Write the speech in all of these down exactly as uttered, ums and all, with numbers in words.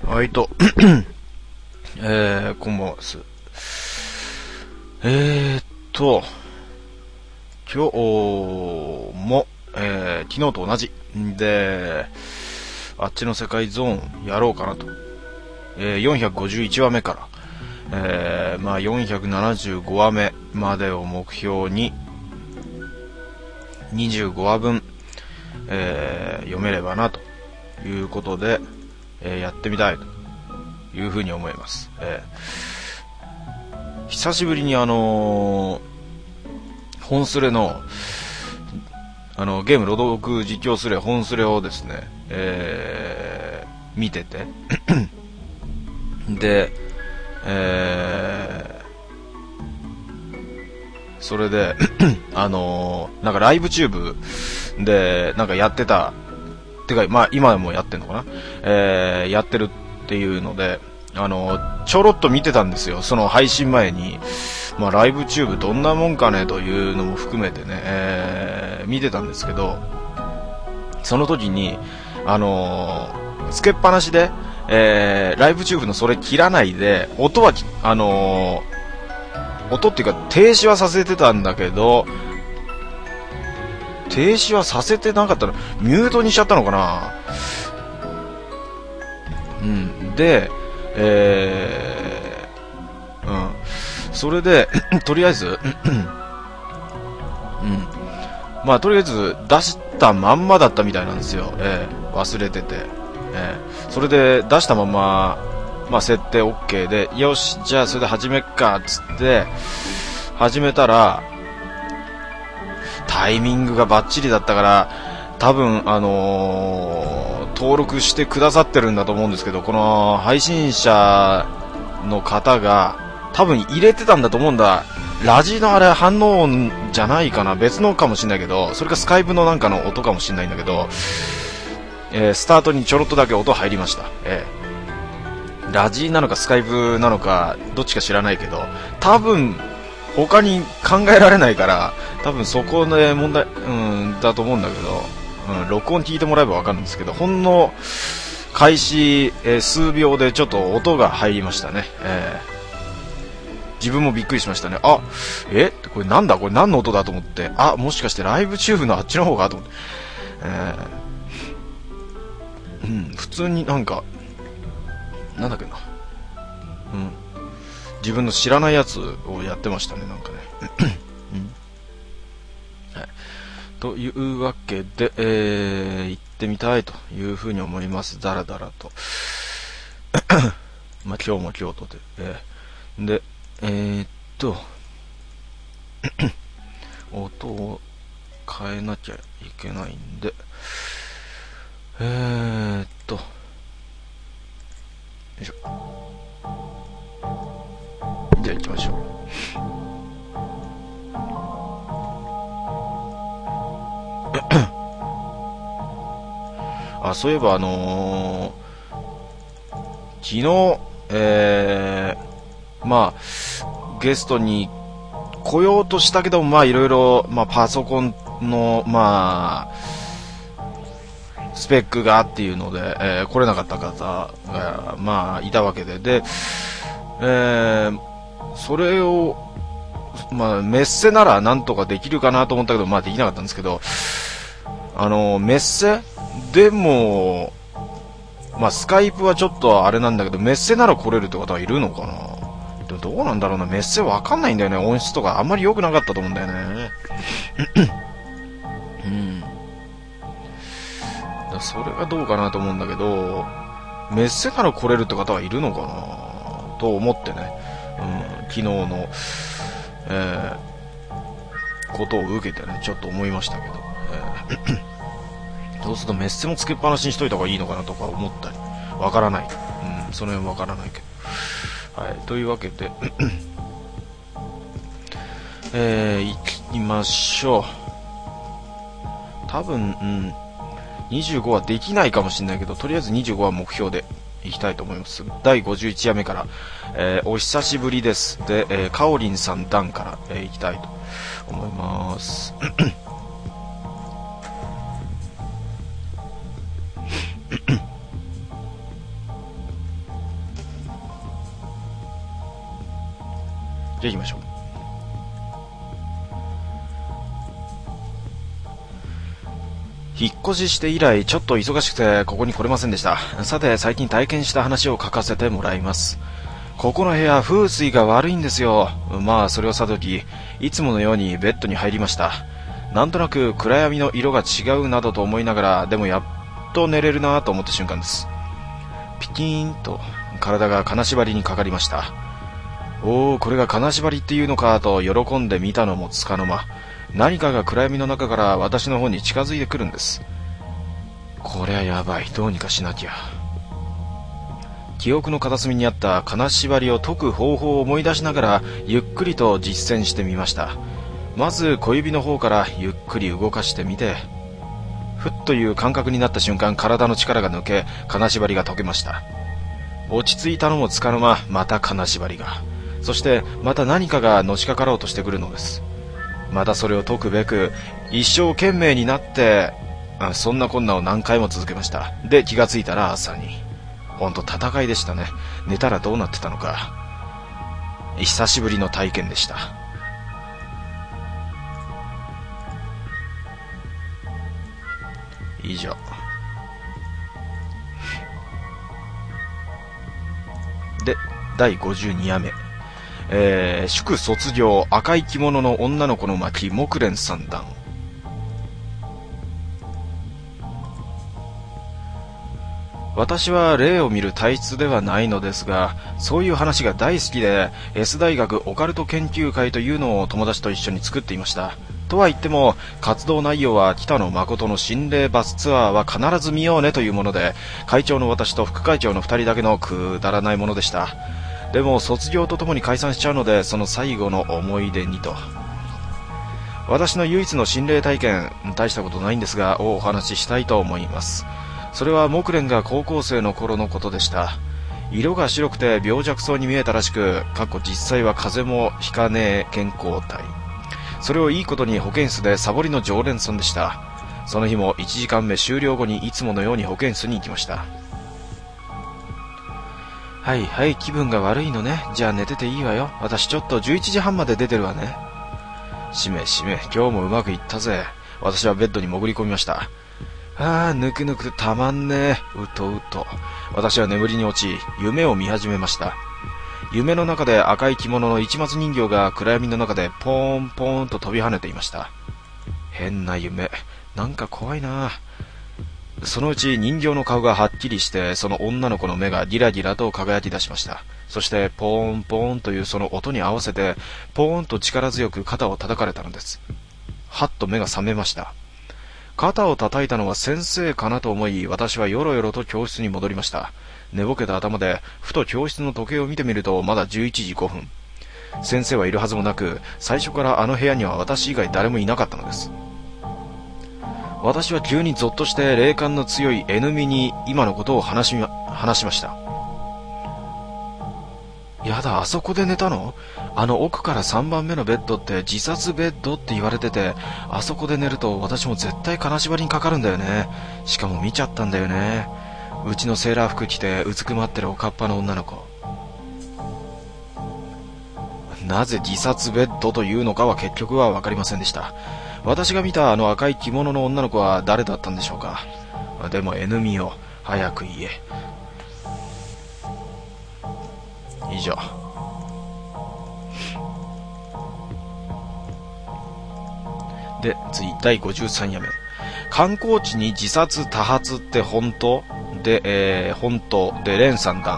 はいと、えー、こんばんはです。えーっと、今日も、えー、昨日と同じ。で、あっちの世界ゾーンやろうかなと。えー、よんひゃくごじゅういちわめから、えー、まあよんひゃくななじゅうごわめまでを目標に、にじゅうごわぶん、えー、読めればなということで、えー、やってみたいというふうに思います。えー、久しぶりにあのー、本スレのあのゲーム朗読実況スレ本スレをですね、えー、見ててで、えー、それであのー、なんかライブチューブでなんかやってたてかまあ今でもやってんのかな、えー、やってるっていうので、あのちょろっと見てたんですよ、その配信前に。まあライブチューブどんなもんかねというのも含めてね、えー、見てたんですけど、その時にあのー、つけっぱなしで、えー、ライブチューブのそれ切らないで音はあのー、音っていうか停止はさせてたんだけど、停止はさせてなかったの、ミュートにしちゃったのかな。うんで、えー、うんそれでとりあえずうんまあとりあえず出したまんまだったみたいなんですよ、えー、忘れてて、えー、それで出したまま、まあ、設定 OK で、よしじゃあそれで始めっかっつって始めたらタイミングがバッチリだったから、多分あのー、登録してくださってるんだと思うんですけど、この配信者の方が多分入れてたんだと思うんだ。ラジのあれ反応音じゃないかな、別のかもしれないけど、それかスカイプのなんかの音かもしれないんだけど、えー、スタートにちょろっとだけ音入りました。えー、ラジなのかスカイプなのかどっちか知らないけど、多分他に考えられないから、多分そこで問題、うん、だと思うんだけど、うん、録音聞いてもらえばわかるんですけど、ほんの開始、えー、数秒でちょっと音が入りましたね。えー自分もびっくりしましたね。あ、えこれなんだこれ何の音だと思って、あ、もしかしてライブチューブのあっちの方かと思って、えー、うん、普通になんかなんだっけな、うん、自分の知らないやつをやってましたね、なんかね、うん、はい、というわけで、えー、行ってみたいというふうに思います。だらだらとまあ今日も京都で、えー、でえー、っと音を変えなきゃいけないんで、えー、っとよいしょ、じゃあ行きましょうあ、そういえばあのー、昨日、えー、まあゲストに来ようとしたけど、まあいろいろ、まあパソコンの、まあスペックがっていうので、えー、来れなかった方が、まあいたわけで、で、えー、それを、まあメッセならなんとかできるかなと思ったけど、まあできなかったんですけど、あの、メッセでも、まあスカイプはちょっとあれなんだけど、メッセなら来れるって方はいるのかな。どうなんだろうな、メッセわかんないんだよね、音質とかあんまり良くなかったと思うんだよねうん、だそれがどうかなと思うんだけど、メッセなら来れるって方はいるのかなと思ってね、うん、昨日の、えー、ことを受けてね、ちょっと思いましたけど、えー、そうするとメッセもつけっぱなしにしといた方がいいのかなとか思ったり、わからない、うん、その辺わからないけど、はい、というわけでえー、行きましょう。多分、うん、にじゅうごはできないかもしれないけど、とりあえずにじゅうごは目標でいきたいと思います。だいごじゅういちわめから、えー、お久しぶりですで、えー、かおりんさん段から、えー、いきたいと思いますじゃあ行きましょう。引っ越しして以来ちょっと忙しくてここに来れませんでした。さて最近体験した話を書かせてもらいます。ここの部屋風水が悪いんですよ。まあそれをさとき、いつものようにベッドに入りました。なんとなく暗闇の色が違うなどと思いながら、でもやっと寝れるなと思った瞬間です。ピキーンと体が金縛りにかかりました。おー、これが金縛りっていうのかと喜んで見たのもつかの間、何かが暗闇の中から私の方に近づいてくるんです。こりゃやばい、どうにかしなきゃ。記憶の片隅にあった金縛りを解く方法を思い出しながらゆっくりと実践してみました。まず小指の方からゆっくり動かしてみて、ふっという感覚になった瞬間、体の力が抜け金縛りが解けました。落ち着いたのもつかの間、また金縛りが、そしてまた何かがのしかかろうとしてくるのです。またそれを解くべく一生懸命になって、そんなこんなを何回も続けました。で気がついたら朝に。ほんと戦いでしたね。寝たらどうなってたのか、久しぶりの体験でした。以上でだいごじゅうにやめ、えー、祝卒業赤い着物の女の子の巻木蓮三段。私は霊を見る体質ではないのですが、そういう話が大好きで S 大学オカルト研究会というのを友達と一緒に作っていました。とは言っても活動内容は北野誠の心霊バスツアーは必ず見ようねというもので、会長の私と副会長のふたりだけのくだらないものでした。でも卒業とともに解散しちゃうので、その最後の思い出にと。私の唯一の心霊体験、大したことないんですがをお話ししたいと思います。それは木蓮が高校生の頃のことでした。色が白くて病弱そうに見えたらしく、かっこ実際は風邪もひかねえ健康体。それをいいことに保健室でサボりの常連さんでした。その日もいちじかんめ終了後にいつものように保健室に行きました。はいはい、気分が悪いのね。じゃあ寝てていいわよ。私ちょっとじゅういちじはんまで出てるわね。しめしめ、今日もうまくいったぜ。私はベッドに潜り込みました。ああ、ぬくぬくたまんねえ。うとうと。私は眠りに落ち、夢を見始めました。夢の中で赤い着物の市松人形が暗闇の中でポーンポーンと飛び跳ねていました。変な夢。なんか怖いな。そのうち人形の顔がはっきりして、その女の子の目がギラギラと輝き出しました。そしてポーンポーンというその音に合わせて、ポーンと力強く肩を叩かれたのです。はっと目が覚めました。肩を叩いたのは先生かなと思い、私はよろよろと教室に戻りました。寝ぼけた頭でふと教室の時計を見てみると、まだじゅういちじごふん。先生はいるはずもなく、最初からあの部屋には私以外誰もいなかったのです。私は急にゾッとして霊感の強い N ミに今のことを話し、話しました。やだ、あそこで寝たの？あの奥からさんばんめのベッドって自殺ベッドって言われてて、あそこで寝ると私も絶対金縛りにかかるんだよね。しかも見ちゃったんだよね。うちのセーラー服着てうずくまってるおかっぱの女の子。なぜ自殺ベッドというのかは結局は分かりませんでした。私が見たあの赤い着物の女の子は誰だったんでしょうか。でも N ミを早く言え。以上。で次だいごじゅうさんやめ、観光地に自殺多発って本当で、えー、本当で連三段。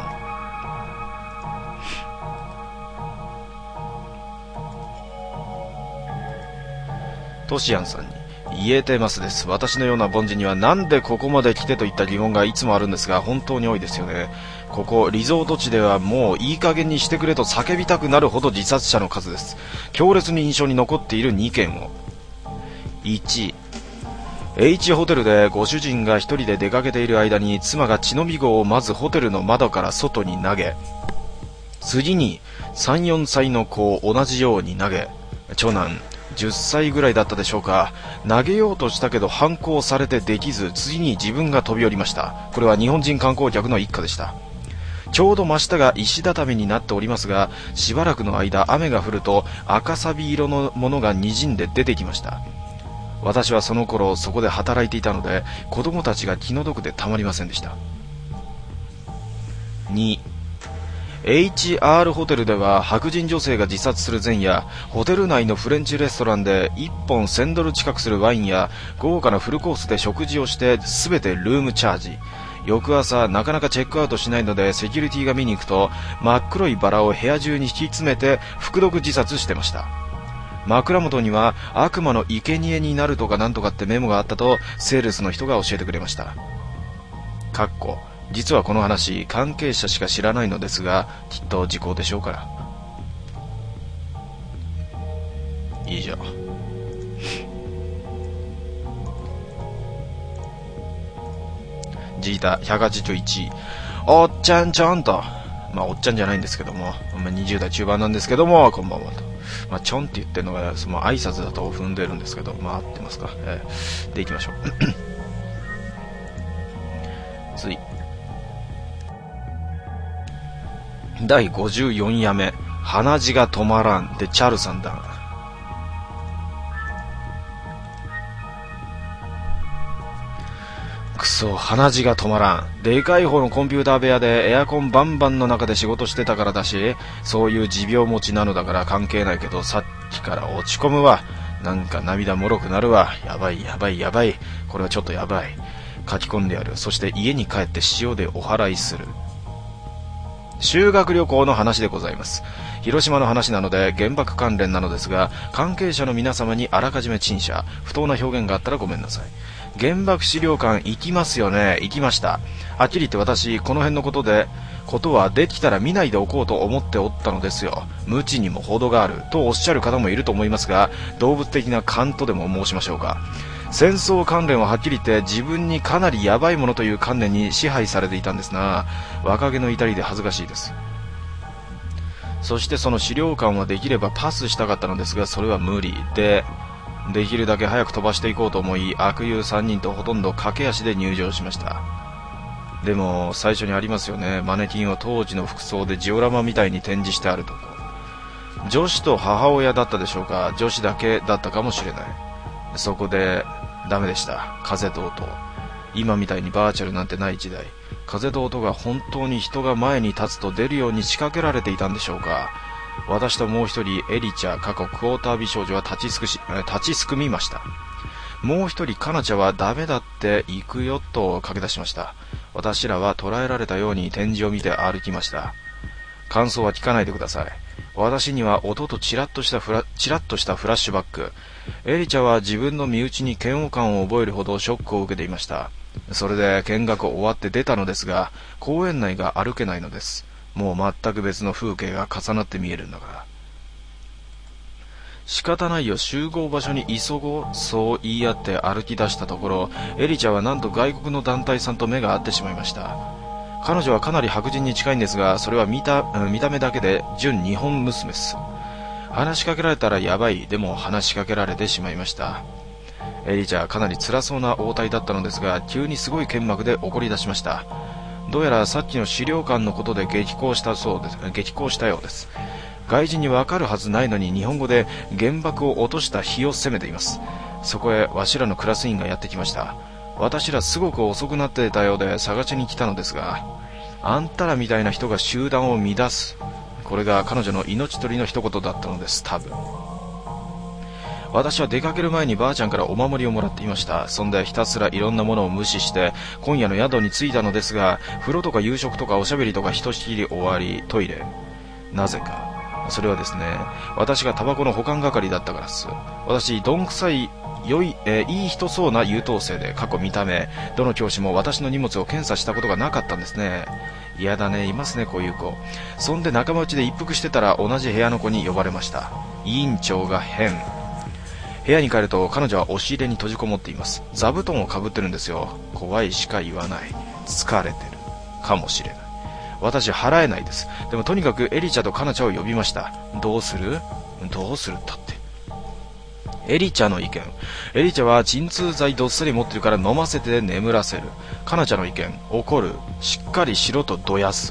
トシヤンさんに言えてますです。私のような凡人にはなんでここまで来てといった疑問がいつもあるんですが、本当に多いですよね。ここリゾート地ではもういい加減にしてくれと叫びたくなるほど自殺者の数です。強烈に印象に残っているにけんを。いち、H ホテルでご主人が一人で出かけている間に妻が血のみ子をまずホテルの窓から外に投げ、次にさん、よんさいの子を同じように投げ、長男じゅっさいぐらいだったでしょうか、投げようとしたけど反抗されてできず、次に自分が飛び降りました。これは日本人観光客の一家でした。 ちょうど真下が石畳になっておりますが、しばらくの間雨が降ると赤サビ色のものが滲んで出てきました。私はその頃そこで働いていたので、子供たちが気の毒でたまりませんでした。に、エイチアール ホテルでは白人女性が自殺する前夜、ホテル内のフレンチレストランでいっぽんせんドル近くするワインや豪華なフルコースで食事をして全てルームチャージ。翌朝なかなかチェックアウトしないのでセキュリティが見に行くと、真っ黒いバラを部屋中に引き詰めて服毒自殺してました。枕元には悪魔の生贄になるとかなんとかってメモがあったとセールスの人が教えてくれました。かっこ実はこの話関係者しか知らないのですが、きっと時効でしょうから。以上。ジータひゃくはちじゅういち、おっちゃんちょんと、まあおっちゃんじゃないんですけども、まあ、にじゅう代中盤なんですけども、こんばんはと。まあちょんって言ってるのがその挨拶だと踏んでるんですけど、まあ合ってますか。えー、でいきましょう。次。だいごじゅうよん夜目、鼻血が止まらんでチャルさんだ。くそ、鼻血が止まらん。でかい方のコンピューター部屋でエアコンバンバンの中で仕事してたからだし、そういう持病持ちなのだから関係ないけど、さっきから落ち込むわ。なんか涙もろくなるわ。やばいやばいやばい。これはちょっとやばい。書き込んでやる。そして家に帰って塩でお祓いする。修学旅行の話でございます。広島の話なので原爆関連なのですが、関係者の皆様にあらかじめ陳謝、不当な表現があったらごめんなさい。原爆資料館行きますよね。行きました。はっきり言って私この辺のことでことはできたら見ないでおこうと思っておったのですよ。無知にも程があるとおっしゃる方もいると思いますが、動物的な勘とでも申しましょうか。戦争関連ははっきり言って自分にかなりヤバいものという観念に支配されていたんですな。若気の至りで恥ずかしいです。そしてその資料館はできればパスしたかったのですが、それは無理で、できるだけ早く飛ばしていこうと思い、悪友さんにんとほとんど駆け足で入場しました。でも最初にありますよね、マネキンを当時の服装でジオラマみたいに展示してあるとこ。女子と母親だったでしょうか。女子だけだったかもしれない。そこでダメでした。風と音。今みたいにバーチャルなんてない時代、風と音が本当に人が前に立つと出るように仕掛けられていたんでしょうか。私ともう一人エリチャ過去クォーター美少女は立ちすくし立ちすくみました。もう一人カナチャはダメだって行くよと駆け出しました。私らは捕らえられたように展示を見て歩きました。感想は聞かないでください。私には音とチラッとしたフラチラッとしたフラッシュバック。エリチャは自分の身内に嫌悪感を覚えるほどショックを受けていました。それで見学終わって出たのですが、公園内が歩けないのです。もう全く別の風景が重なって見えるんだから。仕方ないよ、集合場所に急ごう、そう言い合って歩き出したところ、エリチャはなんと外国の団体さんと目が合ってしまいました。彼女はかなり白人に近いんですが、それは見た、見た目だけで純日本娘です。話しかけられたらやばい。でも話しかけられてしまいました。エリチャはかなり辛そうな応対だったのですが、急にすごい剣幕で怒り出しました。どうやらさっきの資料館のことで激高したそうです。激高したようです。外人にわかるはずないのに日本語で原爆を落とした日を責めています。そこへわしらのクラス委員がやってきました。私らすごく遅くなっていたようで探しに来たのですが、あんたらみたいな人が集団を乱す。これが彼女の命取りの一言だったのです。多分私は出かける前にばあちゃんからお守りをもらっていました。そんでひたすらいろんなものを無視して今夜の宿に着いたのですが、風呂とか夕食とかおしゃべりとかひとしきり終わり、トイレ。なぜか。それはですね、私がタバコの保管係だったからです。私どんくさい良い、えー、いい人そうな優等生で、過去見た目どの教師も私の荷物を検査したことがなかったんですね。嫌だね、いますねこういう子。そんで仲間内で一服してたら同じ部屋の子に呼ばれました。委員長が変。部屋に帰ると彼女は押し入れに閉じこもっています。座布団をかぶってるんですよ。怖いしか言わない。疲れてるかもしれない。私払えないです。でもとにかくエリチャとカナチャを呼びました。どうするどうするったってエリチャの意見。エリチャは鎮痛剤どっさり持ってるから飲ませて眠らせる。カナチャの意見。怒る。しっかりしろとどやす。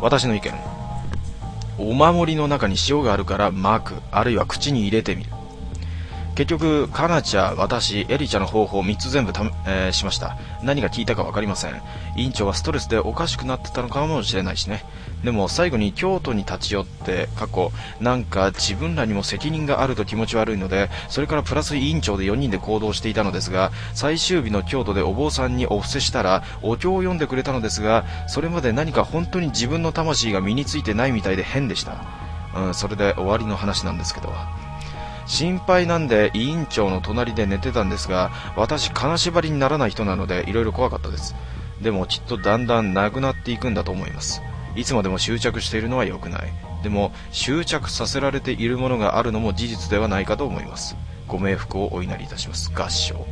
私の意見、お守りの中に塩があるから巻く、あるいは口に入れてみる。結局カナチャ、私、エリチャの方法みっつ全部た、えー、しました。何が効いたか分かりません。委員長はストレスでおかしくなってたのかもしれないしね。でも最後に京都に立ち寄って過去なんか自分らにも責任があると気持ち悪いので、それからプラス委員長でよにんで行動していたのですが、最終日の京都でお坊さんにお布施したらお経を読んでくれたのですが、それまで何か本当に自分の魂が身についてないみたいで変でした。うん、それで終わりの話なんですけど、心配なんで委員長の隣で寝てたんですが、私金縛りにならない人なのでいろいろ怖かったです。でもきっとだんだんなくなっていくんだと思います。いつまでも執着しているのは良くない。でも執着させられているものがあるのも事実ではないかと思います。ご冥福をお祈りいたします。合唱。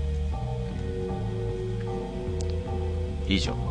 以上。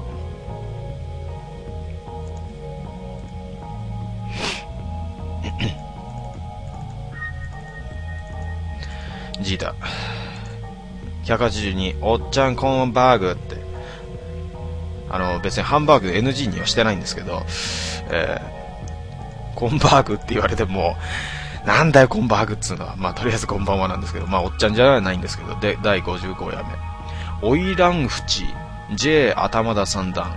ジータひゃくはちじゅうに、おっちゃんコンバーグって、あの別にハンバーグ エヌジー にはしてないんですけど、えー、コンバーグって言われてもなんだよコンバーグっつうのは、まあとりあえずこんばんはなんですけど、まあおっちゃんじゃないんですけど、でだいごじゅうごやめ、花魁淵 J 頭田三段。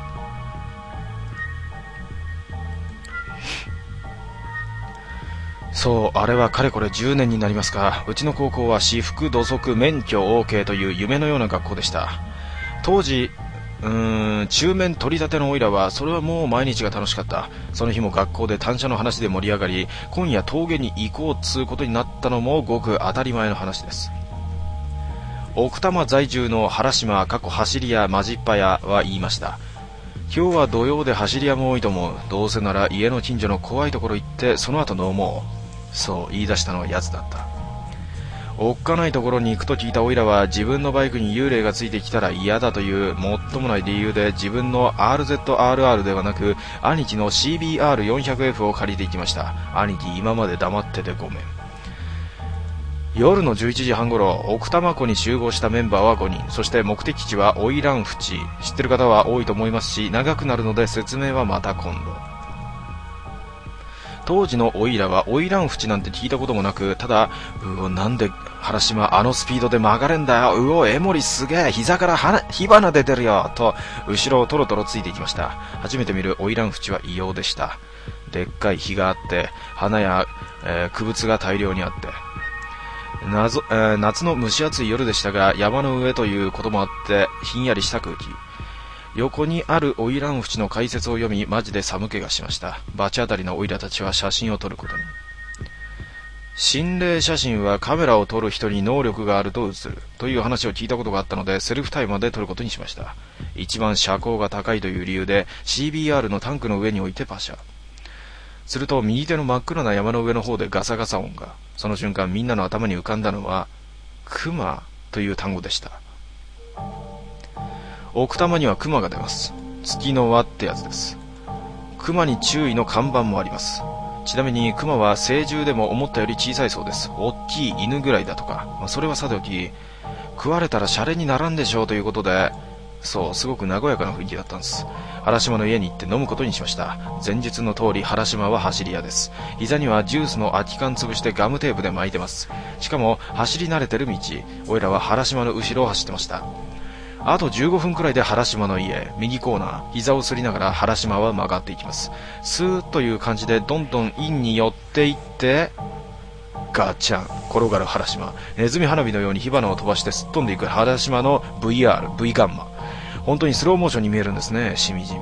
そう、あれはかれこれじゅうねんになりますか。うちの高校は私服土足免許 OK という夢のような学校でした。当時うーん中面取り立てのオイラはそれはもう毎日が楽しかった。その日も学校で単車の話で盛り上がり、今夜峠に行こうっつうことになったのもごく当たり前の話です。奥多摩在住の原島過去走り屋マジッパ屋は言いました。今日は土曜で走り屋も多いと思う。どうせなら家の近所の怖いところ行ってその後飲もう。そう言い出したのはやつだった。おっかないところに行くと聞いたオイラは、自分のバイクに幽霊がついてきたら嫌だというもっともない理由で、自分の アールゼットアールアール ではなく兄貴の シービーアールよんひゃくエフ を借りていきました。兄貴今まで黙っててごめん。夜のじゅういちじはん頃、奥多摩湖に集合したメンバーはごにん。そして目的地は花魁淵。知ってる方は多いと思いますし、長くなるので説明はまた今度。当時のオイラは花魁淵なんて聞いたこともなく、ただうおなんで原島あのスピードで曲がれんだよ、うお江森すげえ、膝から火花出てるよと後ろをトロトロついていきました。初めて見る花魁淵は異様でした。でっかい火があって、花や、えー、くぶつが大量にあって、謎、えー、夏の蒸し暑い夜でしたが、山の上ということもあってひんやりした空気。横にある花魁淵の解説を読み、マジで寒気がしました。罰当たりのオイラたちは写真を撮ることに。心霊写真はカメラを撮る人に能力があると写るという話を聞いたことがあったので、セルフタイマーで撮ることにしました。一番車高が高いという理由で シービーアール のタンクの上に置いてパシャ。すると右手の真っ暗な山の上の方でガサガサ音が。その瞬間みんなの頭に浮かんだのはクマという単語でした。奥多摩にはクマが出ます。月の輪ってやつです。クマに注意の看板もあります。ちなみにクマは成獣でも思ったより小さいそうです。大きい犬ぐらいだとか、まあ、それはさておき、食われたらシャレにならんでしょうということで、そうすごく和やかな雰囲気だったんです。原島の家に行って飲むことにしました。前述の通り原島は走り屋です。膝にはジュースの空き缶潰してガムテープで巻いてます。しかも走り慣れてる道、おいらは原島の後ろを走ってました。あとじゅうごふんくらいで原島の家、右コーナー、膝をすりながら原島は曲がっていきます。スーッという感じでどんどんインに寄っていって、ガチャン、転がる原島。ネズミ花火のように火花を飛ばしてすっ飛んでいく原島の ブイアール、V ガンマ。本当にスローモーションに見えるんですね、しみじみ。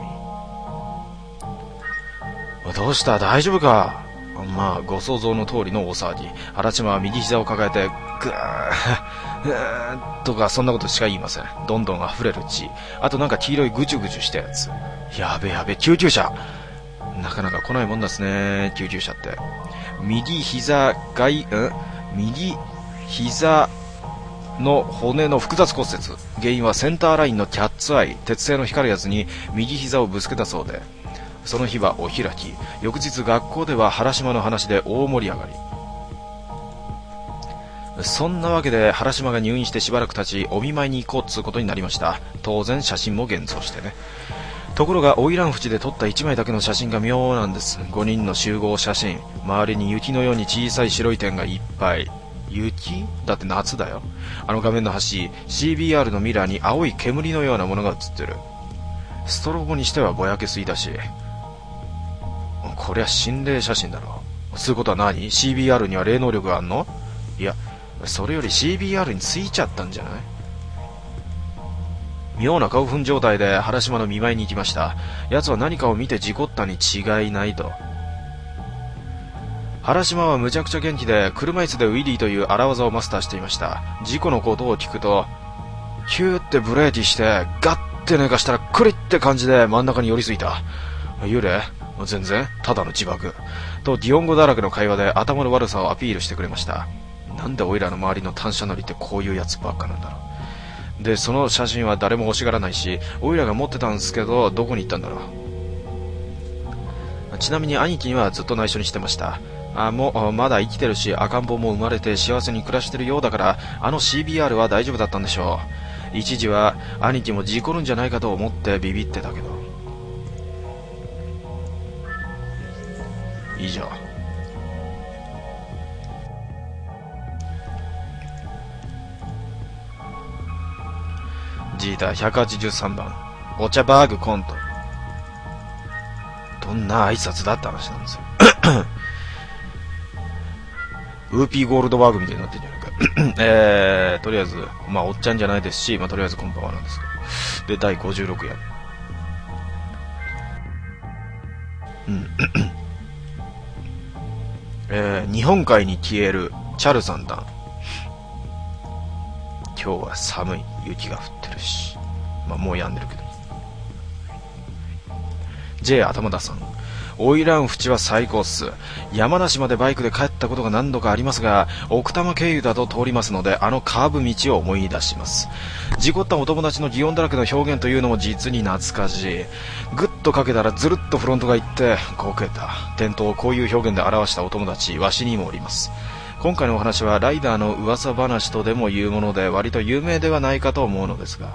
どうした、大丈夫か。まあご想像の通りの大騒ぎ。原島は右膝を抱えてグーとかそんなことしか言いません。どんどん溢れる血、あとなんか黄色いぐちゅぐちゅしたやつ。やべやべ、救急車。なかなか来ないもんですね、救急車って。右膝外ん右膝の骨の複雑骨折。原因はセンターラインのキャッツアイ、鉄製の光るやつに右膝をぶつけたそうで、その日はお開き。翌日学校では原島の話で大盛り上がり。そんなわけで原島が入院してしばらく経ち、お見舞いに行こうっつうことになりました。当然写真も現像してね。 ところが花魁淵で撮ったいちまいだけの写真が妙なんです。ごにんの集合写真、周りに雪のように小さい白い点がいっぱい。雪だって夏だよ。あの画面の端 シービーアール のミラーに青い煙のようなものが映ってる。ストロボにしてはぼやけすぎだし、こりゃ心霊写真だろ。そういうことは何？ シービーアール には霊能力があんの？いや、それより シービーアール についちゃったんじゃない？妙な興奮状態で原島の見舞いに行きました。奴は何かを見て事故ったに違いないと。原島はむちゃくちゃ元気で、車椅子でウィリーという荒技をマスターしていました。事故のことを聞くと、ヒューってブレーキして、ガッて寝かしたらクリって感じで真ん中に寄りついた。幽霊？全然、ただの自爆。と、擬音語だらけの会話で頭の悪さをアピールしてくれました。なんでオイラの周りの単車乗りってこういうやつばっかなんだろう。で、その写真は誰も欲しがらないし、オイラが持ってたんですけど、どこに行ったんだろう。ちなみに兄貴にはずっと内緒にしてました。あ、もうまだ生きてるし、赤ん坊も生まれて幸せに暮らしてるようだから、あの シービーアール は大丈夫だったんでしょう。一時は兄貴も事故るんじゃないかと思ってビビってたけど。以上。ジーターひゃくはちじゅうさんばん、お茶バーグコント。どんな挨拶だって話なんですよ。ウーピーゴールドバーグみたいになってんじゃないか。えー、とりあえず、まあ、おっちゃんじゃないですし、まあ、とりあえずこんばんはなんですけど。で、だいごじゅうろくや。うん。えー、日本海に消えるチャルさんだ。今日は寒い。雪が降ってるし。まあ、もう止んでるけど。J 頭田さん。花魁淵は最高っす。山梨までバイクで帰ったことが何度かありますが、奥多摩経由だと通りますので、あのカーブ道を思い出します。事故ったお友達の擬音だらけの表現というのも実に懐かしい。ぐっとかけたらずるっとフロントがいってこけた。転倒をこういう表現で表したお友達、わしにもおります。今回のお話はライダーの噂話とでも言うもので、割と有名ではないかと思うのですが、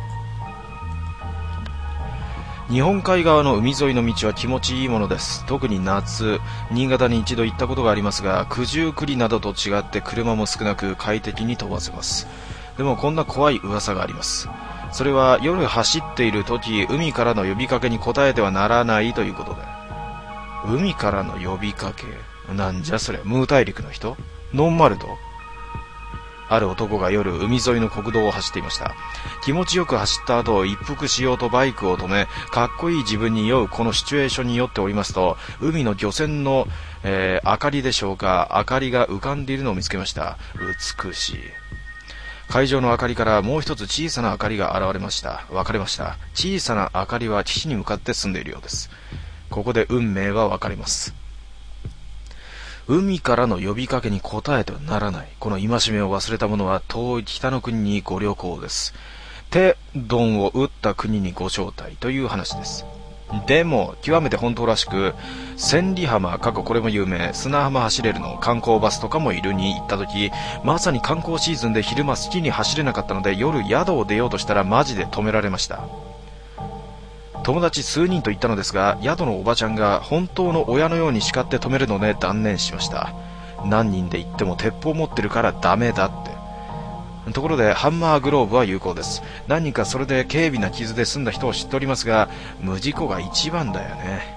日本海側の海沿いの道は気持ちいいものです。特に夏、新潟に一度行ったことがありますが、九十九里などと違って車も少なく快適に飛ばせます。でもこんな怖い噂があります。それは夜走っている時、海からの呼びかけに応えてはならないということで。海からの呼びかけ、なんじゃそれ、ムー大陸の人？ノンマルト？ある男が夜海沿いの国道を走っていました。気持ちよく走った後、一服しようとバイクを止め、かっこいい自分に酔うこのシチュエーションに酔っておりますと、海の漁船の、えー、明かりでしょうか、明かりが浮かんでいるのを見つけました。美しい。海上の明かりからもう一つ小さな明かりが現れました。分かれました。小さな明かりは岸に向かって進んでいるようです。ここで運命は分かれます。海からの呼びかけに応えてはならない。この戒めを忘れた者は遠い北の国にご旅行です。手丼を打った国にご招待という話です。でも極めて本当らしく、千里浜、過去これも有名、砂浜走れるの観光バスとかもいるに行った時、まさに観光シーズンで昼間好きに走れなかったので、夜宿を出ようとしたらマジで止められました。友達数人と言ったのですが、宿のおばちゃんが本当の親のように叱って止めるので断念しました。何人で行っても鉄砲持ってるからダメだって。ところでハンマーグローブは有効です。何人かそれで軽微な傷で済んだ人を知っておりますが、無事故が一番だよね。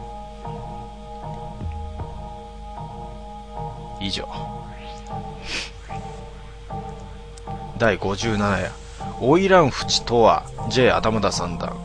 以上。だいごじゅうなな夜、花魁淵とは J 頭田三段。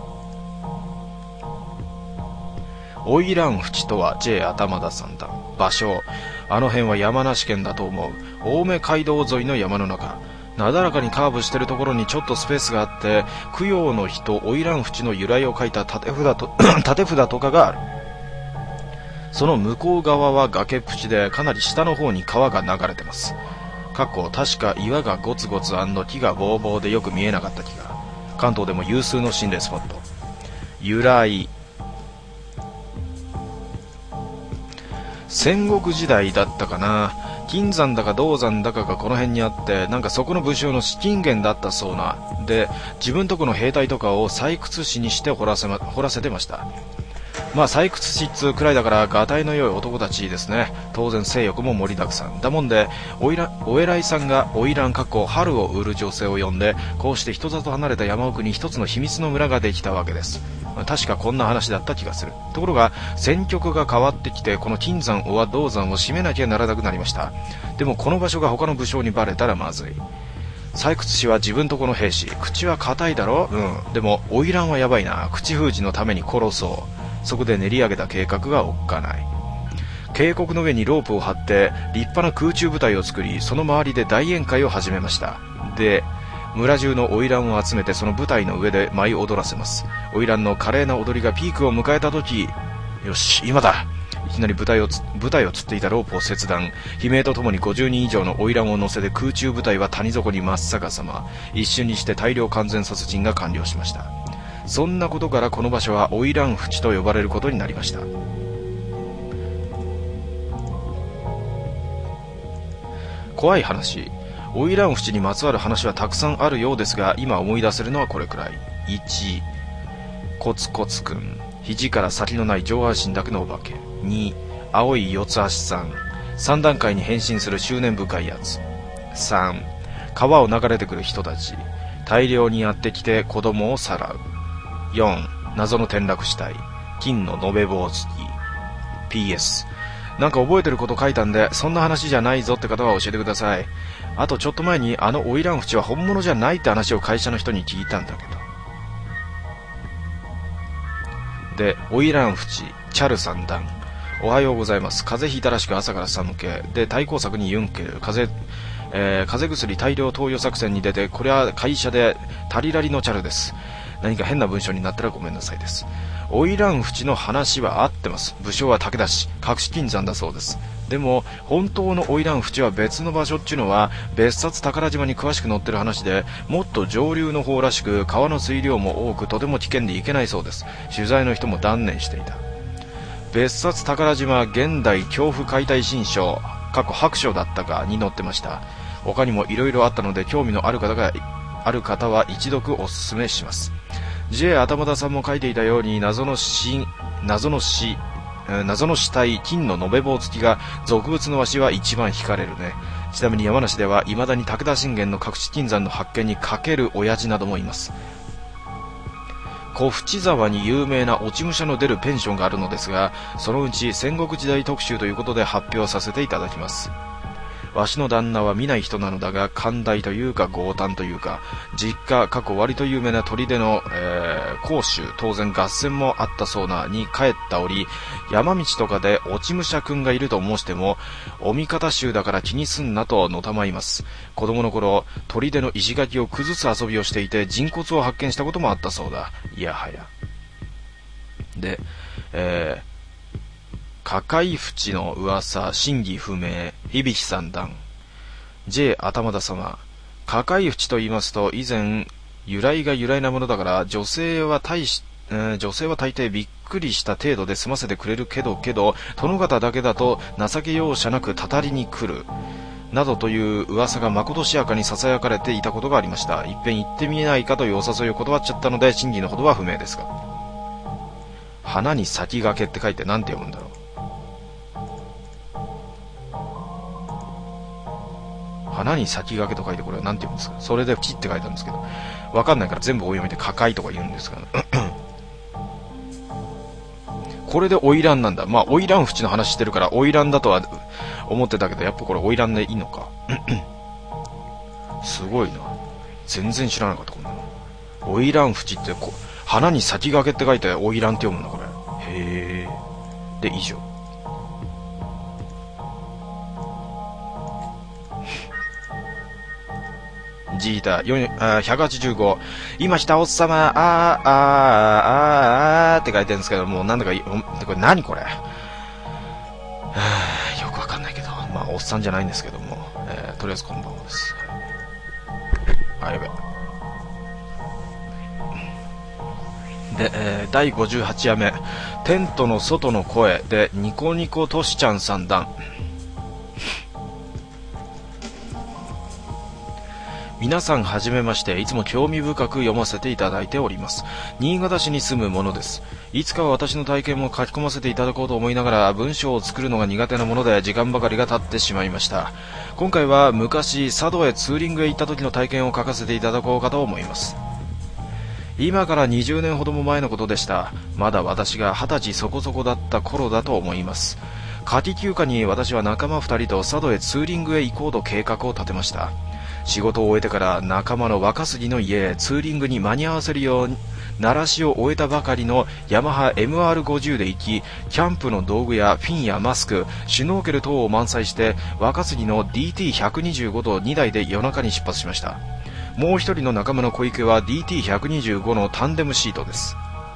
花魁淵とは J 頭田三段。場所、あの辺は山梨県だと思う。青梅街道沿いの山の中、なだらかにカーブしてるところにちょっとスペースがあって、供養の日と花魁淵の由来を書いた立て札と立て札とかがある。その向こう側は崖っぷちで、かなり下の方に川が流れてます。かっこ確か岩がゴツゴツ&木がボーボーでよく見えなかった気が。関東でも有数の心霊スポット。由来、戦国時代だったかな。 金山だか銅山だかがこの辺にあって、なんかそこの武将の資金源だったそうな。で、自分とこの兵隊とかを採掘師にして掘らせま、掘らせてました。まあ採掘師っつうくらいだからがたいの良い男たちですね。当然性欲も盛りだくさんだもんで、おいらお偉いさんが花魁かっこ春を売る女性を呼んで、こうして人里離れた山奥に一つの秘密の村ができたわけです。確かこんな話だった気がする。ところが戦局が変わってきて、この金山は銅山を閉めなきゃならなくなりました。でもこの場所が他の武将にバレたらまずい。採掘師は自分とこの兵士、口は硬いだろ。うんでも花魁はやばいな。口封じのために殺そう。そこで練り上げた計画がおっかない。渓谷の上にロープを張って立派な空中部隊を作り、その周りで大宴会を始めました。で、村中の花魁を集めてその舞台の上で舞い踊らせます。花魁の華麗な踊りがピークを迎えた時、よし今だ。いきなり舞台をつ舞台をつっていたロープを切断。悲鳴とともにごじゅうにん以上の花魁を乗せて空中部隊は谷底に真っ逆さま。一瞬にして大量完全殺人が完了しました。そんなことからこの場所は花魁淵と呼ばれることになりました。怖い話。花魁淵にまつわる話はたくさんあるようですが、今思い出せるのはこれくらい。いち、コツコツくん、肘から先のない上半身だけのお化け。に、青い四つ足さん、三段階に変身する執念深いやつ。さん、川を流れてくる人たち、大量にやってきて子供をさらう。よん、謎の転落死体、金の延べ棒付き。 ピーエス なんか覚えてること書いたんで、そんな話じゃないぞって方は教えてください。あとちょっと前にあの花魁淵は本物じゃないって話を会社の人に聞いたんだけど。で、花魁淵チャル三段、おはようございます。風邪ひいたらしく朝から寒気で、対抗策にユンケル、風邪、えー、風邪薬大量投与作戦に出て、これは会社でタリラリのチャルです。何か変な文章になったらごめんなさいです。花魁淵の話は合ってます。武将は武田氏、隠し金山だそうです。でも本当の花魁淵は別の場所っていうのは別冊宝島に詳しく載ってる話で、もっと上流の方らしく川の水量も多く、とても危険で行けないそうです。取材の人も断念していた。別冊宝島現代恐怖解体新書過去白書だったかに載ってました。他にも色々あったので、興味のある方がある方は一読おすすめします。 ジェイ 頭田さんも書いていたように、謎の死謎の死謎の死体金の延べ棒付きが俗物のわしは一番惹かれるね。ちなみに山梨では未だに武田信玄の隠し金山の発見にかける親父などもいます。小淵沢に有名な落ち武者の出るペンションがあるのですが、そのうち戦国時代特集ということで発表させていただきます。わしの旦那は見ない人なのだが、寛大というか強胆というか、実家過去割と有名な砦の、えー、甲州、当然合戦もあったそうなに帰った折、山道とかで落ち武者くんがいると申しても、お味方衆だから気にすんなとのたまいます。子供の頃、砦の石垣を崩す遊びをしていて、人骨を発見したこともあったそうだ。いやはや。で、えー加海淵の噂、真偽不明、響三段。ジェイ 頭田様。加海淵と言いますと、以前、由来が由来なものだから、女性は大し、えー、女性は大抵びっくりした程度で済ませてくれるけど、けど、殿方だけだと情け容赦なくたたりに来る。などという噂がまことしやかに囁かれていたことがありました。いっぺん行ってみないかというお誘いを断っちゃったので、真偽のほどは不明ですが。花に先駆けって書いて何て読むんだろう。花に先駆けと書いて、これは何て言うんですか。それでチって書いてあるんですけど、わかんないから全部お読みで加海とか言うんですが、これで花魁なんだ。まあ花魁淵の話してるから花魁だとは思ってたけど、やっぱこれ花魁でいいのか。すごいな、全然知らなかった。こんなの花魁淵ってこ花に先駆けって書いて花魁って読むんだこれ。へえ。で以上。ジータひゃくはちじゅうご、今来たおっさま、あーあーあーあーって書いてるんですけども、なんだかこれ何これ、はあ、よくわかんないけど、まあおっさんじゃないんですけども、えー、とりあえずこんばんはです。あ、やべで、えー、だいごじゅうはちやめ、テントの外の声でニコニコトシちゃんさん段。 皆さんはじめまして。いつも興味深く読ませていただいております。新潟市に住むものです。いつかは私の体験も書き込ませていただこうと思いながら、文章を作るのが苦手なもので時間ばかりが経ってしまいました。今回は昔佐渡へツーリングへ行った時の体験を書かせていただこうかと思います。今からにじゅうねんほども前のことでした。まだ私がはたちそこそこだった頃だと思います。夏季休暇に私は仲間ふたりと佐渡へツーリングへ行こうと計画を立てました。仕事を終えてから仲間の若杉の家へツーリングに間に合わせるように鳴らしを終えたばかりのヤマハ エムアールごじゅう で行き、キャンプの道具やフィンやマスク、シュノーケル等を満載して若杉の ディーティーひゃくにじゅうご とにだいで夜中に出発しました。もう一人の仲間の小池は ディーティーひゃくにじゅうご のタンデムシートです。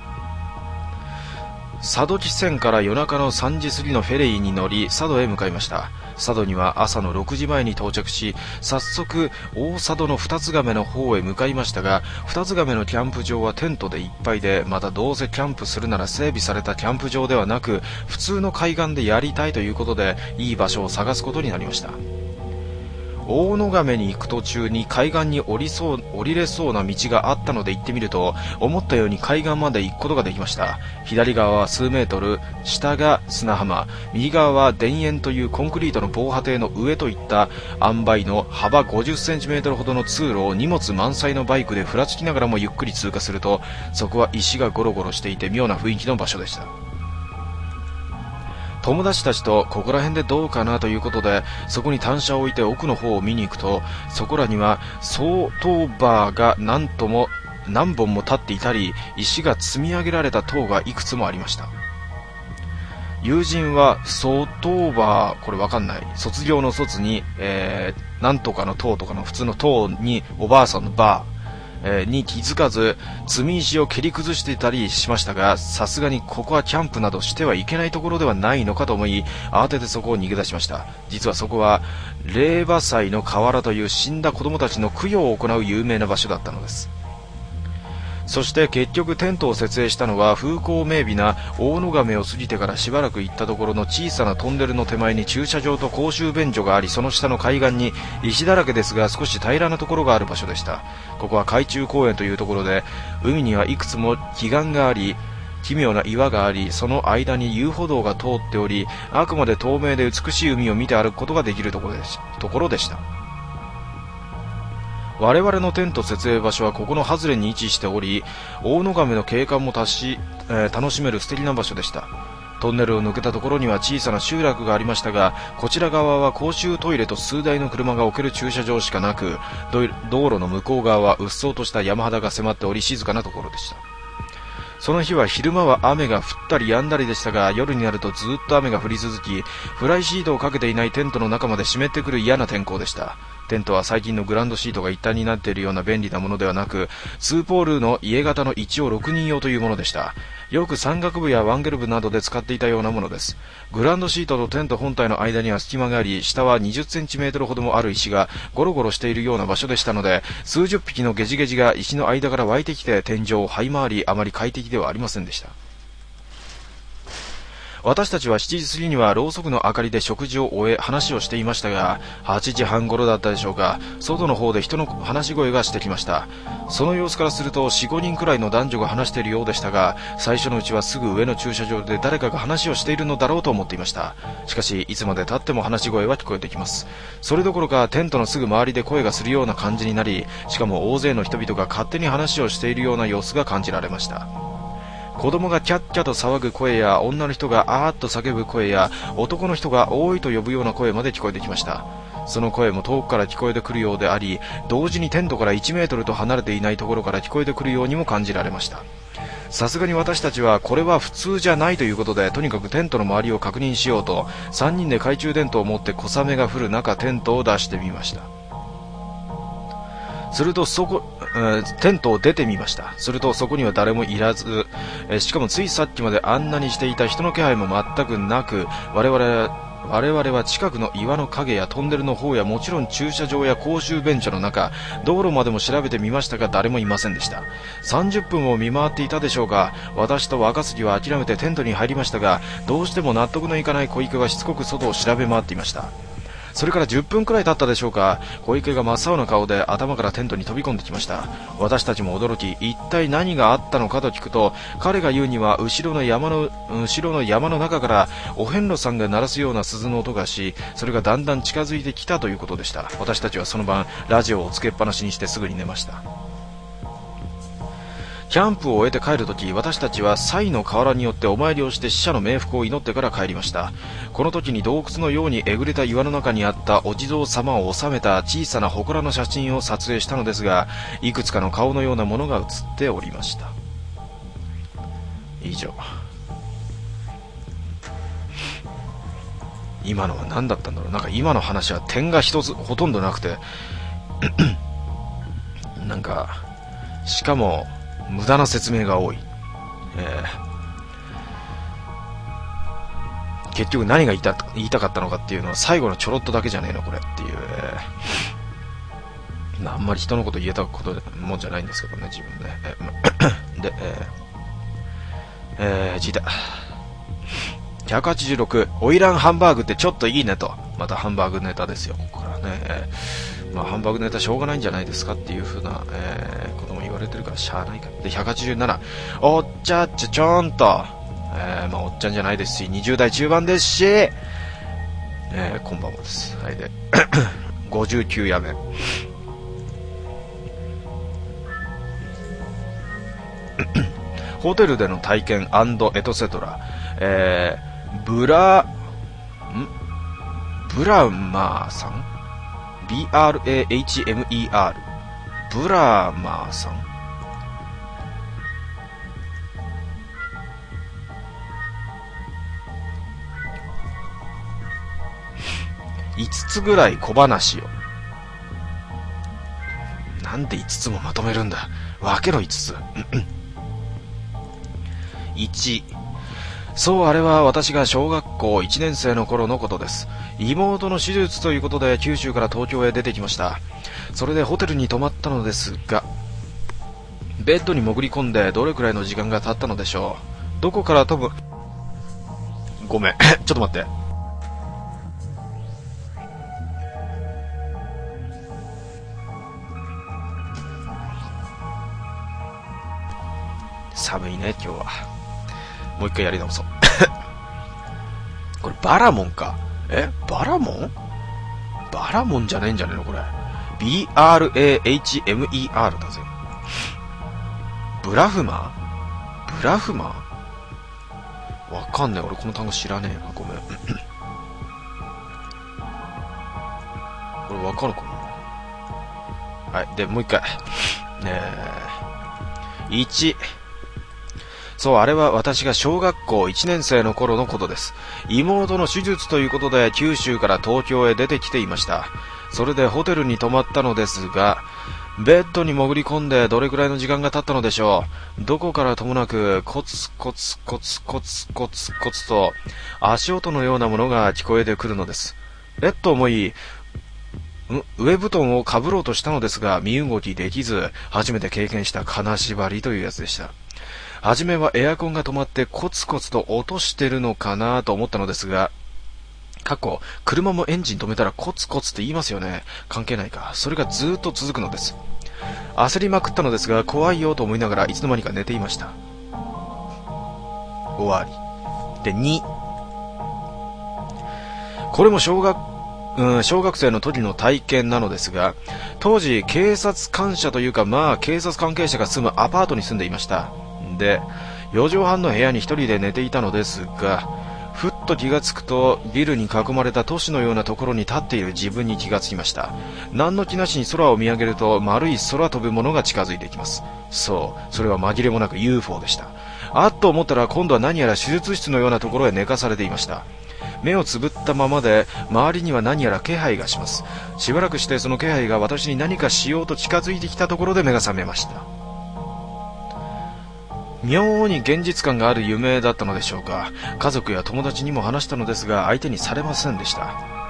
佐渡汽船から夜中のさんじ過ぎのフェリーに乗り佐渡へ向かいました。佐渡には朝のろくじまえに到着し、早速大佐渡の二つ亀の方へ向かいましたが、二つ亀のキャンプ場はテントでいっぱいで、またどうせキャンプするなら整備されたキャンプ場ではなく普通の海岸でやりたいということで、いい場所を探すことになりました。大野亀に行く途中に海岸に降りそう降りれそうな道があったので行ってみると、思ったように海岸まで行くことができました。左側は数メートル、下が砂浜、右側は田園というコンクリートの防波堤の上といった塩梅の幅ごじゅっセンチメートルほどの通路を荷物満載のバイクでふらつきながらもゆっくり通過すると、そこは石がゴロゴロしていて妙な雰囲気の場所でした。友達たちとここら辺でどうかなということで、そこに単車を置いて奥の方を見に行くと、そこらには総塔バーが何とも何本も立っていたり、石が積み上げられた塔がいくつもありました。友人は総塔バー、これわかんない、卒業の卒に、えー、なんとかの塔とかの普通の塔におばあさんのバーに気づかず積み石を蹴り崩していたりしましたが、さすがにここはキャンプなどしてはいけないところではないのかと思い、慌ててそこを逃げ出しました。実はそこは霊馬祭の河原という死んだ子供たちの供養を行う有名な場所だったのです。そして結局テントを設営したのは風光明媚な大野亀を過ぎてからしばらく行ったところの小さなトンネルの手前に駐車場と公衆便所があり、その下の海岸に石だらけですが少し平らなところがある場所でした。ここは海中公園というところで、海にはいくつも奇岩があり、奇妙な岩があり、その間に遊歩道が通っており、あくまで透明で美しい海を見て歩くことができるところでしところでした。我々のテント設営場所はここの外れに位置しており、大野亀の景観も足し、えー、楽しめる素敵な場所でした。トンネルを抜けたところには小さな集落がありましたが、こちら側は公衆トイレと数台の車が置ける駐車場しかなく、道路の向こう側はうっそうとした山肌が迫っており静かなところでした。その日は昼間は雨が降ったり止んだりでしたが、夜になるとずっと雨が降り続き、フライシートをかけていないテントの中まで湿ってくる嫌な天候でした。テントは最近のグランドシートが一体になっているような便利なものではなく、ツーポールの家型の一応ろくにん用というものでした。よく山岳部やワンゲル部などで使っていたようなものです。グランドシートとテント本体の間には隙間があり、下はにじゅっセンチメートルほどもある石がゴロゴロしているような場所でしたので、数十匹のゲジゲジが石の間から湧いてきて天井を這い回り、あまり快適ではありませんでした。私たちはしちじ過ぎにはろうそくの明かりで食事を終え話をしていましたが、はちじはん頃だったでしょうか、外の方で人の話し声がしてきました。その様子からすると よん、ごにんくらいの男女が話しているようでしたが、最初のうちはすぐ上の駐車場で誰かが話をしているのだろうと思っていました。しかしいつまで経っても話し声は聞こえてきます。それどころかテントのすぐ周りで声がするような感じになり、しかも大勢の人々が勝手に話をしているような様子が感じられました。子供がキャッキャと騒ぐ声や、女の人があーっと叫ぶ声や、男の人がおーいと呼ぶような声まで聞こえてきました。その声も遠くから聞こえてくるようであり、同時にテントからいちメートルと離れていないところから聞こえてくるようにも感じられました。さすがに私たちはこれは普通じゃないということで、とにかくテントの周りを確認しようとさんにんで懐中電灯を持って小雨が降る中テントを出してみました。するとそこ、えー、テントを出てみました。するとそこには誰もいらず、えー、しかもついさっきまであんなにしていた人の気配も全くなく、我々我々は近くの岩の影やトンネルの方や、もちろん駐車場や公衆便所の中、道路までも調べてみましたが誰もいませんでした。さんじゅっぷんも見回っていたでしょうが、私と若杉は諦めてテントに入りましたが、どうしても納得のいかない小池はしつこく外を調べ回っていました。 それからじゅっぷんくらい経ったでしょうか、小池が真っ青な顔で頭からテントに飛び込んできました。私たちも驚き、一体何があったのかと聞くと、彼が言うには後ろの山の後ろの山の中からお遍路さんが鳴らすような鈴の音がし、それがだんだん近づいてきたということでした。私たちはその晩ラジオをつけっぱなしにしてすぐに寝ました。キャンプを終えて帰るとき、私たちは賽の河原によってお参りをして死者の冥福を祈ってから帰りました。この時に洞窟のようにえぐれた岩の中にあったお地蔵様を収めた小さな祠の写真を撮影したのですが、いくつかの顔のようなものが写っておりました。以上。今のは何だったんだろう。なんか今の話は点が一つほとんどなくてなんかしかも無駄な説明が多い、えー、結局何が言い た, 言いたかったのかっていうのは最後のちょろっとだけじゃねえのこれっていう、えー、あんまり人のこと言えたこともんじゃないんですけどね自分で、えー、で、えーえー、聞いたひゃくはちじゅうろく、オイランハンバーグってちょっといいねと。またハンバーグネタですよここからね、えーまあ、ハンバーグネタしょうがないんじゃないですかっていう風な、えー、ことも言われてるからしゃあないか。でひゃくはちじゅうなな、おっちゃっちゃちょんと、えー、まあおっちゃんじゃないですしにじゅう代中盤ですし、えー、こんばんはです。はいでごじゅうきゅうやめホテルでの体験&エトセトラ、えー、ブラんブラマーさん ビーアールエーエイチエムイーアール ブラマーさんいつつぐらい小話を。なんでいつつもまとめるんだ。分けろいつついち、そうあれは私が小学校いちねん生の頃のことです。妹の手術ということで九州から東京へ出てきました。それでホテルに泊まったのですが、ベッドに潜り込んでどれくらいの時間が経ったのでしょう。どこから飛ぶごめんちょっと待って。寒いね今日は。もう一回やり直そうこれバラモンか。えバラモンバラモンじゃねえんじゃねえのこれ。 ビーアールエーエイチエムイーアール だぜ。ブラフマーブラフマーわかんねえ。俺この単語知らねえな。ごめんこれわかるかな。はいでもう一回えー、いち、そう、あれは私が小学校いちねん生の頃のことです。妹の手術ということで九州から東京へ出てきていました。それでホテルに泊まったのですが、ベッドに潜り込んでどれくらいの時間が経ったのでしょう。どこからともなくコツコツコツコツコツコツと足音のようなものが聞こえてくるのです。えっと思い、上布団をかぶろうとしたのですが身動きできず、初めて経験した金縛りというやつでした。はじめはエアコンが止まってコツコツと音してるのかなと思ったのですが、過去車もエンジン止めたらコツコツって言いますよね。関係ないか。それがずーっと続くのです。焦りまくったのですが怖いよと思いながらいつの間にか寝ていました。終わりでに、これも小学うん、小学生の時の体験なのですが、当時警察官舎というかまあ警察関係者が住むアパートに住んでいました。でよじはんの部屋に一人で寝ていたのですが、ふっと気がつくとビルに囲まれた都市のようなところに立っている自分に気がつきました。何の気なしに空を見上げると丸い空飛ぶものが近づいてきます。そう、それは紛れもなく ユーフォー でした。あっと思ったら今度は何やら手術室のようなところへ寝かされていました。目をつぶったままで周りには何やら気配がします。しばらくしてその気配が私に何かしようと近づいてきたところで目が覚めました。妙に現実感がある夢だったのでしょうか。家族や友達にも話したのですが相手にされませんでした。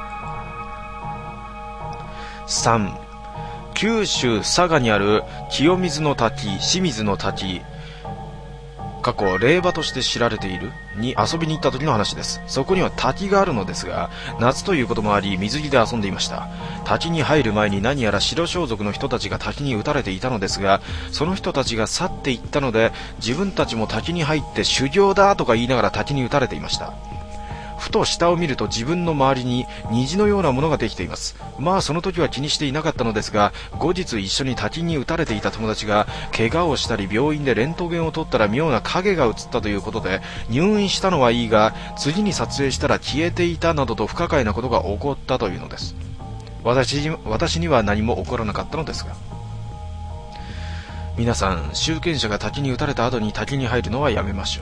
さん、九州佐賀にある清水の滝、清水の滝、 過去霊場として知られているに遊びに行った時の話です。そこには滝があるのですが、夏ということもあり水着で遊んでいました。滝に入る前に何やら白装束の人たちが滝に打たれていたのですが、その人たちが去っていったので、自分たちも滝に入って修行だとか言いながら滝に打たれていました。ふと下を見ると自分の周りに虹のようなものができています。まあその時は気にしていなかったのですが、後日一緒に滝に打たれていた友達が怪我をしたり病院でレントゲンを取ったら妙な影が映ったということで、入院したのはいいが次に撮影したら消えていたなどと不可解なことが起こったというのです。私、私には何も起こらなかったのですが、皆さん集権者が滝に打たれた後に滝に入るのはやめましょ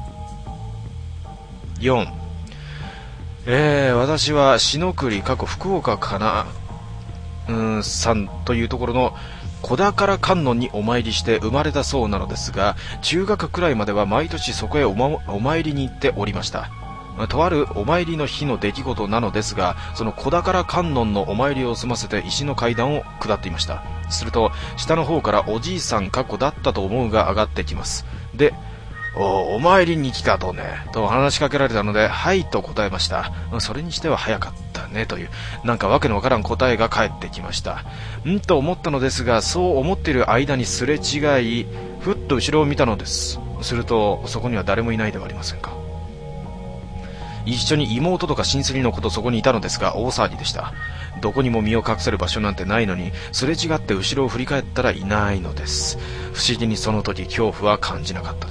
う。よん、えー、私は篠栗過去福岡かなうーんさんというところの小宝観音にお参りして生まれたそうなのですが、中学くらいまでは毎年そこへ お,、ま、お参りに行っておりました。とあるお参りの日の出来事なのですが、その小宝観音のお参りを済ませて石の階段を下っていました。すると下の方からおじいさん過去だったと思うが上がってきます。で、お, お参りに来たとねと話しかけられたので、はいと答えました。それにしては早かったねという、なんかわけのわからん答えが返ってきました。んと思ったのですが、そう思っている間にすれ違い、ふっと後ろを見たのです。するとそこには誰もいないではありませんか。一緒に妹とか親戚の子とそこにいたのですが、大騒ぎでした。どこにも身を隠せる場所なんてないのに、すれ違って後ろを振り返ったらいないのです。不思議にその時恐怖は感じなかったです。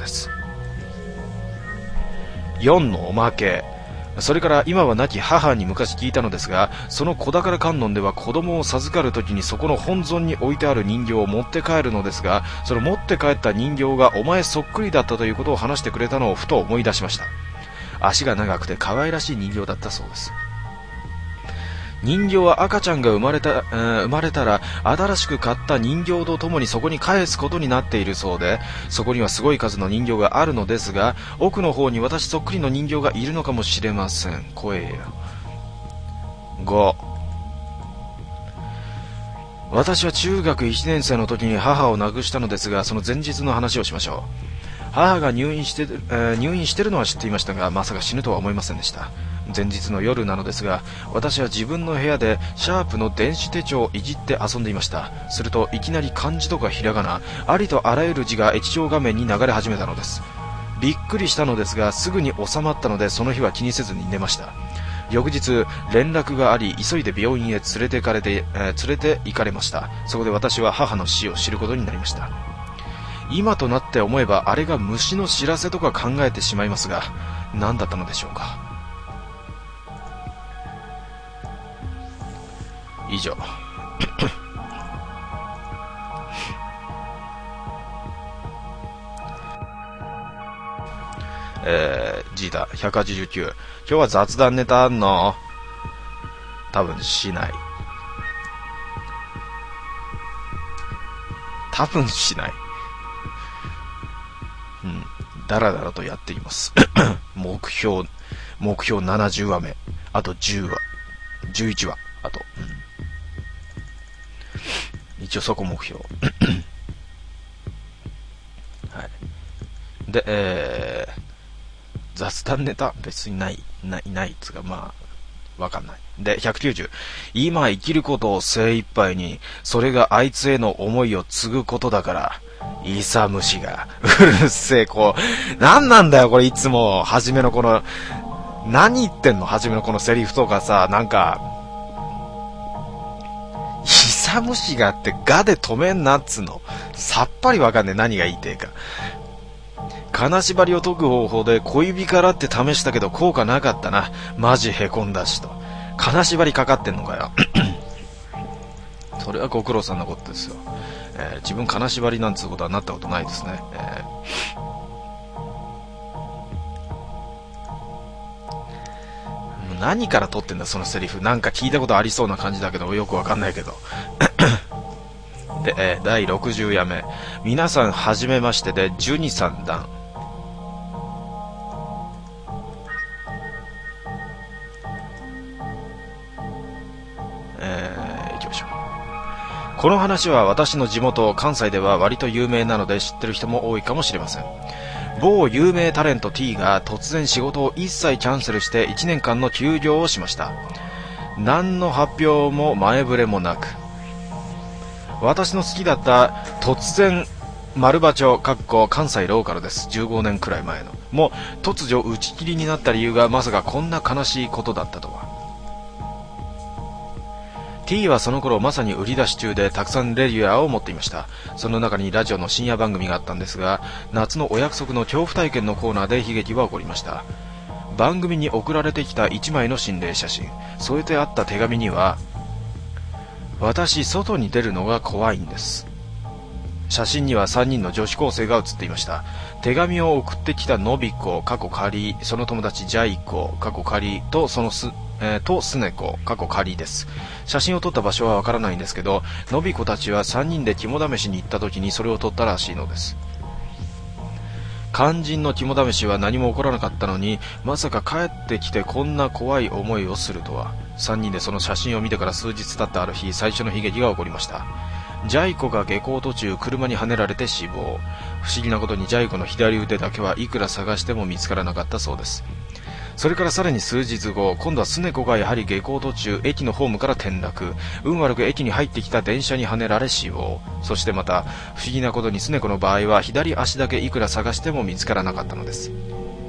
よんのおまけ。それから今は亡き母に昔聞いたのですが、その小宝観音では子供を授かるときにそこの本尊に置いてある人形を持って帰るのですが、その持って帰った人形がお前そっくりだったということを話してくれたのをふと思い出しました。足が長くて可愛らしい人形だったそうです。人形は赤ちゃんが生まれた、えー、生まれたら新しく買った人形とともにそこに返すことになっているそうで、そこにはすごい数の人形があるのですが、奥の方に私そっくりの人形がいるのかもしれません。怖えよ。ご、私は中学いちねん生の時に母を亡くしたのですが、その前日の話をしましょう。母が入院して、えー、入院してるのは知っていましたが、まさか死ぬとは思いませんでした。前日の夜なのですが、私は自分の部屋でシャープの電子手帳をいじって遊んでいました。するといきなり漢字とかひらがな、ありとあらゆる字が液晶画面に流れ始めたのです。びっくりしたのですが、すぐに収まったのでその日は気にせずに寝ました。翌日連絡があり、急いで病院へ連れて行かれて、えー、連れて行かれました。そこで私は母の死を知ることになりました。今となって思えばあれが虫の知らせとか考えてしまいますが、何だったのでしょうか。以上えー、ジータひゃくはちじゅうきゅう、今日は雑談ネタあんの？多分しない。多分しない。うん、だらだらとやっています目標目標ななじゅうわめ、あとじゅうわ、じゅういちわ、あと、うん、一応そこ目標はい。で、えー、雑談ネタ別にないないないっつうか、まあわかんない。でひゃくきゅうじゅう、今生きることを精一杯に、それがあいつへの思いを継ぐことだから、イサムシがうるせえ。こうなんなんだよこれ、いつも初めのこの何言ってんの、初めのこのセリフとかさ、なんかイサムシがってガで止めんなっつの、さっぱりわかんねえ、何が言いてえか。金縛りを解く方法で小指からって試したけど効果なかったな、マジへこんだしと。金縛りかかってんのかよそれはご苦労さんのことですよ。えー、自分金縛りなんつうことはなったことないですね。えー、何から取ってんだそのセリフ、なんか聞いたことありそうな感じだけどよくわかんないけどで、えー、だいろくじゅうやめ、皆さんはじめましてでじゅうにさんだん。この話は私の地元関西では割と有名なので知ってる人も多いかもしれません。 某有名タレント T が突然仕事を一切キャンセルしていちねんかんの休業をしました。何の発表も前触れもなく、私の好きだった突然丸場町かっこ関西ローカルです、じゅうごねんくらい前のもう突如打ち切りになった理由がまさかこんな悲しいことだったとは。 T はその頃まさに売り出し中でたくさんレギュラーを持っていました。その中にラジオの深夜番組があったんですが、夏のお約束の恐怖体験のコーナーで悲劇は起こりました。番組に送られてきたいちまいの心霊写真、添えてあった手紙には、私外に出るのが怖いんです。写真にはさんにんの女子高生が写っていました。手紙を送ってきたのびこ過去仮、その友達ジャイコ過去仮とそのす、えー、とスネコ過去仮です。写真を撮った場所はわからないんですけど、のびこたちはさんにんで肝試しに行った時にそれを撮ったらしいのです。肝心の肝試しは何も起こらなかったのに、まさか帰ってきてこんな怖い思いをするとは。さんにんでその写真を見てから数日経ったある日、最初の悲劇が起こりました。ジャイコが下校途中車にはねられて死亡。不思議なことにジャイコの左腕だけはいくら探しても見つからなかったそうです。それからさらに数日後、今度はスネコがやはり下校途中駅のホームから転落、運悪く駅に入ってきた電車にはねられ死亡。そしてまた不思議なことにスネコの場合は左足だけいくら探しても見つからなかったのです。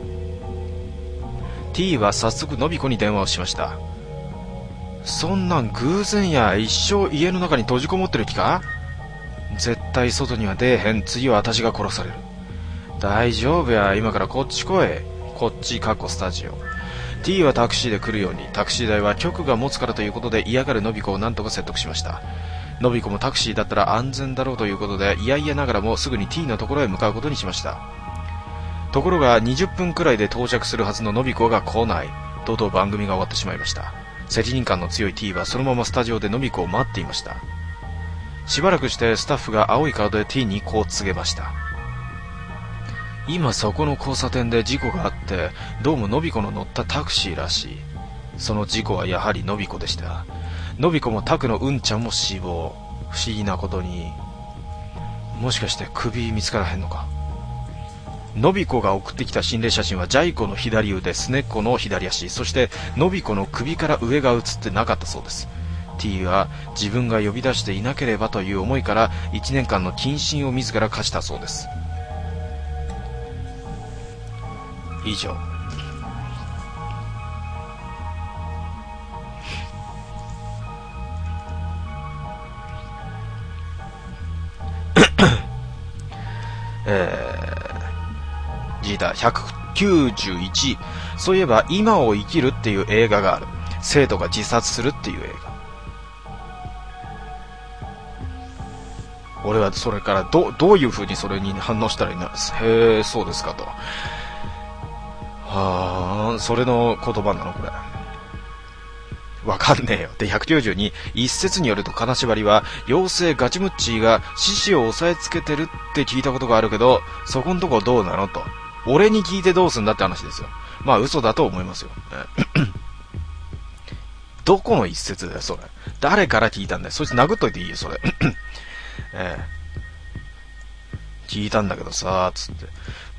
T は早速のびこに電話をしました。そんなん偶然や、一生家の中に閉じこもってる気か？絶対外には出えへん、次は私が殺される。大丈夫や、今からこっち来い。こっちかっこスタジオ。 T はタクシーで来るように、タクシー代は局が持つからということで嫌がるのびこをなんとか説得しました。のびこもタクシーだったら安全だろうということで、いやいやながらもすぐに T のところへ向かうことにしました。ところがにじゅっぷんくらいで到着するはずののびこが来ない。とうとう番組が終わってしまいました。責任感の強い T はそのままスタジオでのびこを待っていました。しばらくしてスタッフが青いカードで T にこう告げました。今そこの交差点で事故があって、どうものびこの乗ったタクシーらしい。その事故はやはりのびこでした。のびこもタクのうんちゃんも死亡。不思議なことに、もしかして首見つからへんのか。のびこが送ってきた心霊写真はジャイコの左腕、スネッコの左足、そしてのびこの首から上が写ってなかったそうです。 T は自分が呼び出していなければという思いからいちねんかんの謹慎を自ら課したそうです。以上。えー、ジータひゃくきゅうじゅういち。そういえば今を生きるっていう映画がある。生徒が自殺するっていう映画。俺はそれからどどういう風にそれに反応したらいいんだ。へえ、そうですかと。はあ、それの言葉なのこれ。わかんねえよ。で、ひゃくきゅうじゅうに、一説によると金縛りは妖精ガチムッチーが獅子を押さえつけてるって聞いたことがあるけど、そこんとこどうなのと。俺に聞いてどうすんだって話ですよ。まあ嘘だと思いますよ。どこの一説だよそれ。誰から聞いたんだよ。そいつ殴っといていいよそれ。ええ、聞いたんだけどさーつって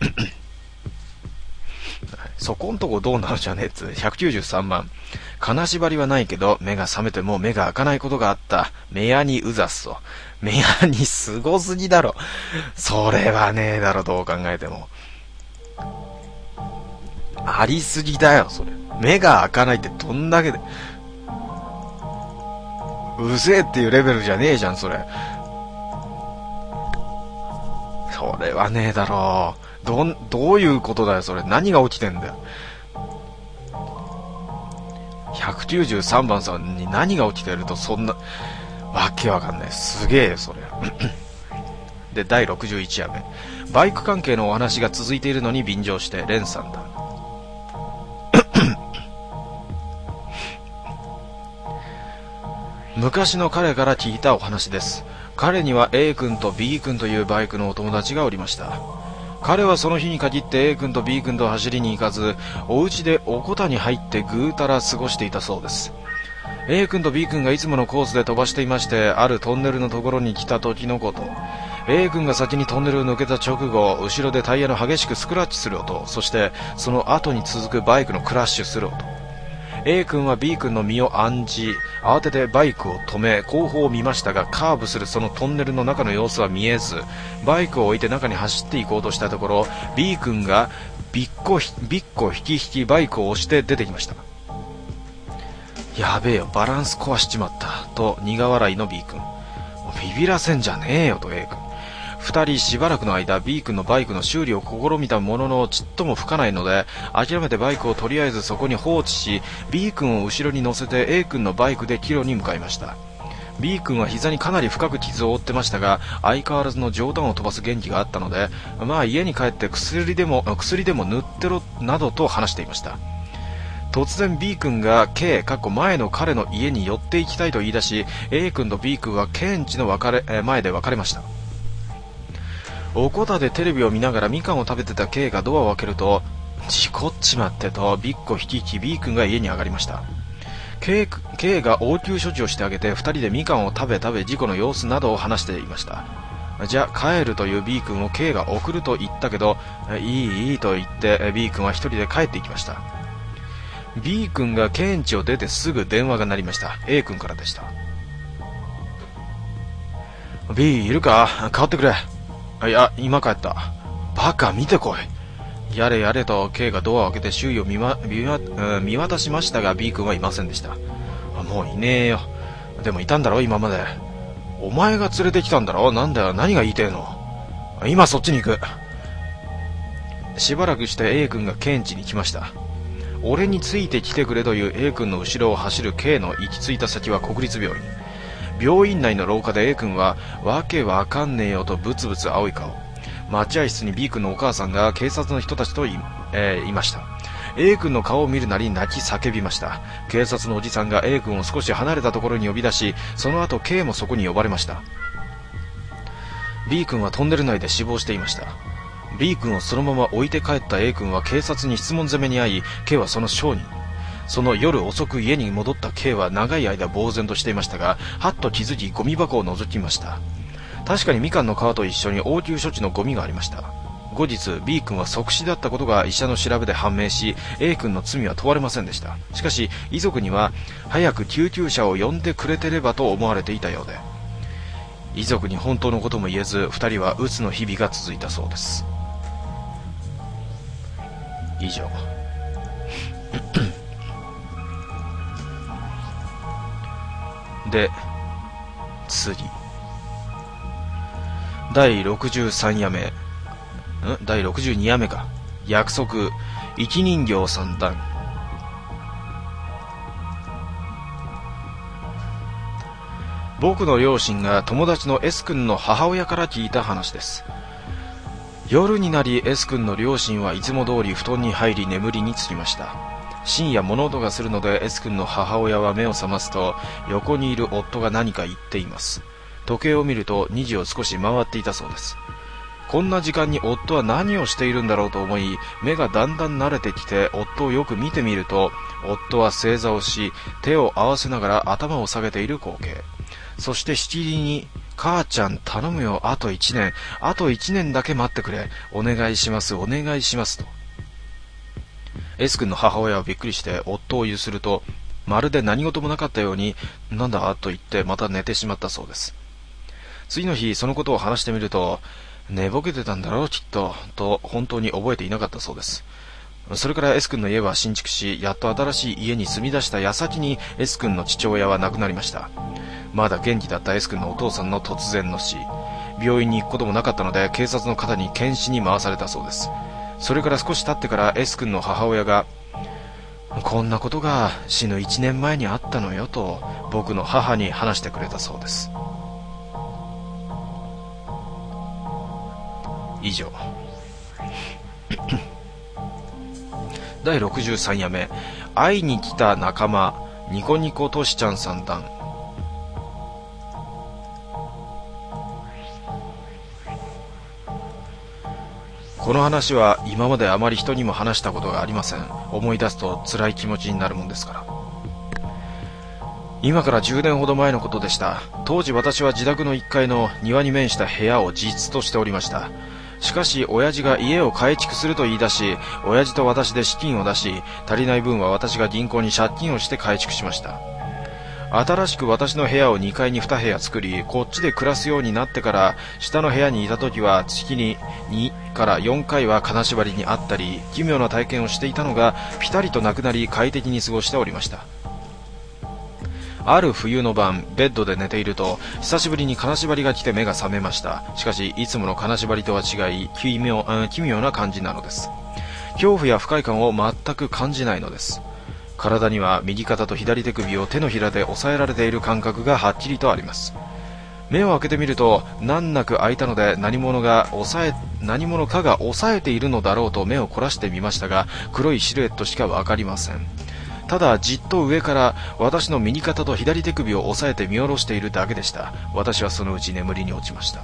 そこんとこどうなるじゃねえっつ。ひゃくきゅうじゅうさんばん、金縛りはないけど目が覚めても目が開かないことがあった。目やにうざっそ。目やにすごすぎだろ。それはねえだろ、どう考えても。ありすぎだよそれ。目が開かないってどんだけで、うぜえっていうレベルじゃねえじゃんそれ。それはねえだろう。どん、どういうことだよそれ。何が起きてんだよ。ひゃくきゅうじゅうさんばんさんに何が起きてるとそんなわけわかんない。すげえよそれ。で、だいろくじゅういちわめ、バイク関係のお話が続いているのに便乗してレンさんだ。昔の彼から聞いたお話です。彼には A 君と B 君というバイクのお友達がおりました。彼はその日に限って A 君と B 君と走りに行かず、お家でおこたに入ってぐうたら過ごしていたそうです。 A 君と B 君がいつものコースで飛ばしていまして、あるトンネルのところに来た時のこと。 A 君が先にトンネルを抜けた直後、後ろでタイヤの激しくスクラッチする音、そしてその後に続くバイクのクラッシュする音。A 君は B 君の身を案じ、慌ててバイクを止め後方を見ましたが、カーブするそのトンネルの中の様子は見えず、バイクを置いて中に走っていこうとしたところ、 B 君がビッコビッコ引き引きバイクを押して出てきました。やべえよ、バランス壊しちまったと苦笑いの B 君。ビビらせんじゃねえよと A 君。二人しばらくの間 B 君のバイクの修理を試みたもののちっとも吹かないので、諦めてバイクをとりあえずそこに放置し、 B 君を後ろに乗せて A 君のバイクで帰路に向かいました。 B 君は膝にかなり深く傷を負ってましたが、相変わらずの冗談を飛ばす元気があったので、まあ家に帰って薬でも薬でも塗ってろなどと話していました。突然 B 君が K かっこ前の彼の家に寄って行きたいと言い出し、 A 君と B 君は K ん家の別れ、え前で別れました。おこたでテレビを見ながらみかんを食べてた K がドアを開けると、事故っちまってとビッコ引き引き B 君が家に上がりました。 K, K が応急処置をしてあげて、ふたりでみかんを食べ食べ事故の様子などを話していました。じゃあ帰るという B 君を K が送ると言ったけど、いいいいと言って B 君は一人で帰っていきました。 B 君が K ん家を出てすぐ電話が鳴りました。 A 君からでした。 B いるか、代わってくれ。いや、今帰った。バカ見てこい。やれやれと K がドアを開けて周囲を見、ま、見, ま、見渡しましたが B 君はいませんでした。もういねえよ。でもいたんだろ今まで。お前が連れてきたんだろ。なんだよ、何が言いてえの。今そっちに行く。しばらくして A 君が K ん家に来ました。俺についてきてくれという A 君の後ろを走る K の行き着いた先は国立病院。病院内の廊下で A 君はわけわかんねえよとブツブツ青い顔。待合室に B 君のお母さんが警察の人たちと い,、えー、いました。 A 君の顔を見るなり泣き叫びました。警察のおじさんが A 君を少し離れたところに呼び出し、その後 K もそこに呼ばれました。 B 君はトンネル内で死亡していました。 B 君をそのまま置いて帰った A 君は警察に質問攻めに遭い、 K はその証人。その夜遅く家に戻った K は長い間呆然としていましたが、はっと気づきゴミ箱を覗きました。確かにみかんの皮と一緒に応急処置のゴミがありました。後日 B 君は即死だったことが医者の調べで判明し、 A 君の罪は問われませんでした。しかし遺族には早く救急車を呼んでくれてればと思われていたようで、遺族に本当のことも言えずふたりは鬱の日々が続いたそうです。以上。で次、だいろくじゅうさん夜目、んだいろくじゅうに夜目か。約束、生き人形三段。僕の両親が友達の S 君の母親から聞いた話です。夜になり S 君の両親はいつも通り布団に入り眠りにつきました。深夜物音がするので S 君の母親は目を覚ますと、横にいる夫が何か言っています。時計を見るとにじを少し回っていたそうです。こんな時間に夫は何をしているんだろうと思い、目がだんだん慣れてきて夫をよく見てみると、夫は正座をし手を合わせながら頭を下げている光景。そしてしきりに、母ちゃん頼むよ、あと一年、あと一年だけ待ってくれ、お願いします、お願いしますと。S 君の母親はびっくりして夫をゆすると、まるで何事もなかったように、なんだと言ってまた寝てしまったそうです。次の日そのことを話してみると、寝ぼけてたんだろうきっとと本当に覚えていなかったそうです。それから S 君の家は新築し、やっと新しい家に住み出した矢先に S 君の父親は亡くなりました。まだ元気だった S 君のお父さんの突然の死。病院に行くこともなかったので警察の方に検視に回されたそうです。それから少し経ってから S 君の母親が、こんなことが死ぬいちねんまえにあったのよと僕の母に話してくれたそうです。以上。だいろくじゅうさん夜目、会いに来た仲間、ニコニコとしちゃん三段。この話は今まであまり人にも話したことがありません。思い出すと辛い気持ちになるもんですから。 今からじゅうねんほど前のことでした。当時私は自宅のいっかいの庭に面した部屋を自室としておりました。しかし親父が家を改築すると言い出し、親父と私で資金を出し、足りない分は私が銀行に借金をして改築しました。新しく私の部屋をにかいにに部屋作り、こっちで暮らすようになってから、下の部屋にいた時は月ににからよんかいは金縛りにあったり、奇妙な体験をしていたのがピタリとなくなり、快適に過ごしておりました。ある冬の晩、ベッドで寝ていると、久しぶりに金縛りが来て目が覚めました。しかしいつもの金縛りとは違い、奇妙、うん、奇妙な感じなのです。恐怖や不快感を全く感じないのです。体には右肩と左手首を手のひらで押さえられている感覚がはっきりとあります。目を開けてみると難なく開いたので、何者が押さえ何者かが押さえているのだろうと目を凝らしてみましたが、黒いシルエットしかわかりません。ただじっと上から私の右肩と左手首を押さえて見下ろしているだけでした。私はそのうち眠りに落ちました。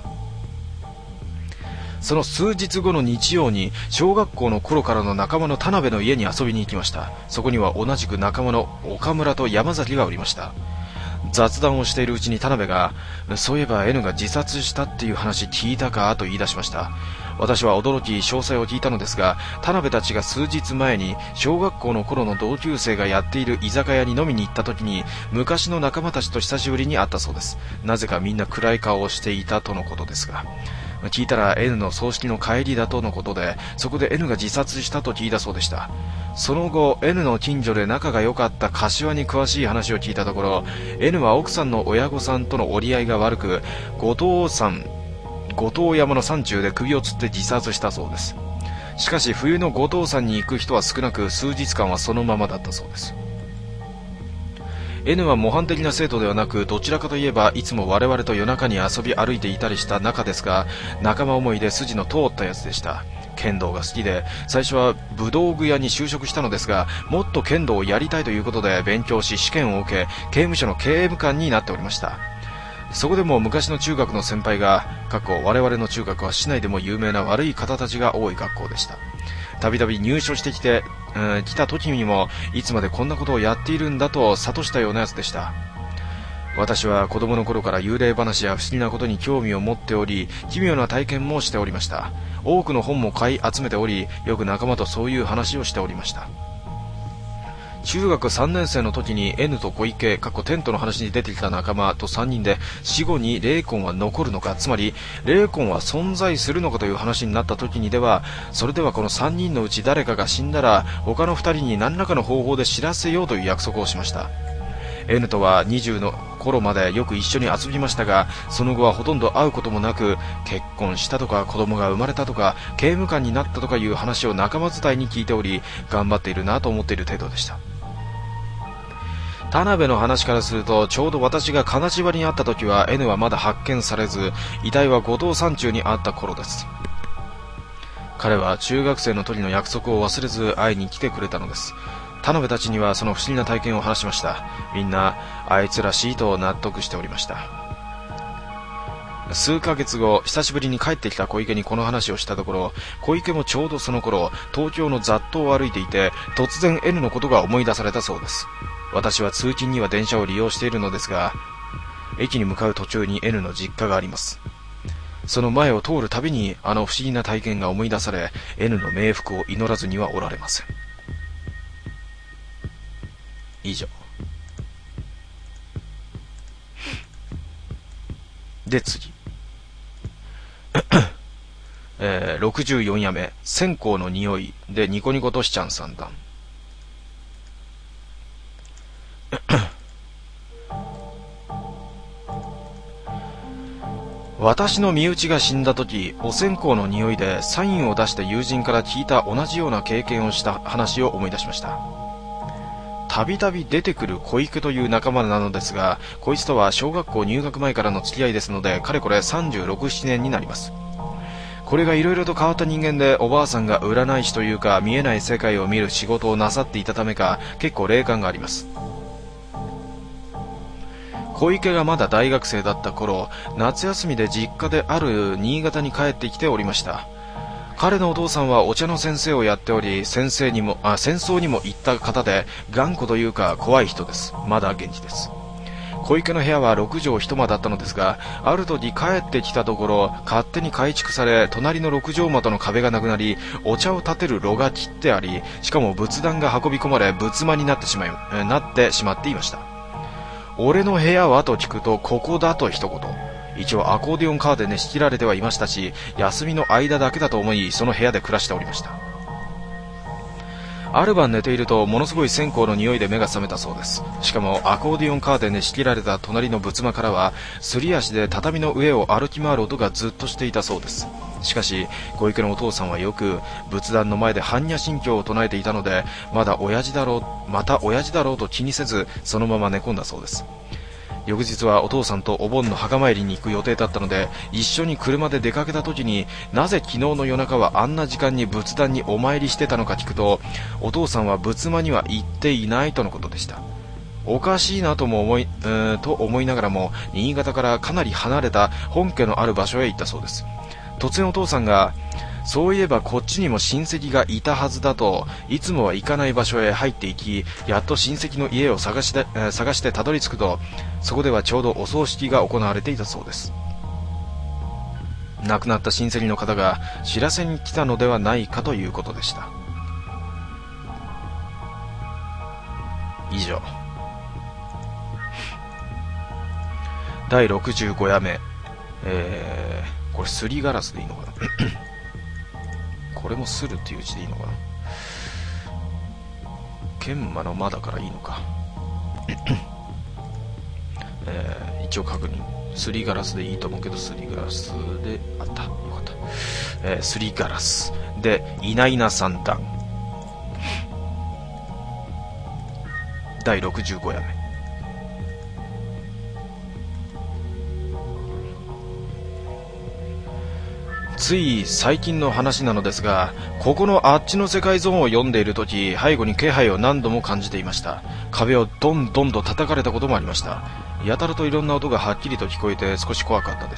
その数日後の日曜に、小学校の頃からの仲間の田辺の家に遊びに行きました。そこには同じく仲間の岡村と山崎がおりました。雑談をしているうちに田辺が、そういえば N が自殺したっていう話聞いたかと言い出しました。私は驚き詳細を聞いたのですが、田辺たちが数日前に小学校の頃の同級生がやっている居酒屋に飲みに行った時に、昔の仲間たちと久しぶりに会ったそうです。なぜかみんな暗い顔をしていたとのことですが、聞いたら N の葬式の帰りだとのことで、そこで N が自殺したと聞いたそうでした。その後 N の近所で仲が良かった柏に詳しい話を聞いたところ、 N は奥さんの親御さんとの折り合いが悪く、後藤山後藤山の山中で首を吊って自殺したそうです。しかし冬の後藤山に行く人は少なく、数日間はそのままだったそうです。N は模範的な生徒ではなく、どちらかといえばいつも我々と夜中に遊び歩いていたりした仲ですが、仲間思いで筋の通ったやつでした。剣道が好きで、最初は武道具屋に就職したのですが、もっと剣道をやりたいということで勉強し試験を受け、刑務所の刑務官になっておりました。そこでも昔の中学の先輩が、過去我々の中学は市内でも有名な悪い方たちが多い学校でした。たびたび入所してきて、うん、来た時にも、いつまでこんなことをやっているんだと諭したようなやつでした。私は子供の頃から幽霊話や不思議なことに興味を持っており、奇妙な体験もしておりました。多くの本も買い集めており、よく仲間とそういう話をしておりました。中学さんねん生の時に N と小池、過去テントの話に出てきた仲間とさんにんで、死後に霊魂は残るのか、つまり霊魂は存在するのかという話になった時にでは、それではこのさんにんのうち誰かが死んだら、他のふたりに何らかの方法で知らせようという約束をしました。N とはにじゅうの頃までよく一緒に遊びましたが、その後はほとんど会うこともなく、結婚したとか子供が生まれたとか刑務官になったとかいう話を仲間伝いに聞いており、頑張っているなと思っている程度でした。田辺の話からすると、ちょうど私が金縛りにあった時は N はまだ発見されず、遺体は後藤山中にあった頃です。彼は中学生の時の約束を忘れず会いに来てくれたのです。田辺たちにはその不思議な体験を話しました。みんなあいつらしいと納得しておりました。数ヶ月後、久しぶりに帰ってきた小池にこの話をしたところ、小池もちょうどその頃東京の雑踏を歩いていて、突然 N のことが思い出されたそうです。私は通勤には電車を利用しているのですが、駅に向かう途中に N の実家があります。その前を通るたびにあの不思議な体験が思い出され、 N の冥福を祈らずにはおられません。以上で、次えー、ろくじゅうよん夜目、線香の匂いでニコニコとしちゃんさん段。私の身内が死んだ時、お線香の匂いでサインを出して友人から聞いた同じような経験をした話を思い出しました。たびたび出てくる小池という仲間なのですが、こいつとは小学校入学前からの付き合いですので、かれこれさんじゅうろく、ななねんになります。これがいろいろと変わった人間で、おばあさんが占い師というか見えない世界を見る仕事をなさっていたためか、結構霊感があります。小池がまだ大学生だった頃、夏休みで実家である新潟に帰ってきておりました。彼のお父さんはお茶の先生をやっており、先生にもあ戦争にも行った方で、頑固というか怖い人です。まだ元気です。 小池の部屋はろくじょう一間だったのですが、ある時帰ってきたところ、勝手に改築され、隣のろくじょう窓の壁がなくなり、お茶を立てる炉が切ってあり、しかも仏壇が運び込まれ、仏間になってしまい、えー、なってしまっていました。俺の部屋はと聞くと、ここだと一言。一応アコーディオンカーでね仕切られてはいましたし、休みの間だけだと思い、その部屋で暮らしておりました。ある晩寝ていると、ものすごい線香の匂いで目が覚めたそうです。しかもアコーディオンカーテンで仕切られた隣の仏間からは、すり足で畳の上を歩き回る音がずっとしていたそうです。しかし小池のお父さんはよく仏壇の前で般若心経を唱えていたので、まだ親父だろうまた親父だろうと気にせず、そのまま寝込んだそうです。翌日はお父さんとお盆の墓参りに行く予定だったので、一緒に車で出かけた時に、なぜ昨日の夜中はあんな時間に仏壇にお参りしてたのか聞くと、お父さんは仏間には行っていないとのことでした。おかしいなとも思い、うーんと思いながらも、新潟からかなり離れた本家のある場所へ行ったそうです。突然お父さんが、そういえばこっちにも親戚がいたはずだと、いつもは行かない場所へ入っていき、やっと親戚の家を探して、えー、探してたどり着くと、そこではちょうどお葬式が行われていたそうです。亡くなった親戚の方が知らせに来たのではないかということでした。以上。だいろくじゅうご夜目、えー、これすりガラスでいいのかなこれもするっていう字でいいのかな。研磨の間だからいいのか、えー、一応確認。すりガラスでいいと思うけど、すりガラスであった。よかった。えー、すりガラスでいないな三段。だいろくじゅうご夜目。つい最近の話なのですが、ここのあっちの世界ゾーンを読んでいるとき、背後に気配を何度も感じていました。壁をどんどんと叩かれたこともありました。やたらといろんな音がはっきりと聞こえて少し怖かったです。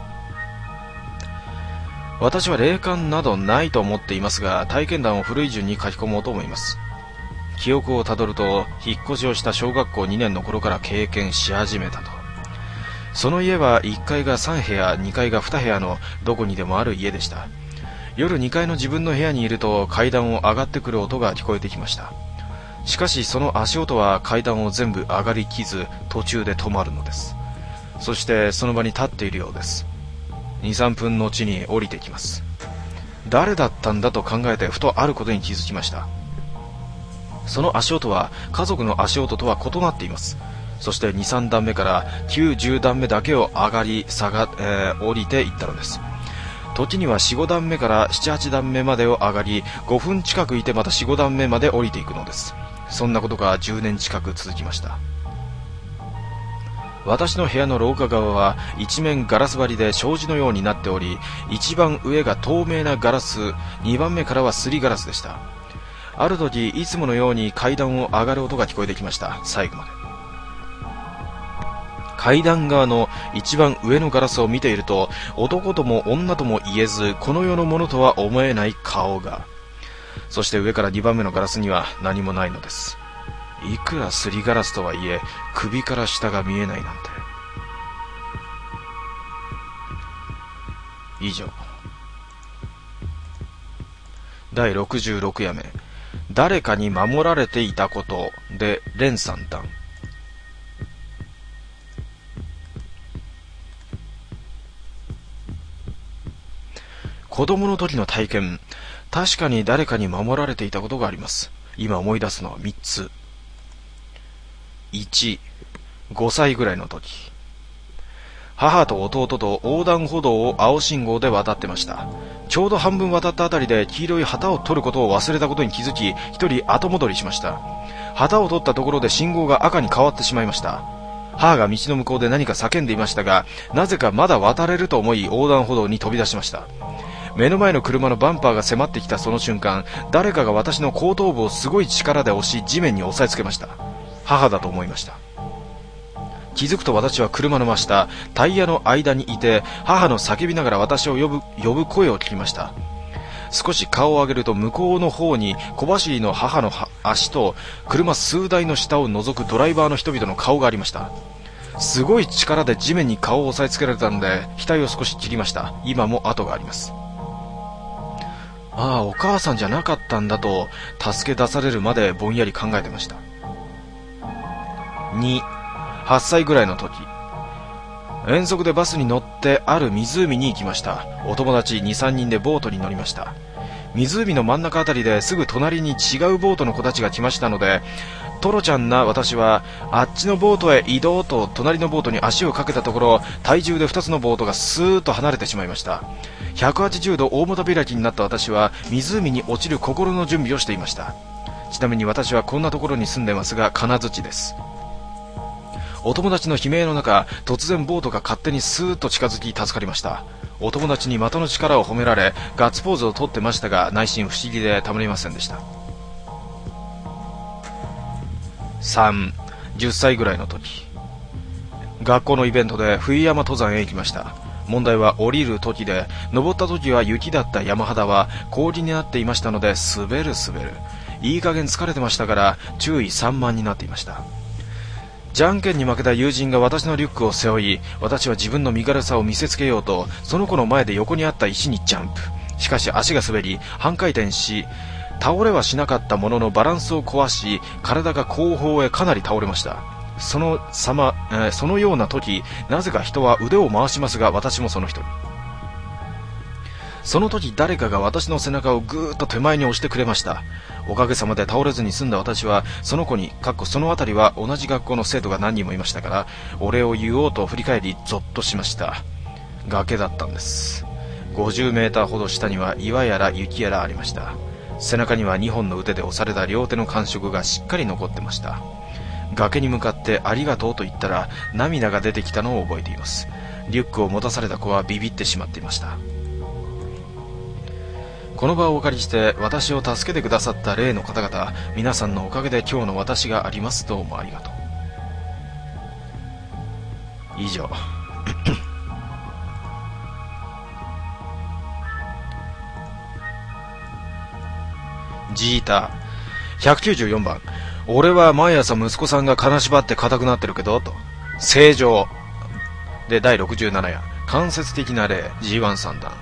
私は霊感などないと思っていますが、体験談を古い順に書き込もうと思います。記憶をたどると、引っ越しをした小学校にねんの頃から経験し始めたと。その家はいっかいがさん部屋、にかいがに部屋のどこにでもある家でした。夜にかいの自分の部屋にいると階段を上がってくる音が聞こえてきました。しかしその足音は階段を全部上がりきず、途中で止まるのです。そしてその場に立っているようです。に、さんぷんの後に降りてきます。誰だったんだと考えてふとあることに気づきました。その足音は家族の足音とは異なっています。そしてに、さん段目からきゅう、じゅう段目だけを上がり下が、えー、降りていったのです。時にはよん、ご段目からなな、はち段目までを上がり、ごふん近くいてまたよん、ご段目まで降りていくのです。そんなことがじゅうねん近く続きました。私の部屋の廊下側は一面ガラス張りで障子のようになっており、一番上が透明なガラス、にばんめからはすりガラスでした。ある時いつものように階段を上がる音が聞こえてきました。最後まで階段側の一番上のガラスを見ていると、男とも女とも言えず、この世のものとは思えない顔が。そして上からにばんめのガラスには何もないのです。いくらすりガラスとはいえ、首から下が見えないなんて。以上。だいろくじゅうろく夜目、誰かに守られていたことで連三段。子供の時の体験、確かに誰かに守られていたことがあります。今思い出すのはみっつ。いち、ごさいぐらいの時、母と弟と横断歩道を青信号で渡ってました。ちょうど半分渡ったあたりで黄色い旗を取ることを忘れたことに気づき、一人後戻りしました。旗を取ったところで信号が赤に変わってしまいました。母が道の向こうで何か叫んでいましたが、なぜかまだ渡れると思い横断歩道に飛び出しました。目の前の車のバンパーが迫ってきたその瞬間、誰かが私の後頭部をすごい力で押し、地面に押さえつけました。母だと思いました。気づくと私は車の真下、タイヤの間にいて、母の叫びながら私を呼ぶ、呼ぶ声を聞きました。少し顔を上げると向こうの方に小走りの母の足と車数台の下を覗くドライバーの人々の顔がありました。 すごい力で地面に顔を押さえつけられたので額を少し切りました。今も跡があります。ああ、お母さんじゃなかったんだと助け出されるまでぼんやり考えてました。に、はっさいぐらいの時、遠足でバスに乗ってある湖に行きました。お友達 にさんにんでボートに乗りました。湖の真ん中あたりですぐ隣に違うボートの子たちが来ましたので、トロちゃんな私はあっちのボートへ移動と隣のボートに足をかけたところ、体重でふたつのボートがスーッと離れてしまいました。ひゃくはちじゅうど大股開きになった私は湖に落ちる心の準備をしていました。ちなみに私はこんなところに住んでますが、金槌です。お友達の悲鳴の中、突然ボートが勝手にスーッと近づき助かりました。お友達に的の力を褒められガッツポーズをとってましたが、内心不思議でたまりませんでした。さん、じゅっさいぐらいの時、学校のイベントで冬山登山へ行きました。問題は降りる時で、登った時は雪だった山肌は氷になっていましたので、滑る滑る、いい加減疲れてましたから注意散漫になっていました。じゃんけんに負けた友人が私のリュックを背負い、私は自分の身軽さを見せつけようとその子の前で横にあった石にジャンプ。しかし足が滑り半回転し、倒れはしなかったもののバランスを壊し、体が後方へかなり倒れました。その様、えー、そのような時、なぜか人は腕を回しますが、私もその一人。その時誰かが私の背中をぐーっと手前に押してくれました。おかげさまで倒れずに済んだ私は、その子に、かっこそのあたりは同じ学校の生徒が何人もいましたから、お礼を言おうと振り返りゾッとしました。崖だったんです。ごじゅうメーターほど下には岩やら雪やらありました。背中にはにほんの腕で押された両手の感触がしっかり残ってました。崖に向かってありがとうと言ったら涙が出てきたのを覚えています。リュックを持たされた子はビビってしまっていました。この場をお借りして私を助けてくださった例の方々、皆さんのおかげで今日の私があります。どうもありがとう。以上。ジータひゃくきゅうじゅうよんばん、俺は毎朝息子さんが金縛って硬くなってるけどと。正常で。だいろくじゅうなな夜、間接的な例 ジーワン 三段。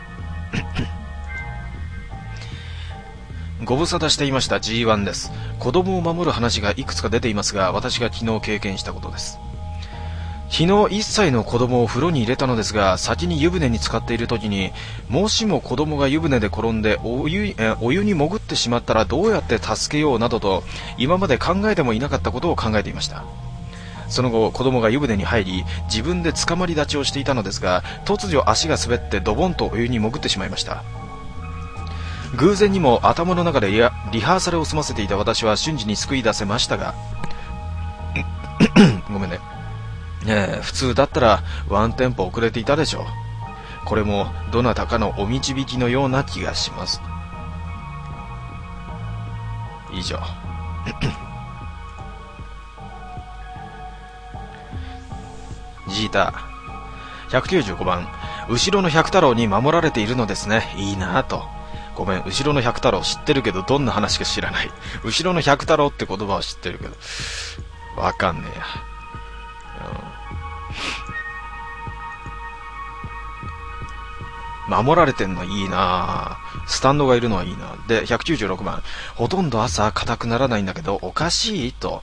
ご無沙汰していました。 ジーワン です。子供を守る話がいくつか出ていますが、私が昨日経験したことです。昨日いっさいの子供を風呂に入れたのですが、先に湯船に浸かっている時に、もしも子供が湯船で転んでお湯、えお湯に潜ってしまったらどうやって助けようなどと、今まで考えてもいなかったことを考えていました。その後、子供が湯船に入り自分で捕まり立ちをしていたのですが、突如足が滑ってドボンとお湯に潜ってしまいました。偶然にも頭の中でリハーサルを済ませていた私は瞬時に救い出せましたがごめんね、えー、普通だったらワンテンポ遅れていたでしょう。これもどなたかのお導きのような気がします。以上。ジータひゃくきゅうじゅうごばん、後ろの百太郎に守られているのですね。いいなぁと。ごめん、後ろの百太郎知ってるけどどんな話か知らない。後ろの百太郎って言葉は知ってるけどわかんねえや、うん、守られてんのいいなぁ。スタンドがいるのはいいな。でひゃくきゅうじゅうろくばん、ほとんど朝硬くならないんだけどおかしいと。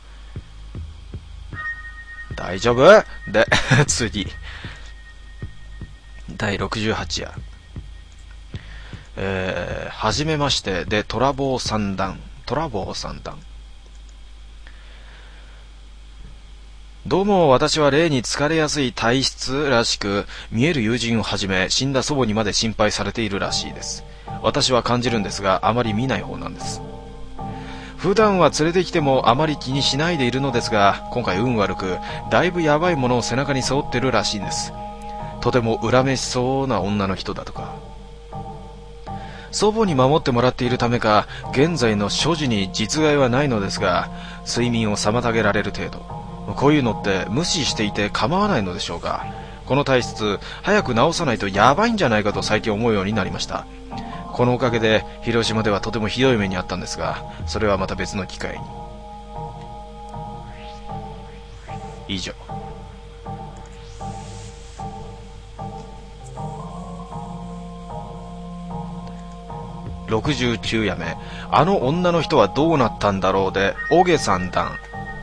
大丈夫で次だいろくじゅうはち夜、えー、はじめましてでトラボー三段。トラボー三段。どうも、私は霊に疲れやすい体質らしく、見える友人をはじめ死んだ祖母にまで心配されているらしいです。私は感じるんですが、あまり見ない方なんです。普段は連れてきてもあまり気にしないでいるのですが、今回運悪くだいぶやばいものを背中に背負ってるらしいんです。とても恨めしそうな女の人だとか。祖母に守ってもらっているためか、現在の所持に実害はないのですが、睡眠を妨げられる程度。こういうのって無視していて構わないのでしょうか。この体質、早く治さないとやばいんじゃないかと最近思うようになりました。このおかげで広島ではとてもひどい目にあったんですが、それはまた別の機会に。以上。 ろくじゅうきゅうやめ、あの女の人はどうなったんだろうで、おげさん段。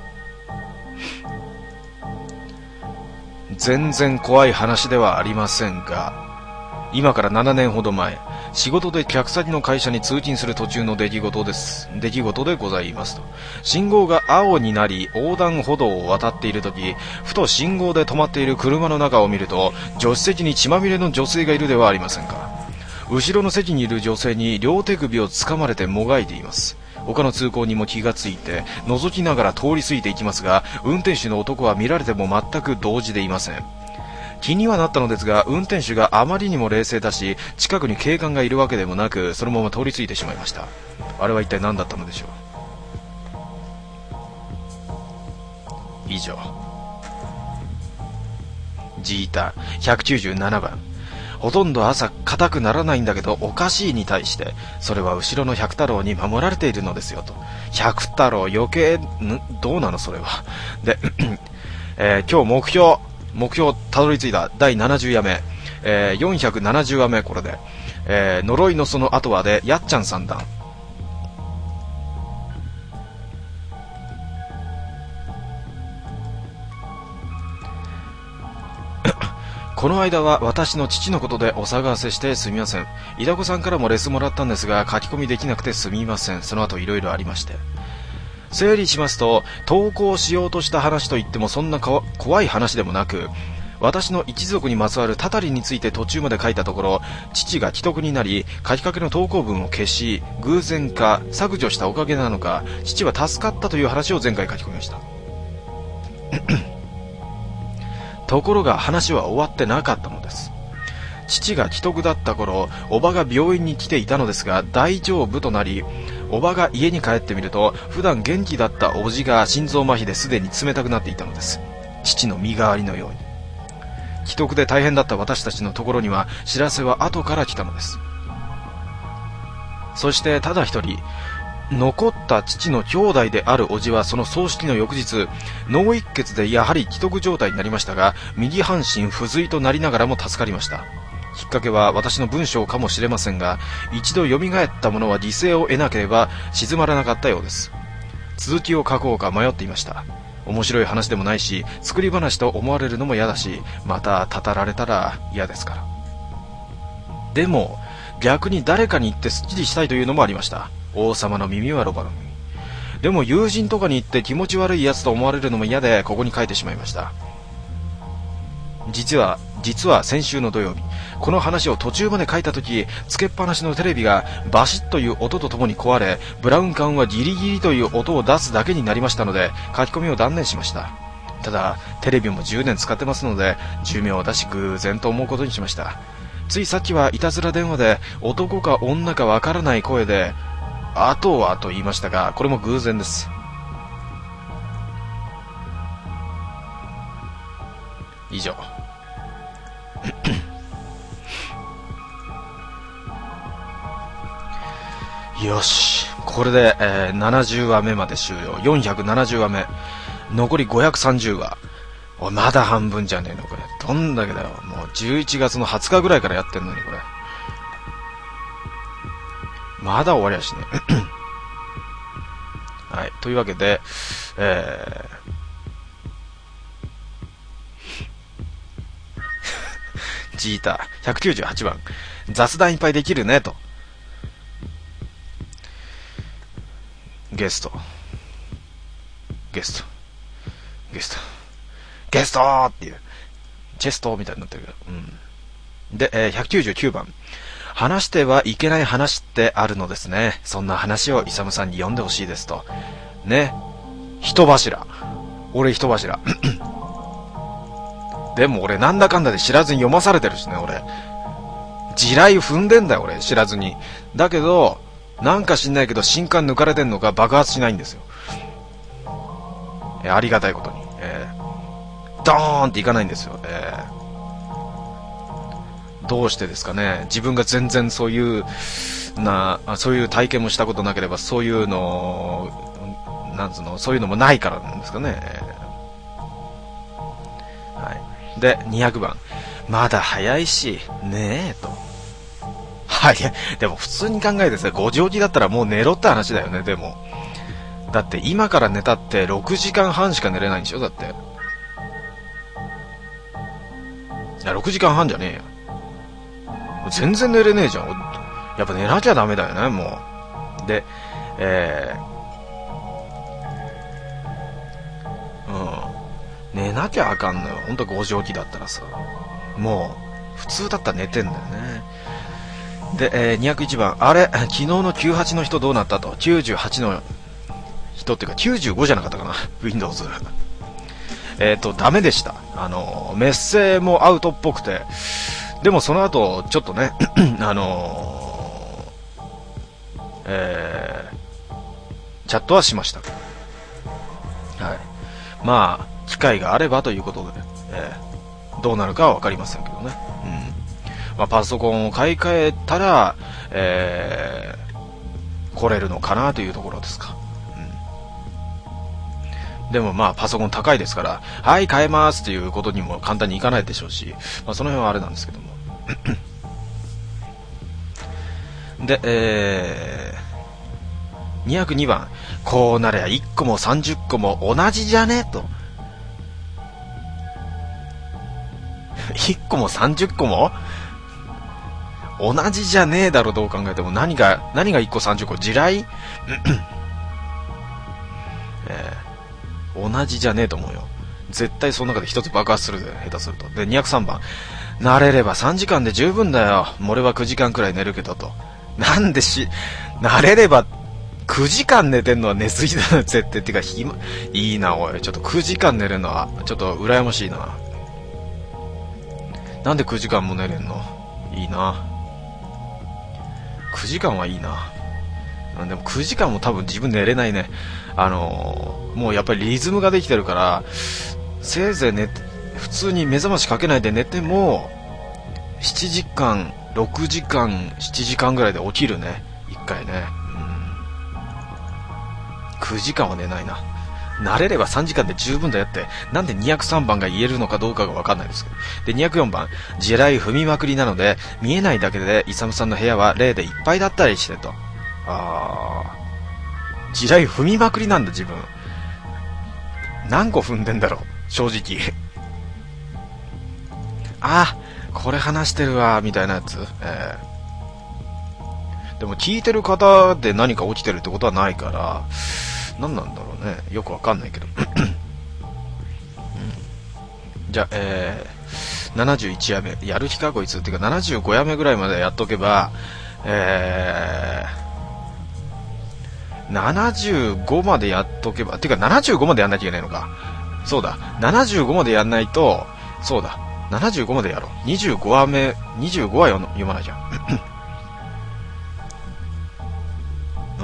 全然怖い話ではありませんが、今からななねんほど前、仕事で客先の会社に通勤する途中の出来事です。出来事でございますと。信号が青になり横断歩道を渡っているとき、ふと信号で止まっている車の中を見ると、助手席に血まみれの女性がいるではありませんか。後ろの席にいる女性に両手首を掴まれてもがいています。他の通行にも気がついて覗きながら通り過ぎていきますが、運転手の男は見られても全く動じていません。気にはなったのですが、運転手があまりにも冷静だし、近くに警官がいるわけでもなく、そのまま通り過ぎてしまいました。あれは一体何だったのでしょう。以上。ジータひゃくきゅうじゅうななばん。ほとんど朝硬くならないんだけどおかしいに対して、それは後ろの百太郎に守られているのですよと。百太郎余計んどうなのそれは。で、えー、今日目標目標たどり着いただいななじゅうやめ、えー、よんひゃくななじゅうわめこれで、えー、呪いのその後はでやっちゃんさん段。この間は私の父のことでお騒がせしてすみません。いだこさんからもレスもらったんですが、書き込みできなくてすみません。その後いろいろありまして。整理しますと、投稿しようとした話といってもそんなか怖い話でもなく、私の一族にまつわるたたりについて途中まで書いたところ、父が既得になり、書きかけの投稿文を消し、偶然か削除したおかげなのか、父は助かったという話を前回書き込みました。ところが話は終わってなかったのです。父が既得だった頃、おばが病院に来ていたのですが、大丈夫となり、おばが家に帰ってみると、普段元気だったおじが心臓麻痺ですでに冷たくなっていたのです。父の身代わりのように。既得で大変だった私たちのところには知らせは後から来たのです。そしてただ一人、残った父の兄弟である叔父はその葬式の翌日、脳一血でやはり既得状態になりましたが、右半身不随となりながらも助かりました。きっかけは私の文章かもしれませんが、一度蘇ったものは犠牲を得なければ静まらなかったようです。続きを書こうか迷っていました。面白い話でもないし、作り話と思われるのも嫌だし、また語られたら嫌ですから。でも逆に誰かに言ってスッキリしたいというのもありました。王様の耳はロバの耳。でも友人とかに言って気持ち悪いやつと思われるのも嫌で、ここに書いてしまいました。実は実は先週の土曜日、この話を途中まで書いた時、つけっぱなしのテレビがバシッという音とともに壊れ、ブラウン管はギリギリという音を出すだけになりましたので、書き込みを断念しました。ただテレビもじゅうねん使ってますので、寿命だし偶然と思うことにしました。ついさっきはいたずら電話で男か女かわからない声であとはと言いましたが、これも偶然です。以上。よし、これで、えー、ななじゅうわめまで終了。よんひゃくななじゅうわめ、残りごひゃくさんじゅうわ。おい、まだ半分じゃねえのこれ。どんだけだよ。もうじゅういちがつのはつかぐらいからやってんのにこれ。まだ終わりやしね。はい、というわけで、えー、ジータひゃくきゅうじゅうはちばん、雑談いっぱいできるねと。ゲストゲストゲストゲストーっていうチェストみたいになってるけど、うん、で、えー、ひゃくきゅうじゅうきゅうばん、話してはいけない話ってあるのですね。そんな話をイサムさんに読んでほしいですと。ね。人柱。俺人柱。でも俺なんだかんだで知らずに読まされてるしね、俺。地雷踏んでんだよ、俺。知らずに。だけど、なんか知んないけど、新刊抜かれてんのか爆発しないんですよ。えー、ありがたいことに。えー、ドーンっていかないんですよ。えーどうしてですかね。自分が全然そういうなそういう体験もしたことなければ、そういうのなんつうのそういうのもないからなんですかね。はい。でにひゃくばん、まだ早いしねえと。 はい。でも普通に考えてさ、ごじ起きだったらもう寝ろって話だよね、でも。だって今から寝たってろくじかんはんしか寝れないんでしょ、だって。いや、ろくじかんはんじゃねえよ。全然寝れねえじゃん。やっぱ寝なきゃダメだよね、もう。で、えー、うん。寝なきゃあかんのよ。ほんとごじ起きだったらさ。もう、普通だったら寝てんだよね。で、えー、にひゃくいちばん。あれ昨日のきゅうじゅうはちの人どうなったと。きゅうじゅうはちの人っていうかきゅうじゅうごじゃなかったかな。Windows。えっと、ダメでした。あの、メッセもアウトっぽくて。でもその後、ちょっとね、あのー、えー、チャットはしました。はい。まあ、機会があればということで、えー、どうなるかはわかりませんけどね。うん。まあ、パソコンを買い替えたら、えー、来れるのかなというところですか。うん。でもまあ、パソコン高いですから、はい、買えますっていうことにも簡単にいかないでしょうし、まあ、その辺はあれなんですけども。で、えー、にひゃくにばん。こうなりゃいっこもさんじゅっこも同じじゃねと。いっこもさんじゅっこも同じじゃねえだろ、どう考えても。何が、何がいっこさんじゅっこ地雷えー、同じじゃねえと思うよ。絶対その中で一つ爆発するで、下手すると。で、にひゃくさんばん。慣れればさんじかんで十分だよ。俺はくじかんくらい寝るけどと。なんでし、慣れればくじかん寝てんのは寝すぎだな、絶対。ってか、暇、いいな、おい。ちょっとくじかん寝れるのは、ちょっと羨ましいな。なんでくじかんも寝れんの？いいな。くじかんはいいな。でもくじかんも多分自分寝れないね。あのー、もうやっぱりリズムができてるから、せいぜい寝て、普通に目覚ましかけないで寝ても、ななじかん、ろくじかん、ななじかんぐらいで起きるね。いっかいね。うん。くじかんは寝ないな。慣れればさんじかんで十分だよって、なんでにひゃくさんばんが言えるのかどうかがわかんないですけど。で、にひゃくよんばん。地雷踏みまくりなので、見えないだけで、イサムさんの部屋は霊でいっぱいだったりしてと。あー。地雷踏みまくりなんだ、自分。何個踏んでんだろう、正直。あ、これ話してるわ、みたいなやつ。えー、でも聞いてる方で何か起きてるってことはないから、何なんだろうね。よくわかんないけど。うん、じゃあ、えー、ななじゅういちやめ。やる気かこいつっていうか、ななじゅうごやめぐらいまでやっとけば、えー、ななじゅうごまでやっとけば、っていうかななじゅうごまでやんなきゃいけないのか。そうだ、ななじゅうごまでやんないと、そうだ、ななじゅうごまでやろう。にじゅうごわめ、にじゅうごは読まなきゃ。うん。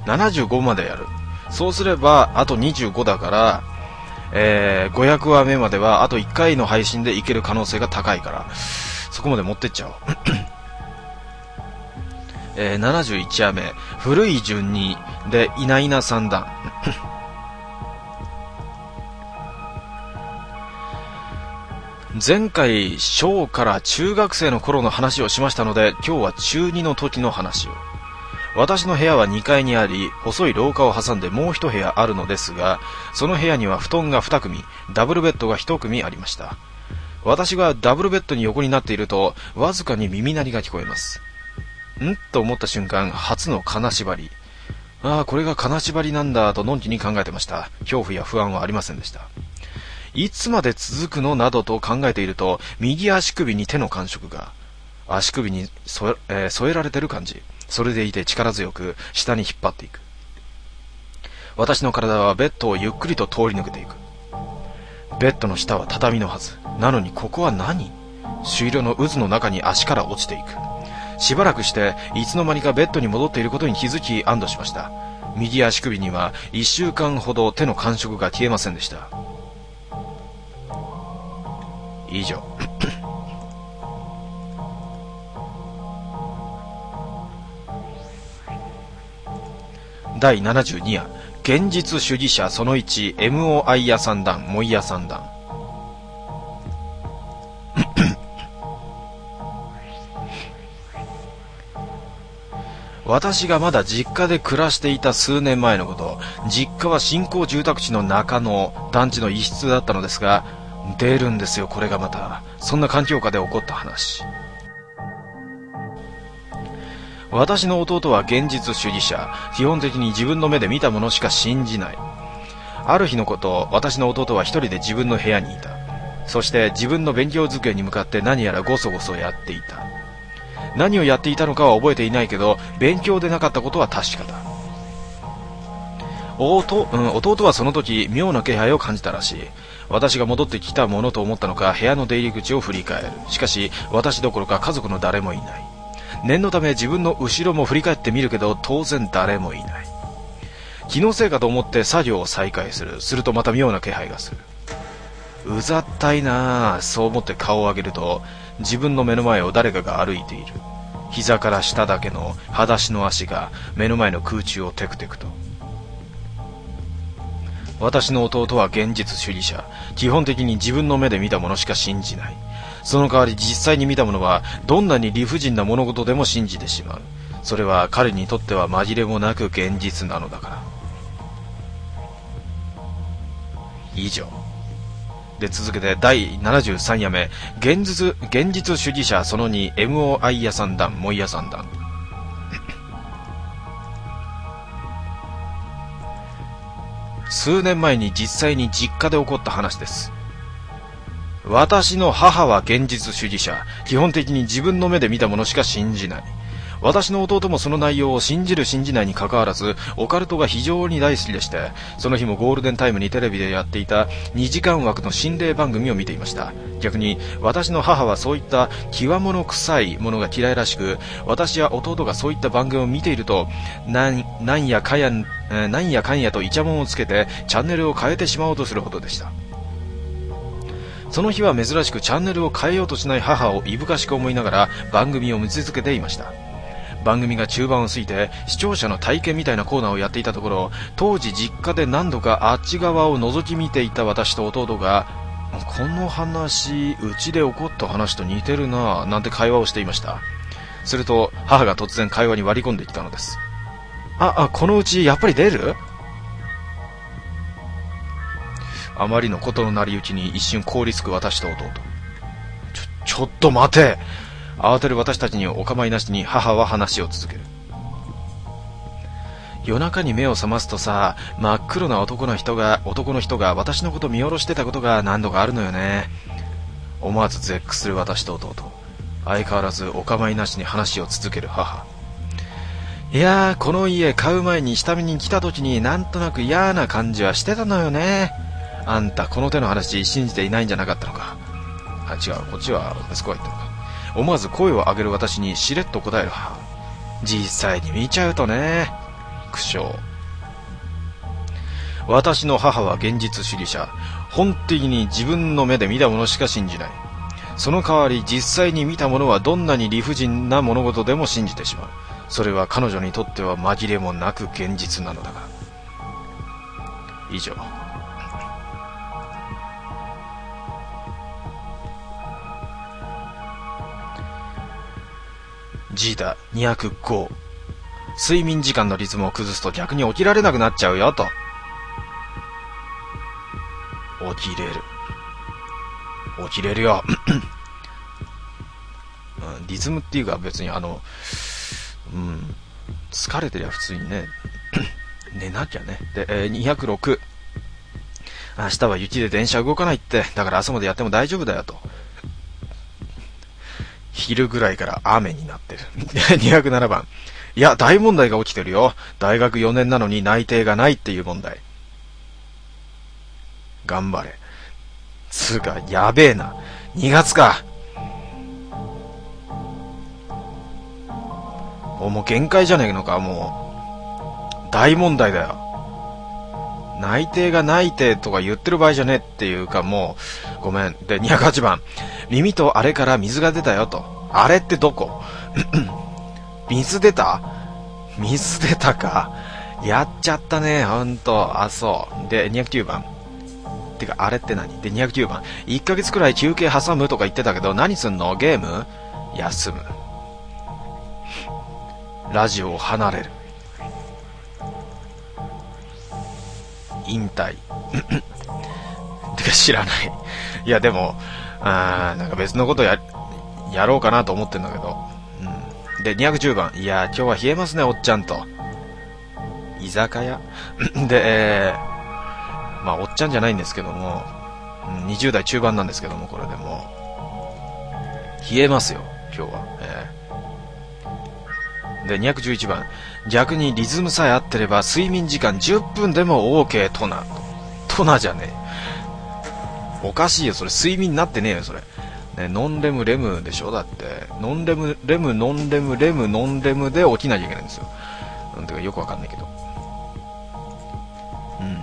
ななじゅうごまでやる。そうすれば、あとにじゅうごだから、えー、ごひゃくわめまでは、あといっかいの配信でいける可能性が高いから、そこまで持ってっちゃおう。えー、ななじゅういちわめ、古い順に、で、いないな三段。前回、小から中学生の頃の話をしましたので、今日は中にの時の話を。私の部屋はにかいにあり、細い廊下を挟んでもう一部屋あるのですが、その部屋には布団がに組、ダブルベッドがいち組ありました。私がダブルベッドに横になっていると、わずかに耳鳴りが聞こえます。んと思った瞬間、初の金縛り。ああ、これが金縛りなんだとのんきに考えてました。恐怖や不安はありませんでした。いつまで続くのなどと考えていると、右足首に手の感触が。足首に添 え,、えー、添えられてる感じ。それでいて力強く下に引っ張っていく。私の体はベッドをゆっくりと通り抜けていく。ベッドの下は畳のはず。なのにここは何？朱色の渦の中に足から落ちていく。しばらくしていつの間にかベッドに戻っていることに気づき安堵しました。右足首にはいっしゅうかんほど手の感触が消えませんでした。以上。だいななじゅうにや、現実主義者そのいち、エムオーアイ 屋三段、モイヤ三段。 私がまだ実家で暮らしていた数年前のこと、実家は新興住宅地の中の団地の一室だったのですが、出るんですよ、これがまた。そんな環境下で起こった話。私の弟は現実主義者、基本的に自分の目で見たものしか信じない。ある日のこと、私の弟は一人で自分の部屋にいた。そして自分の勉強机に向かって何やらゴソゴソやっていた。何をやっていたのかは覚えていないけど、勉強でなかったことは確かだ。弟、うん、弟はその時妙な気配を感じたらしい。私が戻ってきたものと思ったのか、部屋の出入り口を振り返る。しかし私どころか家族の誰もいない。念のため自分の後ろも振り返ってみるけど、当然誰もいない。気のせいかと思って作業を再開する。するとまた妙な気配がする。うざったいなぁ。そう思って顔を上げると、自分の目の前を誰かが歩いている。膝から下だけの裸足の足が目の前の空中をテクテクと。私の弟は現実主義者、基本的に自分の目で見たものしか信じない。その代わり実際に見たものはどんなに理不尽な物事でも信じてしまう。それは彼にとっては紛れもなく現実なのだから。以上で、続けてだいななじゅうさんやめ、現実現実主義者そのに エムオーアイ 屋さん団、モイ屋さん団。数年前に実際に実家で起こった話です。私の母は現実主義者、基本的に自分の目で見たものしか信じない。私の弟もその内容を信じる信じないに関わらず、オカルトが非常に大好きでして、その日もゴールデンタイムにテレビでやっていたにじかん枠の心霊番組を見ていました。逆に私の母はそういった極物臭いものが嫌いらしく、私や弟がそういった番組を見ていると、なんなんやかやん、なんやかんやとイチャモンをつけてチャンネルを変えてしまおうとするほどでした。その日は珍しくチャンネルを変えようとしない母をいぶかしく思いながら番組を見続けていました。番組が中盤を過ぎて視聴者の体験みたいなコーナーをやっていたところ、当時実家で何度かあっち側を覗き見ていた私と弟が、この話うちで起こった話と似てるなぁなんて会話をしていました。すると母が突然会話に割り込んできたのです。ああ、このうちやっぱり出る？あまりのことの成り行きに一瞬凍りつく私と弟。ちょ、ちょっと待て。慌てる私たちにお構いなしに母は話を続ける。夜中に目を覚ますとさ、真っ黒な男の人が男の人が私のこと見下ろしてたことが何度かあるのよね。思わず絶句する私と弟。相変わらずお構いなしに話を続ける母。いやー、この家買う前に下見に来た時になんとなく嫌な感じはしてたのよね。あんたこの手の話信じていないんじゃなかったのか。あ、違う、こっちは息子が言ったのか。思わず声を上げる私にしれっと答える母。実際に見ちゃうとね。苦笑。私の母は現実主義者。本的に自分の目で見たものしか信じない。その代わり実際に見たものはどんなに理不尽な物事でも信じてしまう。それは彼女にとっては紛れもなく現実なのだが。以上。ジータにひゃくご。睡眠時間のリズムを崩すと逆に起きられなくなっちゃうよと。起きれる。起きれるよ。リズムっていうか別にあの、うん、疲れてりゃ普通にね、寝なきゃね。で、えー、にひゃくろく。明日は雪で電車動かないって、だから朝までやっても大丈夫だよと。昼ぐらいから雨になってる。にひゃくななばん。いや、大問題が起きてるよ。大学よねんなのに内定がないっていう問題。頑張れ。つうか、やべえな。にがつか。お、もう限界じゃねえのか、もう。大問題だよ。内定がないてとか言ってる場合じゃねえっていうか、もうごめん。でにひゃくはちばん、耳とあれから水が出たよと。あれってどこ？水出た？水出たか。やっちゃったね、ほんと。あ、そうでにひゃくきゅうばん、てかあれって何でにひゃくきゅうばん、いっかげつくらい休憩挟むとか言ってたけど何すんの？ゲーム？休む。 ラジオを離れる。引退。てか知らない。いやでも、あーなんか別のことや、やろうかなと思ってんだけど。うん、で、にひゃくじゅうばん。いやー今日は冷えますね、おっちゃんと。居酒屋で、えー、まあおっちゃんじゃないんですけども、にじゅう代中盤なんですけども、これでも冷えますよ今日は、えー、でにひゃくじゅういちばん、逆にリズムさえ合ってれば睡眠時間じゅっぷんでも OK トナトナじゃねえ、おかしいよそれ、睡眠になってねえよそれ、ね、ノンレムレムでしょ、だってノンレムレムノンレムレムノンレムで起きなきゃいけないんですよ。なんてかよくわかんないけど、うん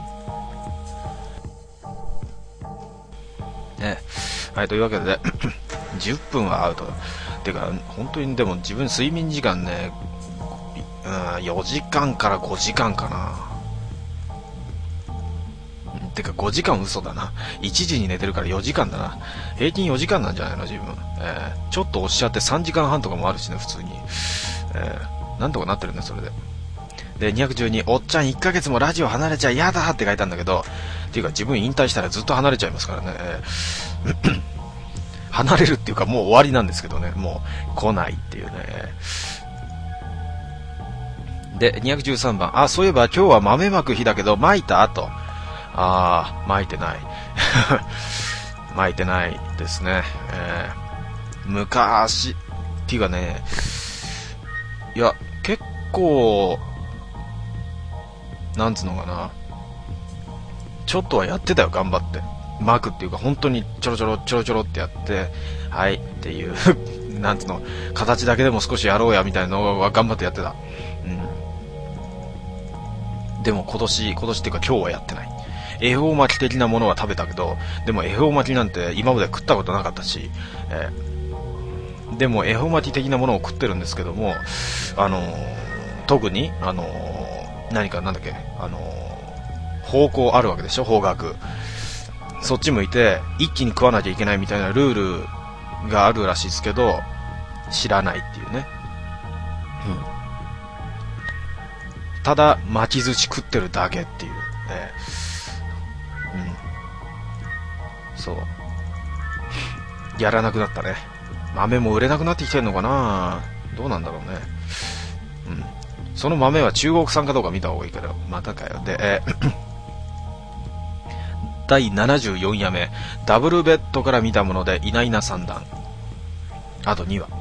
ね、はい、というわけでじゅっぷんはアウトてか本当に。でも自分睡眠時間ね、うん、よじかんからごじかんかな。てかごじかん嘘だな、いちじに寝てるからよじかんだな。平均よじかんなんじゃないの自分、えー、ちょっと押しちゃってさんじかんはんとかもあるしね普通に、えー、なんとかなってるねそれで。でにひゃくじゅうに、おっちゃんいっかげつもラジオ離れちゃ嫌だって書いたんだけど、っていうか自分引退したらずっと離れちゃいますからね、えー、離れるっていうかもう終わりなんですけどね、もう来ないっていうね。でにひゃくじゅうさんばん、あ、そういえば今日は豆まく日だけどまいた後、あーまいてないまいてないですね、えー、昔っていうかね、いや結構なんつうのかな、ちょっとはやってたよ頑張って、マークっていうか本当にちょろちょろちょろちょろってやってはいっていうなんつうの、形だけでも少しやろうやみたいなのは頑張ってやってた、うん、でも今年今年っていうか今日はやってない。恵方巻き的なものは食べたけど、でも恵方巻きなんて今まで食ったことなかったし、えー、でも恵方巻き的なものを食ってるんですけども、あのー、特にあのー、何かなんだっけ、あのー、方向あるわけでしょ、方角、そっち向いて一気に食わなきゃいけないみたいなルールがあるらしいですけど、知らないっていうね、うん、ただ巻き寿司食ってるだけっていう、えーうん、そうやらなくなったね。豆も売れなくなってきてるのかな、どうなんだろうね、うん、その豆は中国産かどうか見た方がいいけど、またかよ。で、えー、だいななじゅうよんやめ、ダブルベッドから見たものでいないな三段、あとにわ。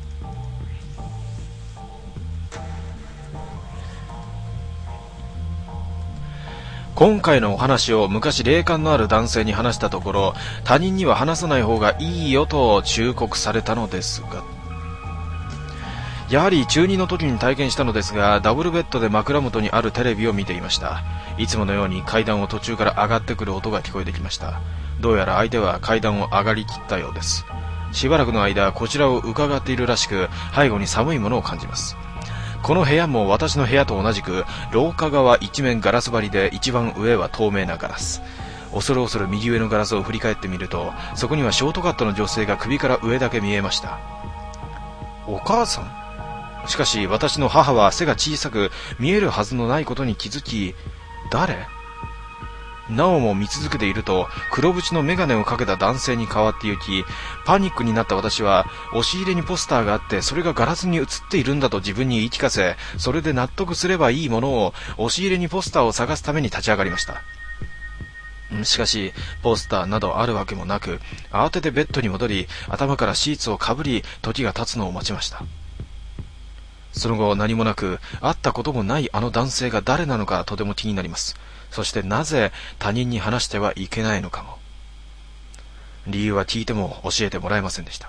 今回のお話を昔霊感のある男性に話したところ、他人には話さない方がいいよと忠告されたのですが、やはり中にの時に体験したのですが、ダブルベッドで枕元にあるテレビを見ていました。いつものように階段を途中から上がってくる音が聞こえてきました。どうやら相手は階段を上がりきったようです。しばらくの間こちらを伺っているらしく、背後に寒いものを感じます。この部屋も私の部屋と同じく廊下側一面ガラス張りで、一番上は透明なガラス。恐る恐る右上のガラスを振り返ってみると、そこにはショートカットの女性が首から上だけ見えました。お母さん？しかし私の母は背が小さく、見えるはずのないことに気づき、誰？なおも見続けていると、黒縁の眼鏡をかけた男性に変わってゆき、パニックになった私は、押し入れにポスターがあって、それがガラスに映っているんだと自分に言い聞かせ、それで納得すればいいものを、押し入れにポスターを探すために立ち上がりました。しかし、ポスターなどあるわけもなく、慌ててベッドに戻り、頭からシーツをかぶり、時が経つのを待ちました。その後何もなく、会ったこともないあの男性が誰なのかとても気になります。そしてなぜ他人に話してはいけないのかも。理由は聞いても教えてもらえませんでした。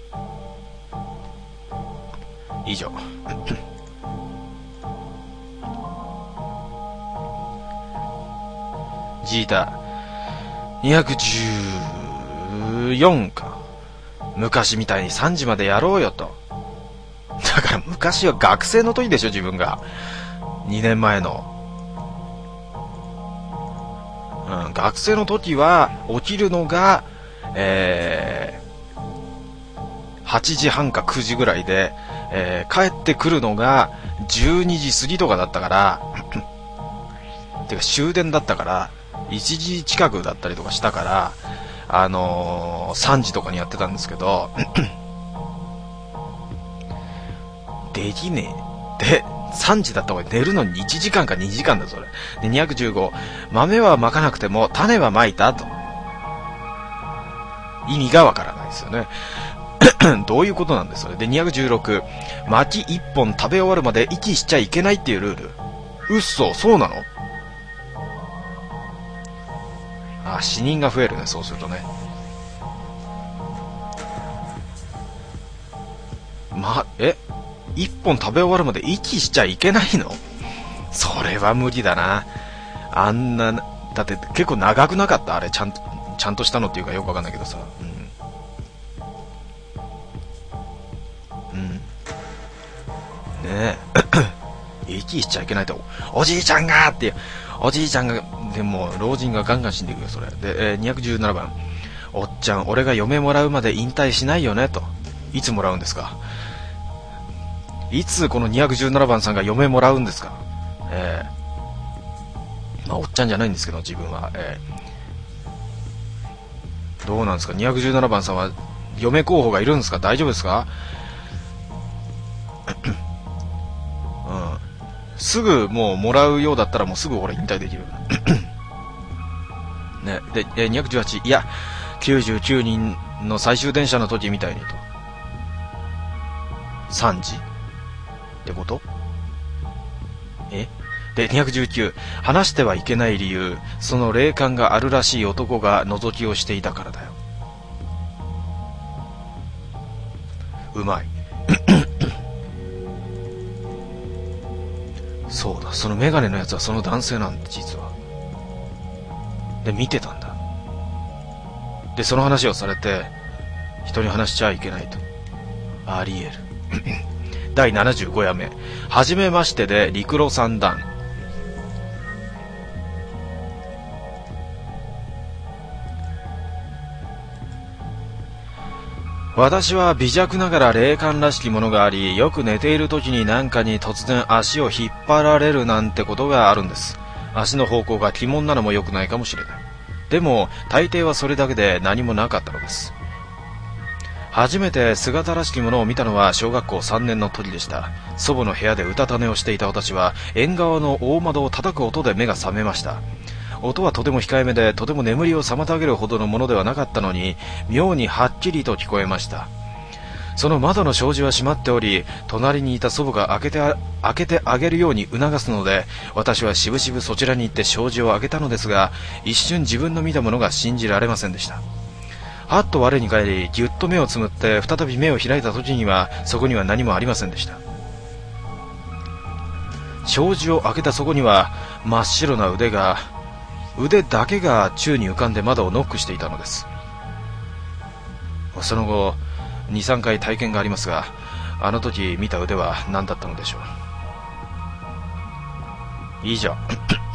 以上。ジータにひゃくじゅうよんか。昔みたいにさんじまでやろうよと。だから昔は学生の時でしょ、自分がにねんまえの、うん、学生の時は起きるのが、えー、はちじはんかくじぐらいで、 えー、帰ってくるのがじゅうにじ過ぎとかだったからてか終電だったからいちじ近くだったりとかしたから、あのー、さんじとかにやってたんですけどできねえでさんじだった方が寝るのにいちじかんかにじかんだそれでにひゃくじゅうご豆はまかなくても種はまいたと意味がわからないですよねどういうことなんですそれでにひゃくじゅうろく薪いっぽん食べ終わるまで息しちゃいけないっていうルールうっそそうなのあ死人が増えるねそうするとねまえいっぽん食べ終わるまで息しちゃいけないのそれは無理だなあんなだって結構長くなかったあれちゃんとちゃんとしたのっていうかよくわかんないけどさうん、うん、ねえ息しちゃいけないとおじいちゃんがっていうおじいちゃんがでも老人がガンガン死んでいくよそれで、えー、にひゃくじゅうななばんおっちゃん俺が嫁もらうまで引退しないよねといつもらうんですかいつこのにひゃくじゅうななばんさんが嫁もらうんですかえー、まあおっちゃんじゃないんですけど自分は、えー、どうなんですかにひゃくじゅうななばんさんは嫁候補がいるんですか大丈夫ですかうんすぐもうもらうようだったらもうすぐ俺引退できるねで、えー、にひゃくじゅうはちいやきゅうじゅうきゅうにんの最終電車の時みたいにとさんじってことえでにひゃくじゅうきゅう話してはいけない理由その霊感があるらしい男が覗きをしていたからだようまいそうだそのメガネのやつはその男性なんだ実はで見てたんだでその話をされて人に話しちゃいけないとあり得るだいななじゅうごやめはじめましてで陸路三段私は微弱ながら霊感らしきものがありよく寝ている時に何かに突然足を引っ張られるなんてことがあるんです足の方向が鬼門なのも良くないかもしれないでも大抵はそれだけで何もなかったのです初めて姿らしきものを見たのは小学校さんねんの時でした祖母の部屋でうたた寝をしていた私は縁側の大窓を叩く音で目が覚めました音はとても控えめでとても眠りを妨げるほどのものではなかったのに妙にはっきりと聞こえましたその窓の障子は閉まっており隣にいた祖母が開けてあ開けてあげるように促すので私はしぶしぶそちらに行って障子を開けたのですが一瞬自分の見たものが信じられませんでしたはっと我に返りぎゅっと目をつむって再び目を開いた時にはそこには何もありませんでした障子を開けたそこには真っ白な腕が腕だけが宙に浮かんで窓をノックしていたのですその後 にさんかい体験がありますがあの時見た腕は何だったのでしょう以上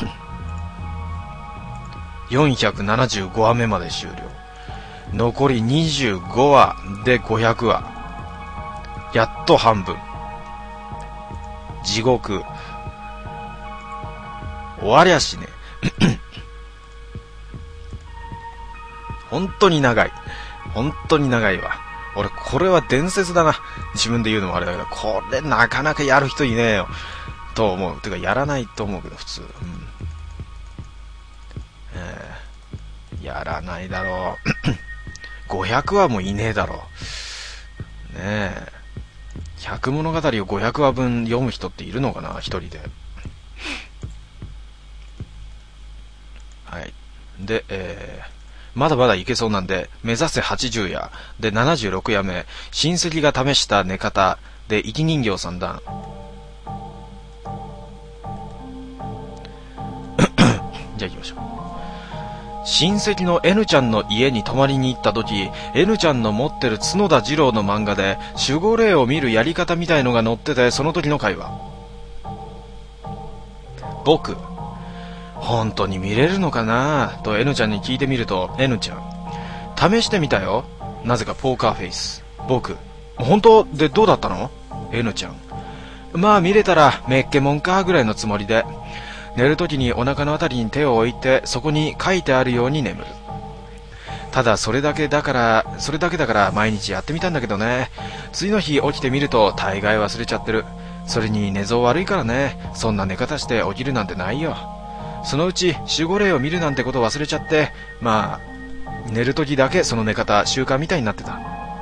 よんひゃくななじゅうごわめまで終了残りにじゅうごわでごひゃくわやっと半分地獄終わりゃしね本当に長い本当に長いわ俺これは伝説だな自分で言うのもあれだけどこれなかなかやる人いねえよと思うてかやらないと思うけど普通、うんえー、やらないだろうごひゃくわもいねえだろうねえひゃく物語をごひゃくわぶん読む人っているのかな一人ではいでえーまだまだいけそうなんで目指せはちじゅうやでななじゅうろくやめ親戚が試した寝方で生き人形三段じゃあ行きましょう親戚の N ちゃんの家に泊まりに行った時 N ちゃんの持ってる角田二郎の漫画で守護霊を見るやり方みたいのが載っててその時の会話僕本当に見れるのかなと N ちゃんに聞いてみると N ちゃん試してみたよなぜかポーカーフェイス僕本当でどうだったの N ちゃん。まあ見れたらめっけもんかぐらいのつもりで、寝るときにお腹のあたりに手を置いて、そこに書いてあるように眠る。ただそれだけだからそれだけだから毎日やってみたんだけどね、次の日起きてみると大概忘れちゃってる。それに寝相悪いからね、そんな寝方して起きるなんてないよ。そのうち守護霊を見るなんてこと忘れちゃって、まあ寝るときだけその寝方習慣みたいになってた。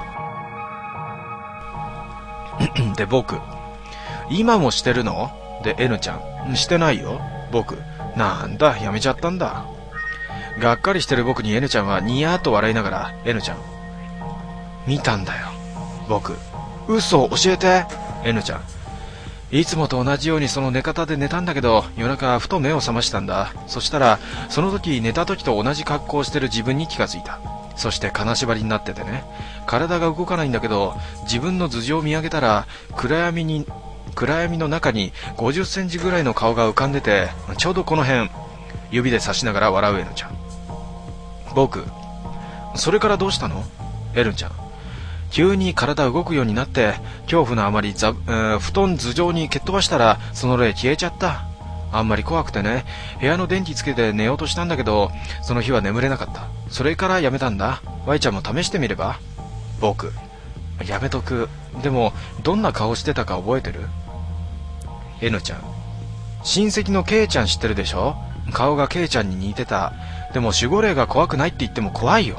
で僕、今もしてるの？で N ちゃん、してないよ僕。なんだ、やめちゃったんだ。がっかりしてる僕に N ちゃんはニヤーと笑いながら、 N ちゃん、見たんだよ僕。嘘教えて。 N ちゃん、いつもと同じようにその寝方で寝たんだけど、夜中ふと目を覚ましたんだ。そしたらその時寝た時と同じ格好をしてる自分に気がついた。そして金縛りになっててね、体が動かないんだけど、自分の頭上を見上げたら暗闇に暗闇の中にごじゅっセンチぐらいの顔が浮かんでて、ちょうどこの辺。指で指しながら笑う N ちゃん。僕、それからどうしたの？ N ちゃん、急に体動くようになって、恐怖のあまりざ、えー、布団頭上に蹴っ飛ばしたらその霊消えちゃった。あんまり怖くてね、部屋の電気つけて寝ようとしたんだけど、その日は眠れなかった。それからやめたんだ。Y ちゃんも試してみれば？僕、やめとく。でもどんな顔してたか覚えてる？ N ちゃん、親戚の K ちゃん知ってるでしょ？顔が K ちゃんに似てた。でも守護霊が怖くないって言っても怖いよ。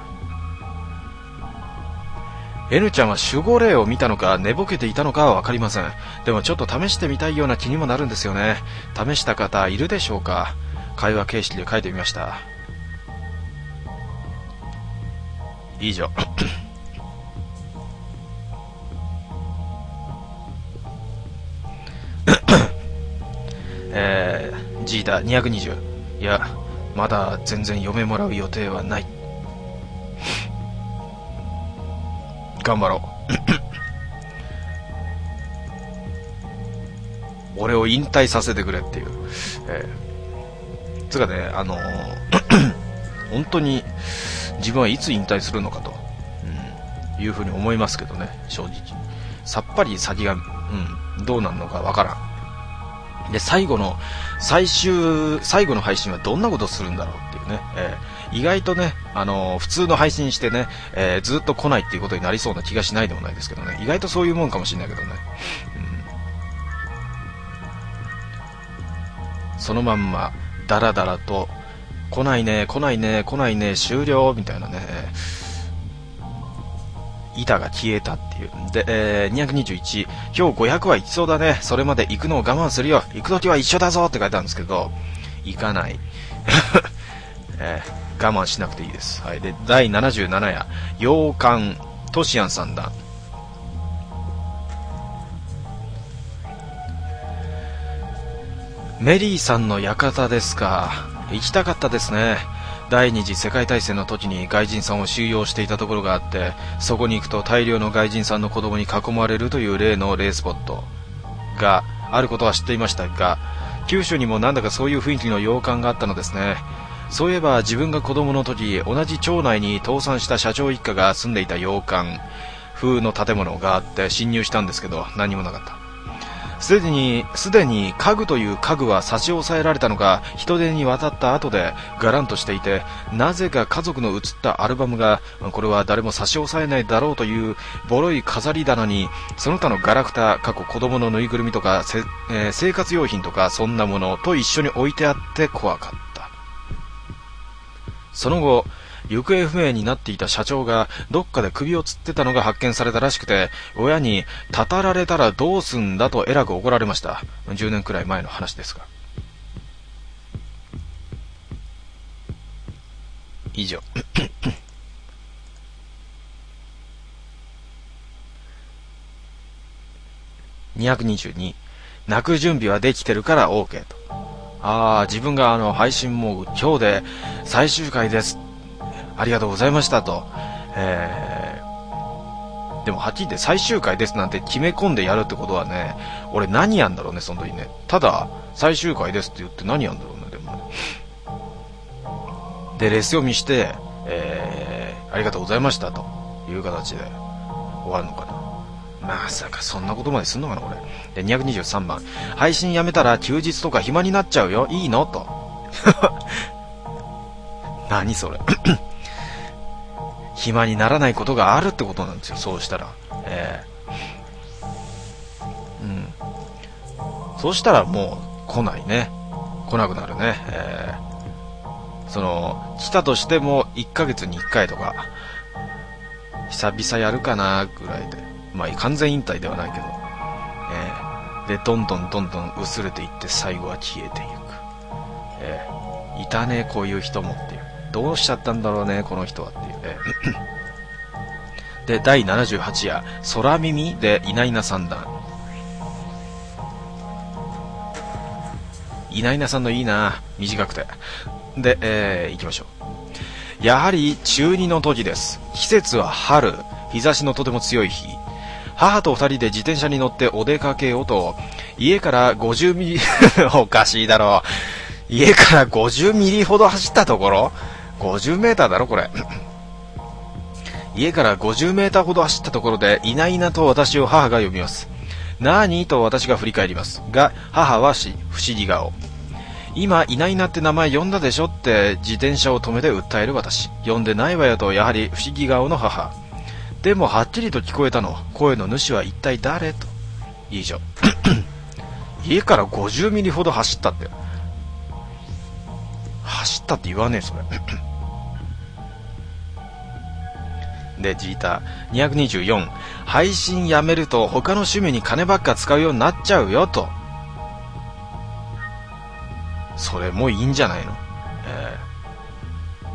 N ちゃんは守護霊を見たのか寝ぼけていたのかは分かりません。でもちょっと試してみたいような気にもなるんですよね。試した方いるでしょうか？会話形式で書いてみました。以上。えー、ジータにひゃくにじゅう。いや、まだ全然嫁もらう予定はない。頑張ろう。俺を引退させてくれっていう。えー、つうかね、あのー、本当に自分はいつ引退するのかと、うん、いうふうに思いますけどね、正直。さっぱり先が、うん、どうなるのかわからん。で、最後の、最終、最後の配信はどんなことするんだろうっていうね、えー、意外とね、あのー、普通の配信してね、えー、ずっと来ないっていうことになりそうな気がしないでもないですけどね、意外とそういうもんかもしれないけどね、うん、そのまんま、だらだらと、来ないね、来ないね、来ないね、終了、みたいなね、板が消えたっていう。で、えー、にひゃくにじゅういち、今日ごひゃくは行きそうだね。それまで行くのを我慢するよ。行くときは一緒だぞって書いてあるんですけど、行かない。えー、我慢しなくていいです。はい。で、だいななじゅうなな夜、洋館、トシアン三段。メリーさんの館ですか。行きたかったですね。第二次世界大戦の時に外人さんを収容していたところがあって、そこに行くと大量の外人さんの子供に囲まれるという例の霊スポットがあることは知っていましたが、九州にもなんだかそういう雰囲気の洋館があったのですね。そういえば自分が子供の時、同じ町内に倒産した社長一家が住んでいた洋館風の建物があって侵入したんですけど、何もなかった。すでに、すでに家具という家具は差し押さえられたのが人手に渡った後でガランとしていて、なぜか家族の写ったアルバムが、これは誰も差し押さえないだろうというボロい飾り棚に、その他のガラクタ、過去子供のぬいぐるみとか、えー、生活用品とかそんなものと一緒に置いてあって怖かった。その後、行方不明になっていた社長がどっかで首を吊ってたのが発見されたらしくて、親にたたられたらどうすんだとえらく怒られました。じゅうねんくらい前の話ですが。以上。にひゃくにじゅうに、泣く準備はできてるから OK と。ああ、自分があの配信も今日で最終回ですありがとうございましたと、えー、でもはっきり言って最終回ですなんて決め込んでやるってことはね、俺何やんだろうね、その時ね。ただ最終回ですって言って何やんだろうね。でもね、でレス読みして、えー、ありがとうございましたという形で終わるのかな。 まさかそんなことまですんのかなこれ。でにひゃくにじゅうさんばん、配信やめたら休日とか暇になっちゃうよ、いいのと。何それ。暇にならないことがあるってことなんですよ、そうしたら。えー、うんそうしたらもう来ないね、来なくなるね。えー、その来たとしてもいっかげつにいっかいとか、久々やるかなぐらいで、まあ完全引退ではないけど、えー、でどんどんどんどん薄れていって最後は消えていく。えー、いたねこういう人もっていう、どうしちゃったんだろうねこの人はっていう、えー、でだいななじゅうはち夜空耳でいないな三段。いないなさんのいいな、短くて。で、えー、行きましょう。やはり中にの時です。季節は春、日差しのとても強い日。母と二人で自転車に乗ってお出かけをと、家からごじゅうミリおかしいだろう、家からごじゅうミリほど走ったところ、ごじゅうメーターだろこれ。家からごじゅうメーターほど走ったところで、いないなと私を母が呼びます。なーにと私が振り返りますが、母はし不思議顔。今いないなって名前呼んだでしょって自転車を止めて訴える私。呼んでないわよとやはり不思議顔の母。でもはっきりと聞こえたの。声の主は一体誰と。以上。家からごじゅうミリほど走ったって。走ったって言わねえそれ。でジータにひゃくにじゅうよん、配信やめると他の趣味に金ばっか使うようになっちゃうよと。それもいいんじゃないの、えー、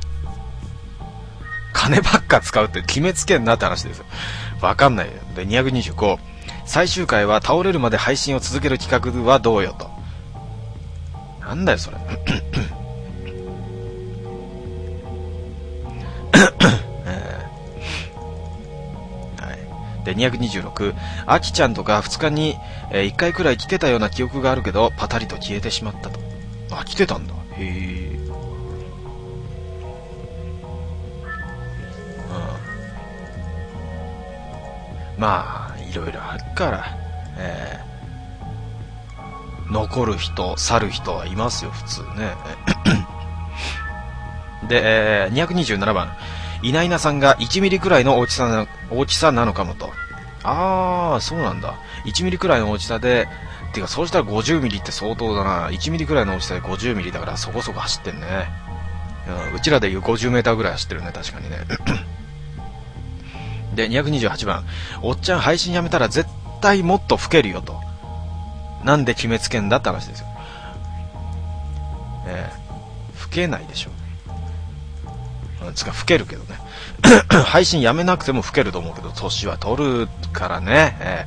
金ばっか使うって決めつけんなって話ですよ。わかんないよ。でにひゃくにじゅうご、最終回は倒れるまで配信を続ける企画はどうよと。なんだよそれ。でにひゃくにじゅうろく、あきちゃんとかふつかに、えー、いっかいくらい来てたような記憶があるけどパタリと消えてしまったと。あ、来てたんだ。へえ、うん、まあいろいろあるから、えー、残る人去る人はいますよ普通ね。で、えー、にひゃくにじゅうななばん、いないなさんがいちミリくらいの大きさな大きさなのかもと。ああそうなんだ、いちミリくらいの大きさで、てかそうしたらごじゅうミリって相当だな。いちミリくらいの大きさでごじゅうミリだからそこそこ走ってんね。うん、うちらでいうごじゅうメーターぐらい走ってるね確かにね。でにひゃくにじゅうはちばん、おっちゃん配信やめたら絶対もっと老けるよと。なんで決めつけんだって話ですよ。えー、老けないでしょ。つか老けるけどね。配信やめなくても老けると思うけど、年は取るからね、え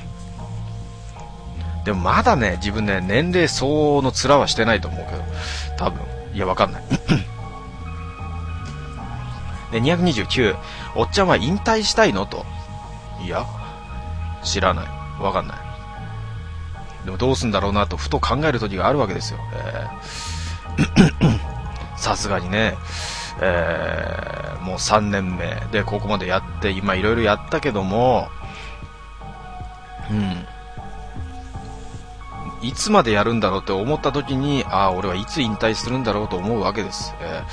ー、でもまだね自分ね年齢相応の面はしてないと思うけど、多分いやわかんない。でにひゃくにじゅうきゅう、おっちゃんは引退したいのと。いや知らない、わかんない。でもどうすんだろうなとふと考える時があるわけですよ。さすがにね、えー、もうさんねんめでここまでやって今いろいろやったけども、うんいつまでやるんだろうって思った時に、ああ俺はいつ引退するんだろうと思うわけです、え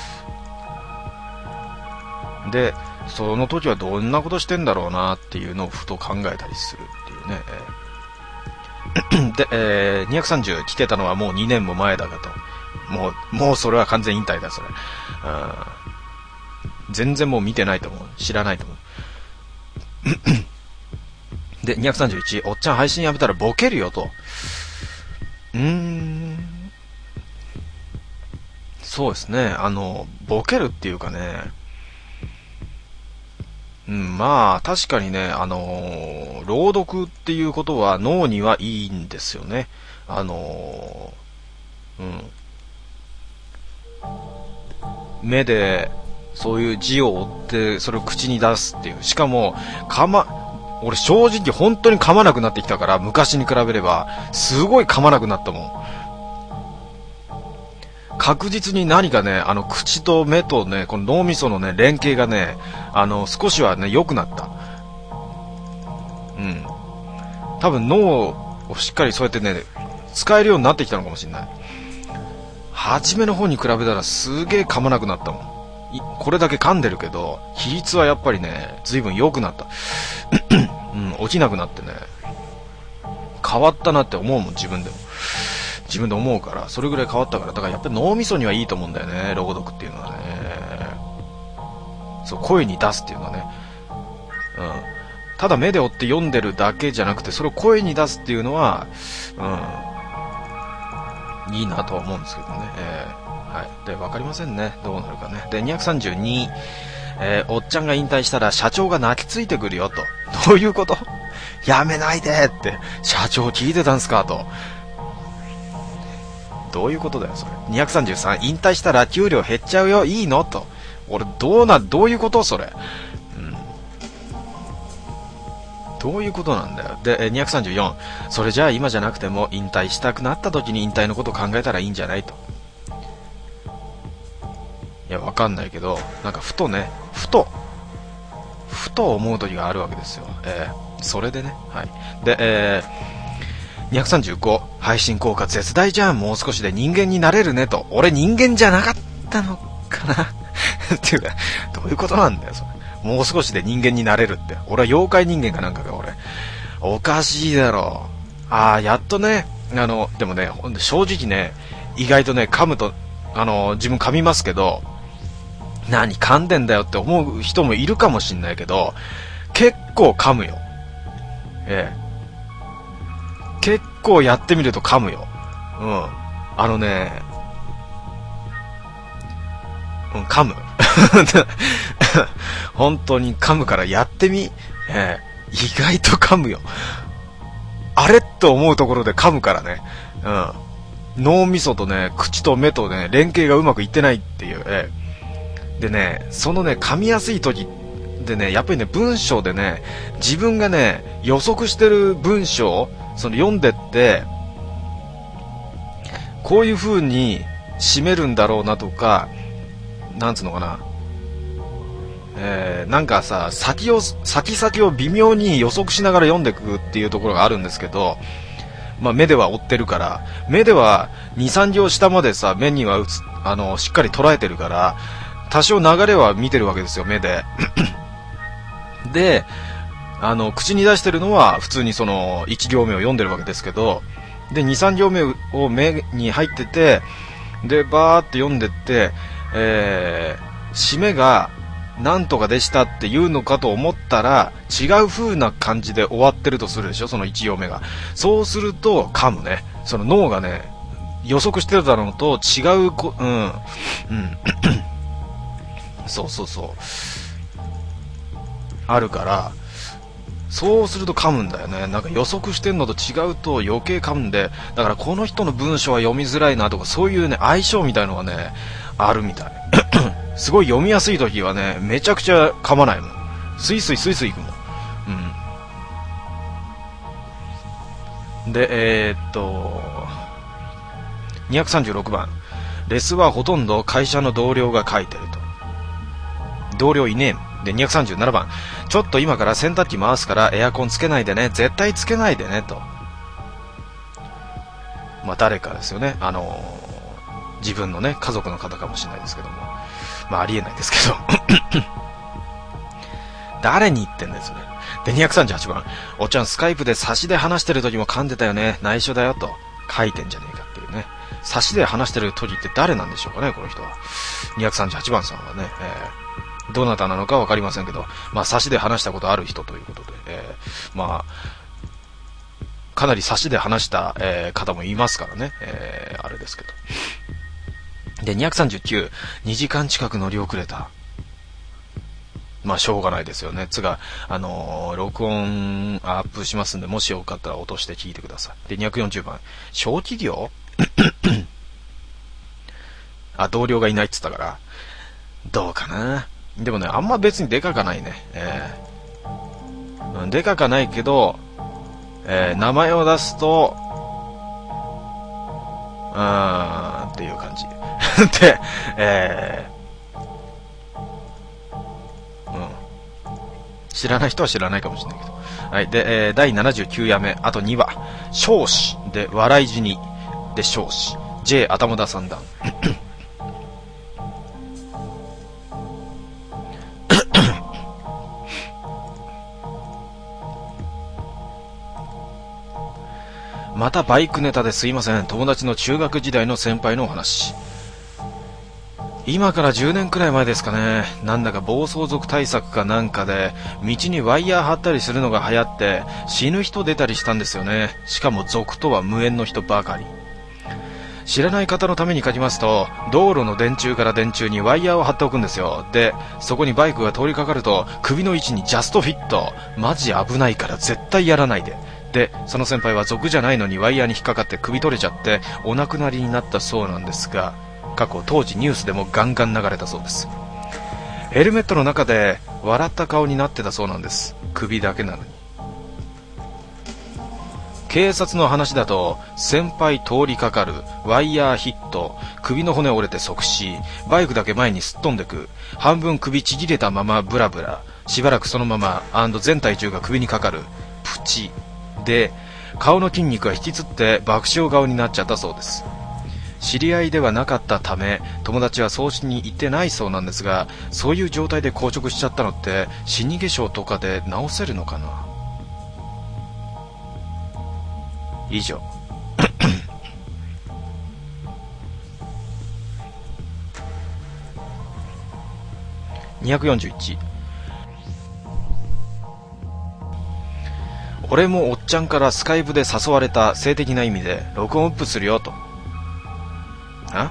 ー、でその時はどんなことしてんだろうなっていうのをふと考えたりするっていうね、えー、で、えー、にひゃくさんじゅう来てたのはもうにねんも前だかと。もうもうそれは完全引退だそれ。全然もう見てないと思う、知らないと思う。でにひゃくさんじゅういち、おっちゃん配信やめたらボケるよと。うーんそうですね、あのボケるっていうかね、うん、まあ確かにね、あの朗読っていうことは脳にはいいんですよね。あのうん目でそういう字を追ってそれを口に出すっていう、しかもかま俺正直本当に噛まなくなってきたから、昔に比べればすごい噛まなくなったもん。確実に何かね、あの口と目とねこの脳みそのね連携がね、あの少しはね良くなった。 多分脳をしっかりそうやってね、使えるようになってきたのかもしれない。初めの方に比べたらすげえ噛まなくなったもん。これだけ噛んでるけど、比率はやっぱりね、随分良くなった。うん、落ちなくなってね、変わったなって思うもん、自分でも。自分で思うから、それぐらい変わったから、だからやっぱり脳みそにはいいと思うんだよね、朗読っていうのはね。そう、声に出すっていうのはね。うん。ただ目で追って読んでるだけじゃなくて、それを声に出すっていうのは、うん、いいなとは思うんですけどね。えーはい。で、わかりませんね。どうなるかね。で、にひゃくさんじゅうに、えー、おっちゃんが引退したら社長が泣きついてくるよと。どういうこと？やめないでって、社長聞いてたんすかと。どういうことだよ、それ。にひゃくさんじゅうさん、引退したら給料減っちゃうよ、いいのと。俺、どうな、どういうことそれ。うん。どういうことなんだよ。で、にひゃくさんじゅうよん、それじゃあ今じゃなくても引退したくなった時に引退のことを考えたらいいんじゃないと。いや、わかんないけど、なんかふとね、ふと、ふと思う時があるわけですよ。えー、それでね、はい。で、えー、にひゃくさんじゅうご、配信効果絶大じゃん、もう少しで人間になれるねと。俺人間じゃなかったのかなっていうか、どういうことなんだよ、それ。もう少しで人間になれるって。俺は妖怪人間かなんかか、俺。おかしいだろう。あー、やっとね、あの、でもね、正直ね、意外とね、噛むと、あの、自分噛みますけど、何噛んでんだよって思う人もいるかもしんないけど、結構噛むよ。ええ。結構やってみると噛むよ。うん。あのね、うん、噛む。本当に噛むからやってみ。ええ。意外と噛むよ。あれって思うところで噛むからね。うん。脳みそとね、口と目とね、連携がうまくいってないっていう。ええ。でね、そのね、噛みやすい時でね、やっぱりね、文章でね、自分がね、予測してる文章、その読んでって、こういう風に締めるんだろうなとか、なんつうのかな、えー、なんかさ、先を、先々を微妙に予測しながら読んでいくっていうところがあるんですけど、まあ目では追ってるから、目ではに、さん行下までさ、目には映、あの、しっかり捉えてるから、多少流れは見てるわけですよ、目で。で、あの、口に出してるのは普通にそのいち行目を読んでるわけですけど、で、に、さん行目を目に入ってて、で、バーって読んでって、えー、締めがなんとかでしたって言うのかと思ったら、違う風な感じで終わってるとするでしょ、そのいち行目が。そうすると噛むね。その脳がね、予測してたのと違うこ、うん、うん。そうそうそうあるから、そうすると噛むんだよね。なんか予測してんのと違うと余計噛むんで、だからこの人の文章は読みづらいなとか、そういうね、相性みたいのがね、あるみたい。すごい読みやすい時はね、めちゃくちゃ噛まないもん。スイスイスイスイいくもん。うん。で、えー、っと、にひゃくさんじゅうろくばん。レスはほとんど会社の同僚が書いてると。同僚いねえもん。で、にひゃくさんじゅうななばん。ちょっと今から洗濯機回すからエアコンつけないでね。絶対つけないでね。と。まあ、誰かですよね。あのー、自分のね、家族の方かもしれないですけども。まあ、ありえないですけど。誰に言ってんだよ、それ。で、にひゃくさんじゅうはちばん。おっちゃん、スカイプで差しで話してる時も噛んでたよね。内緒だよ。と。書いてんじゃねえかっていうね。差しで話してる時って誰なんでしょうかね、この人は。にひゃくさんじゅうはちばんさんはね。えーどなたなのかわかりませんけど、まあ、差しで話したことある人ということで、えー、まあ、かなり差しで話した、えー、方もいますからね、えー、あれですけど。で、にひゃくさんじゅうきゅう、にじかん近く乗り遅れた。まあ、しょうがないですよね。つが、あのー、録音アップしますんで、もしよかったら落として聞いてください。で、にひゃくよんじゅうばん、小企業あ、同僚がいないって言ったから、どうかな。でもね、あんま別にでかかないね。えー、でかかないけど、えー、名前を出すと、うーん、っていう感じ。で、えー、うん。 知らない人は知らないかもしれないけど。はい。で、えー、だいななじゅうきゅうやめ、あとにわ。少子で笑い死にで少子。J 頭田三段。またバイクネタですいません。友達の中学時代の先輩のお話。今からじゅうねんくらい前ですかね。なんだか暴走族対策かなんかで道にワイヤー張ったりするのが流行って死ぬ人出たりしたんですよね。しかも族とは無縁の人ばかり。知らない方のために書きますと、道路の電柱から電柱にワイヤーを張っておくんですよ。で、そこにバイクが通りかかると首の位置にジャストフィット。マジ危ないから絶対やらないで。で、その先輩は族じゃないのにワイヤーに引っかかって首取れちゃってお亡くなりになったそうなんですが、過去当時ニュースでもガンガン流れたそうです。ヘルメットの中で笑った顔になってたそうなんです。首だけなのに。警察の話だと、先輩通りかかる、ワイヤーヒット、首の骨折れて即死、バイクだけ前にすっ飛んでく、半分首ちぎれたままブラブラ、しばらくそのまま全体重が首にかかる、プチで、顔の筋肉が引きつって爆笑顔になっちゃったそうです。知り合いではなかったため友達は葬式に行ってないそうなんですが、そういう状態で硬直しちゃったのって死に化粧とかで治せるのかな。以上。にひゃくよんじゅういち。俺もおっちゃんからスカイプで誘われた。性的な意味で録音アップするよと。あ？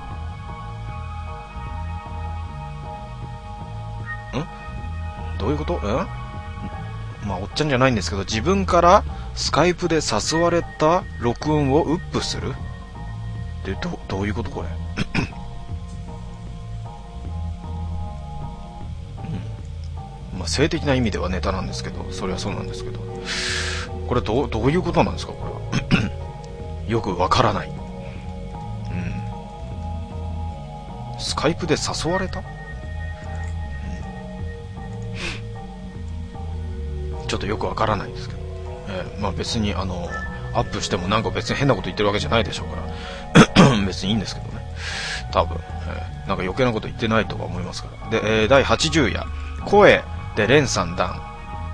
ん？どういうこと？ん？まあおっちゃんじゃないんですけど、自分からスカイプで誘われた録音をウップするで、どどういうことこれ？うん、まあ性的な意味ではネタなんですけど、それはそうなんですけど、これどうどういうことなんですかこれは。よくわからない。スカイプで誘われた、うん、ちょっとよくわからないですけど、えー、まあ別にあのアップしてもなんか別に変なこと言ってるわけじゃないでしょうから別にいいんですけどね、多分、えー、なんか余計なこと言ってないとは思いますから。で、えー、だいはちじゅう夜声で連三段。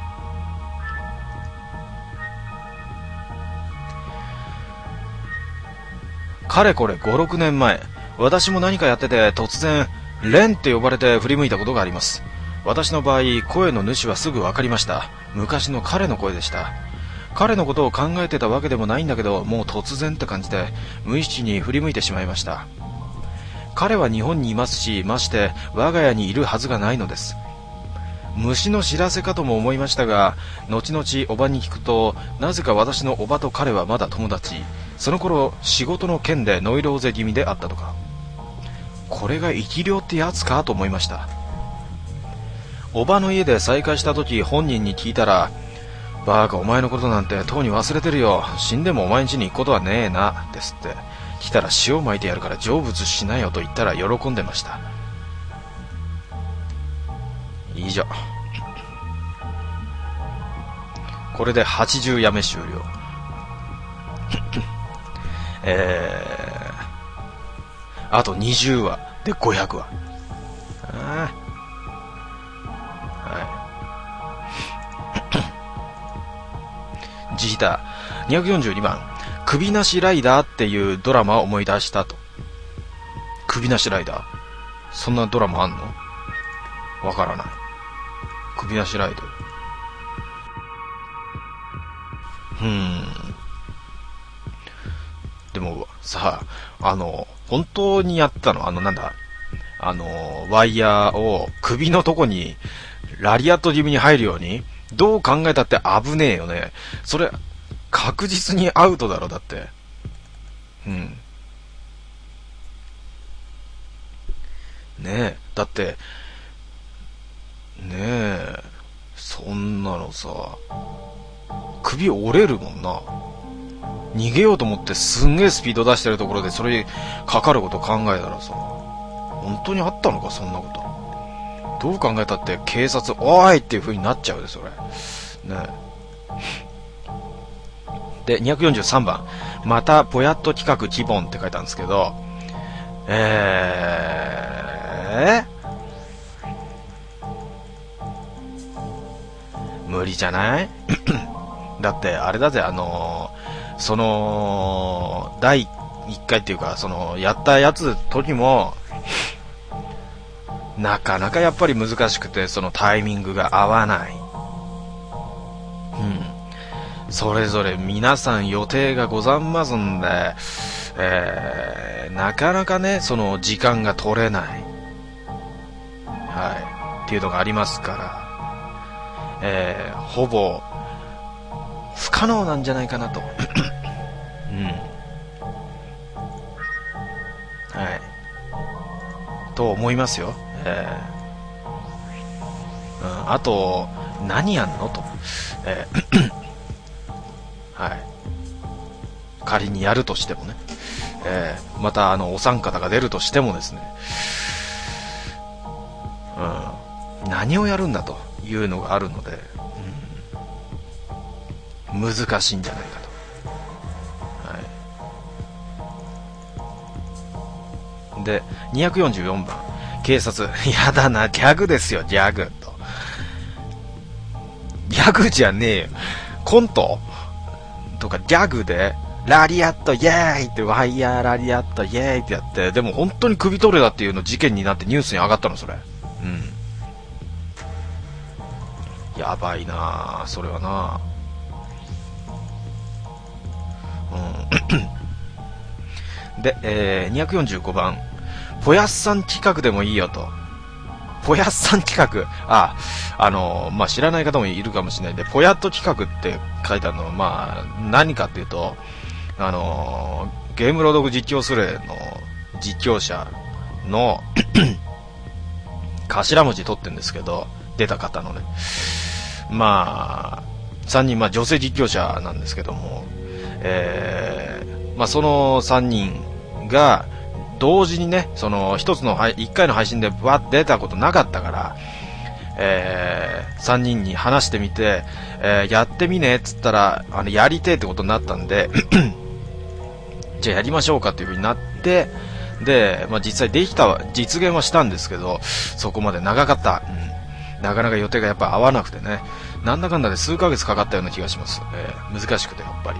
かれこれご、ろくねんまえ、私も何かやってて突然レンって呼ばれて振り向いたことがあります。私の場合声の主はすぐ分かりました。昔の彼の声でした。彼のことを考えてたわけでもないんだけど、もう突然って感じで無意識に振り向いてしまいました。彼は日本にいますし、まして我が家にいるはずがないのです。虫の知らせかとも思いましたが、後々おばに聞くと、なぜか私のおばと彼はまだ友達。その頃仕事の件でノイローゼ気味であったとか。これが生き量ってやつかと思いました。おばの家で再会した時、本人に聞いたら、バーカお前のことなんてとうに忘れてるよ、死んでもお前ん家に行くことはねえなですって。来たら塩撒いてやるから成仏しなよと言ったら喜んでました。以上。これではちじゅう夜目終了。えー、あとにじゅうわでごひゃくわ。あはい。ジヒタにひゃくよんじゅうにばん、首なしライダーっていうドラマを思い出したと。首なしライダー、そんなドラマあんの？わからない。首なしライダー。うーん。でもさ、あの本当にやったの？あのなんだ、あのワイヤーを首のとこにラリアット気味に入るように、どう考えたって危ねえよね。それ確実にアウトだろ。だってうんねえ、だってねえ、そんなのさ、首折れるもんな。逃げようと思ってすんげえスピード出してるところでそれかかること考えたらさ、本当にあったのかそんなこと。 どう考えたって警察、おーいっていう風になっちゃうで、それ。ね。で、にひゃくよんじゅうさんばん。また、ぼやっと企画、キボンって書いたんですけど、えー、無理じゃないだって、あれだぜ、あのー、その、だいいっかいっていうか、その、やったやつ時も、なかなかやっぱり難しくて、そのタイミングが合わない。うん。それぞれ皆さん予定がございますんで、えー、なかなかね、その時間が取れない。はい。っていうのがありますから、えー、ほぼ、不可能なんじゃないかなと。うん。はい。と思いますよ。えーうん、あと何やんのと、えーはい、仮にやるとしてもね、えー、またあのお三方が出るとしてもですね、うん、何をやるんだというのがあるので、うん、難しいんじゃないかと、はい、でにひゃくよんじゅうよんばん警察、やだな、ギャグですよ、ギャグと。ギャグじゃねえよ。コントとかギャグで、ラリアットイエーイって、ワイヤーラリアットイエーイってやって、でも本当に首取れたっていうの事件になってニュースに上がったの、それ。うん。やばいなぁ、それはなぁ。うん。で、えー、にひゃくよんじゅうごばん。ぽやっさん企画でもいいよと。ぽやっさん企画。あ、あの、まあ、知らない方もいるかもしれないんで、ぽやっと企画って書いてあるのは、まあ、何かっていうと、あの、ゲーム朗読実況スレの実況者の頭文字取ってるんですけど、出た方のね。まあ、さんにん、まあ、女性実況者なんですけども、えー、まあ、そのさんにんが、同時にね、その一つの一回の配信でわっ出たことなかったから、えー、さんにんに話してみて、えー、やってみねっつったら、あのやりてえってことになったんでじゃあやりましょうかっていう風になって、で、まあ、実際できた実現はしたんですけど、そこまで長かった、うん、なかなか予定がやっぱ合わなくてね、なんだかんだで数ヶ月かかったような気がします。えー、難しくてやっぱり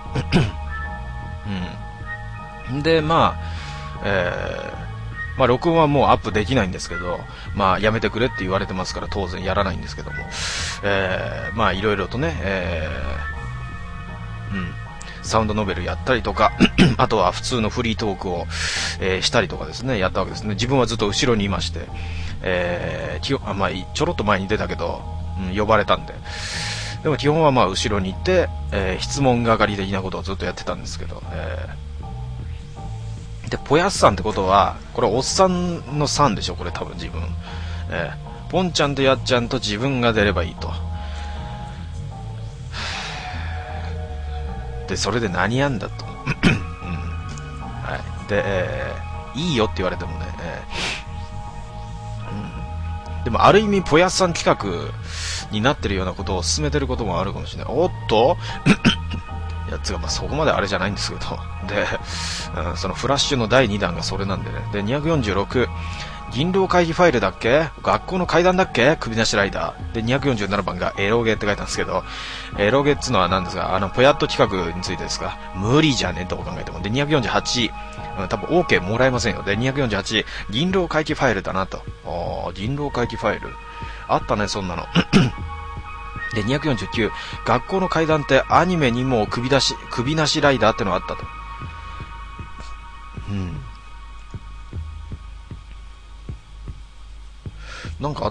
うんで、まあえー、まあ録音はもうアップできないんですけど、まあやめてくれって言われてますから当然やらないんですけども、えー、まあいろいろとね、えー、うん、サウンドノベルやったりとかあとは普通のフリートークを、えー、したりとかですね、やったわけですね。自分はずっと後ろにいまして、えー、きあまあ、ちょろっと前に出たけど、うん、呼ばれたんで、でも基本はまあ後ろに行って、えー、質問係的なことをずっとやってたんですけど、えーで、ぽやっさんってことは、これおっさんのさんでしょ、これ多分自分。えー、ポンちゃんとやっちゃんと自分が出ればいいと。で、それで何やんだと。うん、はい。で、えー、いいよって言われてもね、えーうん、でもある意味ぽやっさん企画になってるようなことを進めてることもあるかもしれない。おっとやつが、まあ、そこまであれじゃないんですけど、で、うん、そのフラッシュのだいにだんがそれなんでね。で、にひゃくよんじゅうろく、銀狼会議ファイルだっけ、学校の階段だっけ、首なしライダー。で、にひゃくよんじゅうななばんがエロゲって書いたんですけど、エロゲっつのは何ですか、あの、ぽやっと企画についてですか、無理じゃねえどう考えても。で、にひゃくよんじゅうはち、うん、多分 OK もらえませんよ。で、にひゃくよんじゅうはち、銀狼会議ファイルだなと。あー、銀狼会議ファイル。あったね、そんなの。で、にひゃくよんじゅうきゅう、学校の階段ってアニメにも首出し、首なしライダーってのがあったと。うん。なんかあった。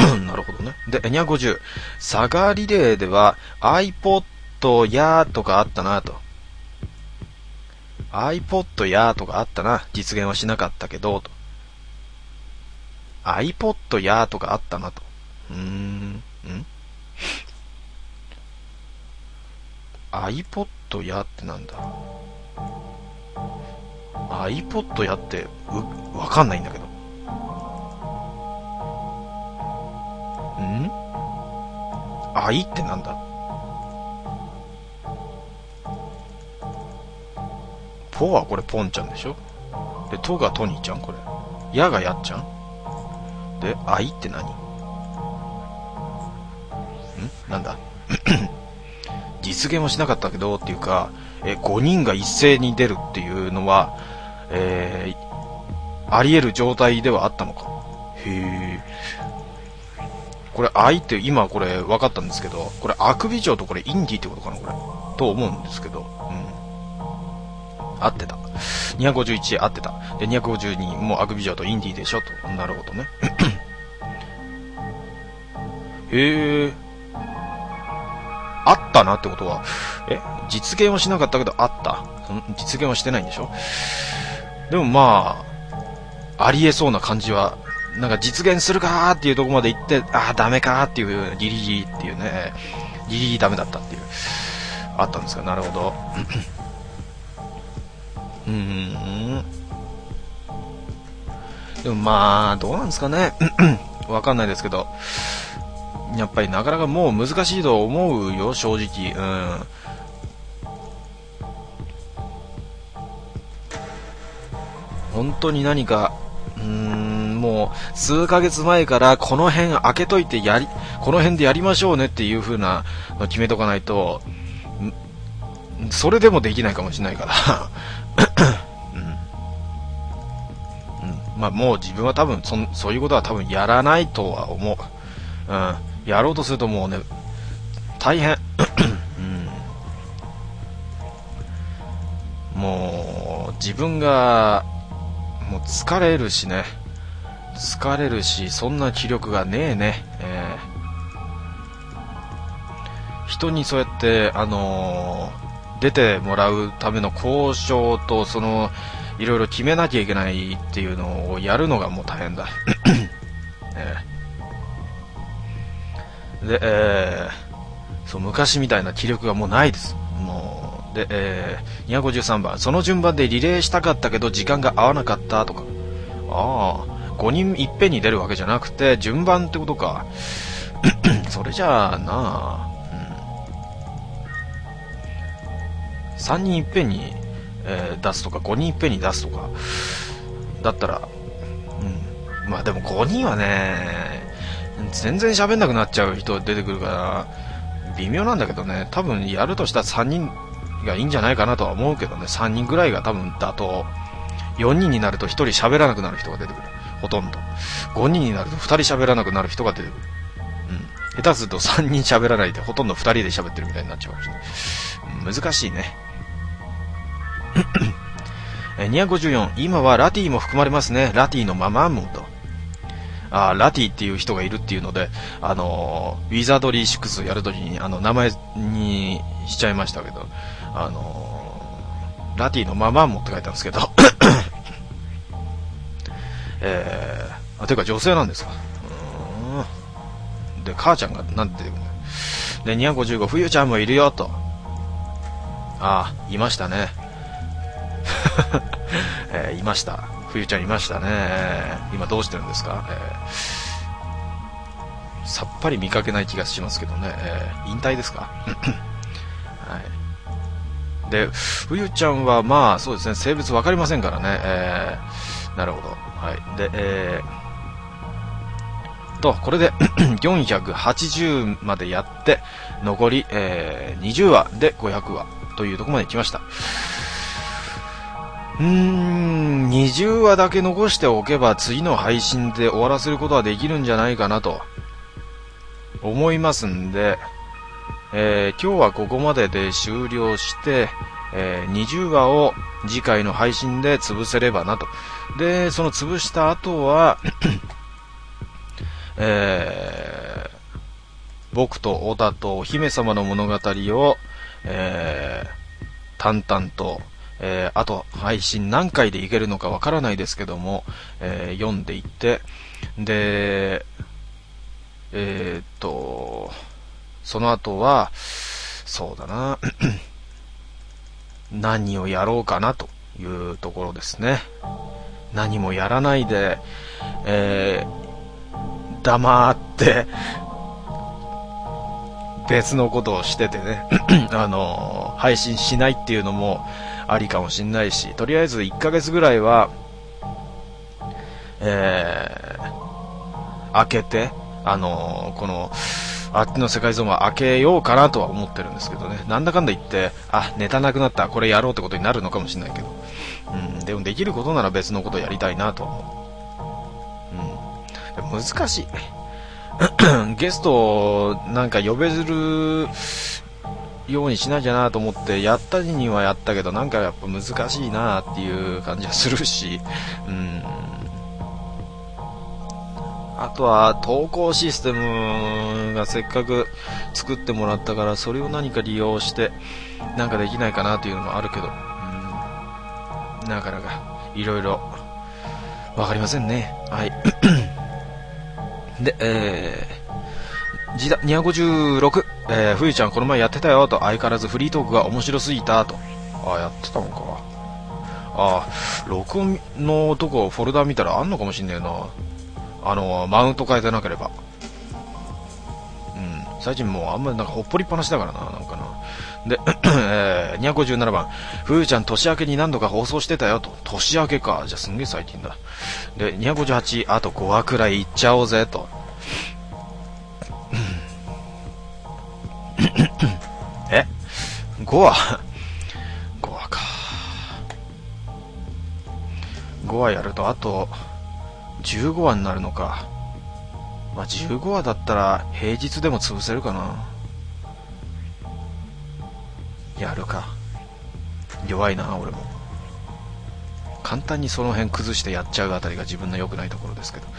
なるほどね。で、にひゃくごじゅう、サガリレーでは iPod やーとかあったなと。iPod やーとかあったな。実現はしなかったけど、と。iPod やーとかあったなと。うーん。んiPod やってなんだ。 iPod やってうわかんないんだけど。 んあいってなんだ。ポはこれポンちゃんでしょ。で、トがトニーちゃん、これ。やがやっちゃんで、あいって何？んなんだ実現はしなかったけどっていうか、えごにんが一斉に出るっていうのは、えー、あり得る状態ではあったのか。へえ。これ、あいって今これ分かったんですけど、これ、あくび城とこれインディってことかな、これ。と思うんですけど。うん。合ってた。にひゃくごじゅういち合ってた。で、にひゃくごじゅうにもあくび城とインディでしょと。なるほどね。へえ。あったなってことは、え実現はしなかったけどあった。実現はしてないんでしょ。でもまあ、ありえそうな感じは、なんか実現するかーっていうところまで行って、ああ、ダメかーっていう、ギリギリっていうね、ギリギリダメだったっていう、あったんですか。なるほど。うーん。でもまあ、どうなんですかね。わかんないですけど、やっぱりなかなかもう難しいと思うよ、正直。うん。本当に何か、うーん、もう数ヶ月前からこの辺開けといてやり、この辺でやりましょうねっていう風なの決めとかないと、それでもできないかもしれないから。うんうん、まあもう自分は多分そ、そういうことは多分やらないとは思う。うん、やろうとするともうね、大変。うん、もう自分がもう疲れるしね、疲れるし、そんな気力がねえね、えー、人にそうやってあのー、出てもらうための交渉と、そのいろいろ決めなきゃいけないっていうのをやるのがもう大変だ。えー、で、えー、そう昔みたいな気力がもうないです。もうで、えー、にひゃくごじゅうさんばん、その順番でリレーしたかったけど時間が合わなかったとか。ああ、ごにんいっぺんに出るわけじゃなくて順番ってことか。それじゃあなあ、うん、さんにんいっぺんに、えー、出すとかごにんいっぺんに出すとかだったら、うん、まあでもごにんはね、全然喋んなくなっちゃう人出てくるから微妙なんだけどね。多分やるとしたらさんにんがいいんじゃないかなとは思うけどね。さんにんぐらいが多分だと、よにんになるとひとり喋らなくなる人が出てくる、ほとんど。ごにんになるとふたり喋らなくなる人が出てくる。うん、下手するとさんにん喋らないでほとんどふたりで喋ってるみたいになっちゃうかもしれない。難しいね。にひゃくごじゅうよん、今はラティも含まれますね。ラティのママンムと、あラティっていう人がいるっていうので、あのー、ウィザードリーシックスやるときにあの名前にしちゃいましたけど、あのー、ラティのママンモって書いてあるんですけど、えー、あていうか女性なんですか。うーんで母ちゃんがなんて言うんだよ。でにひゃくごじゅうご、冬ちゃんもいるよと。ああ、いましたね。えー、いました。冬ちゃんいましたね。今どうしてるんですか。えー、さっぱり見かけない気がしますけどね。えー、引退ですか。はい、で冬ちゃんはまあそうですね、性別分かりませんからね。えー、なるほど。はい。で、えー、とこれでよんひゃくはちじゅうまでやって残り、えー、にじゅうわでごひゃくわというところまで来ました。うーん、にじゅうわだけ残しておけば次の配信で終わらせることはできるんじゃないかなと思いますんで、えー、今日はここまでで終了して、えー、にじゅうわを次回の配信で潰せればなと。で、その潰した後は、えー、僕と小田とお姫様の物語を、えー、淡々と、えー、あと配信何回でいけるのかわからないですけども、えー、読んでいって、で、えー、っとその後はそうだな何をやろうかなというところですね。何もやらないで、えー、黙って別のことをしててね、あのー、配信しないっていうのもありかもしんないし、とりあえずいっかげつぐらいは、えー、開けて、あのー、この、あっちの世界ゾーンは開けようかなとは思ってるんですけどね。なんだかんだ言って、あ、ネタなくなった、これやろうってことになるのかもしれないけど。うん、でもできることなら別のことやりたいなと思う。うん。難しい。ゲストをなんか呼べるようにしなきゃなと思ってやったにはやったけど、なんかやっぱ難しいなっていう感じはするし、うん。あとは投稿システムがせっかく作ってもらったから、それを何か利用してなんかできないかなというのもあるけど、うん、なかなかいろいろわかりませんね。はい。で、えー、ジダにひゃくごじゅうろく、えー、冬ちゃんこの前やってたよと、相変わらずフリートークが面白すぎたと。ああ、やってたのか。ああ、録音のとこフォルダ見たらあんのかもしんねえな。あのマウント変えてなければ。うん、最近もうあんまりなんかほっぽりっぱなしだからな、なんかな。で、えー、にひゃくごじゅうななばん、ふーちゃん年明けに何度か放送してたよと。年明けか、じゃあすんげえ最近だ。で、にひゃくごじゅうはち、あとごわくらいいっちゃおうぜと。え ?ご 話 ?ご 話か。ごわやるとあとじゅうごわになるのか。まあ、じゅうごわだったら平日でも潰せるかな。やるか。弱いな俺も。簡単にその辺崩してやっちゃうあたりが自分の良くないところですけど。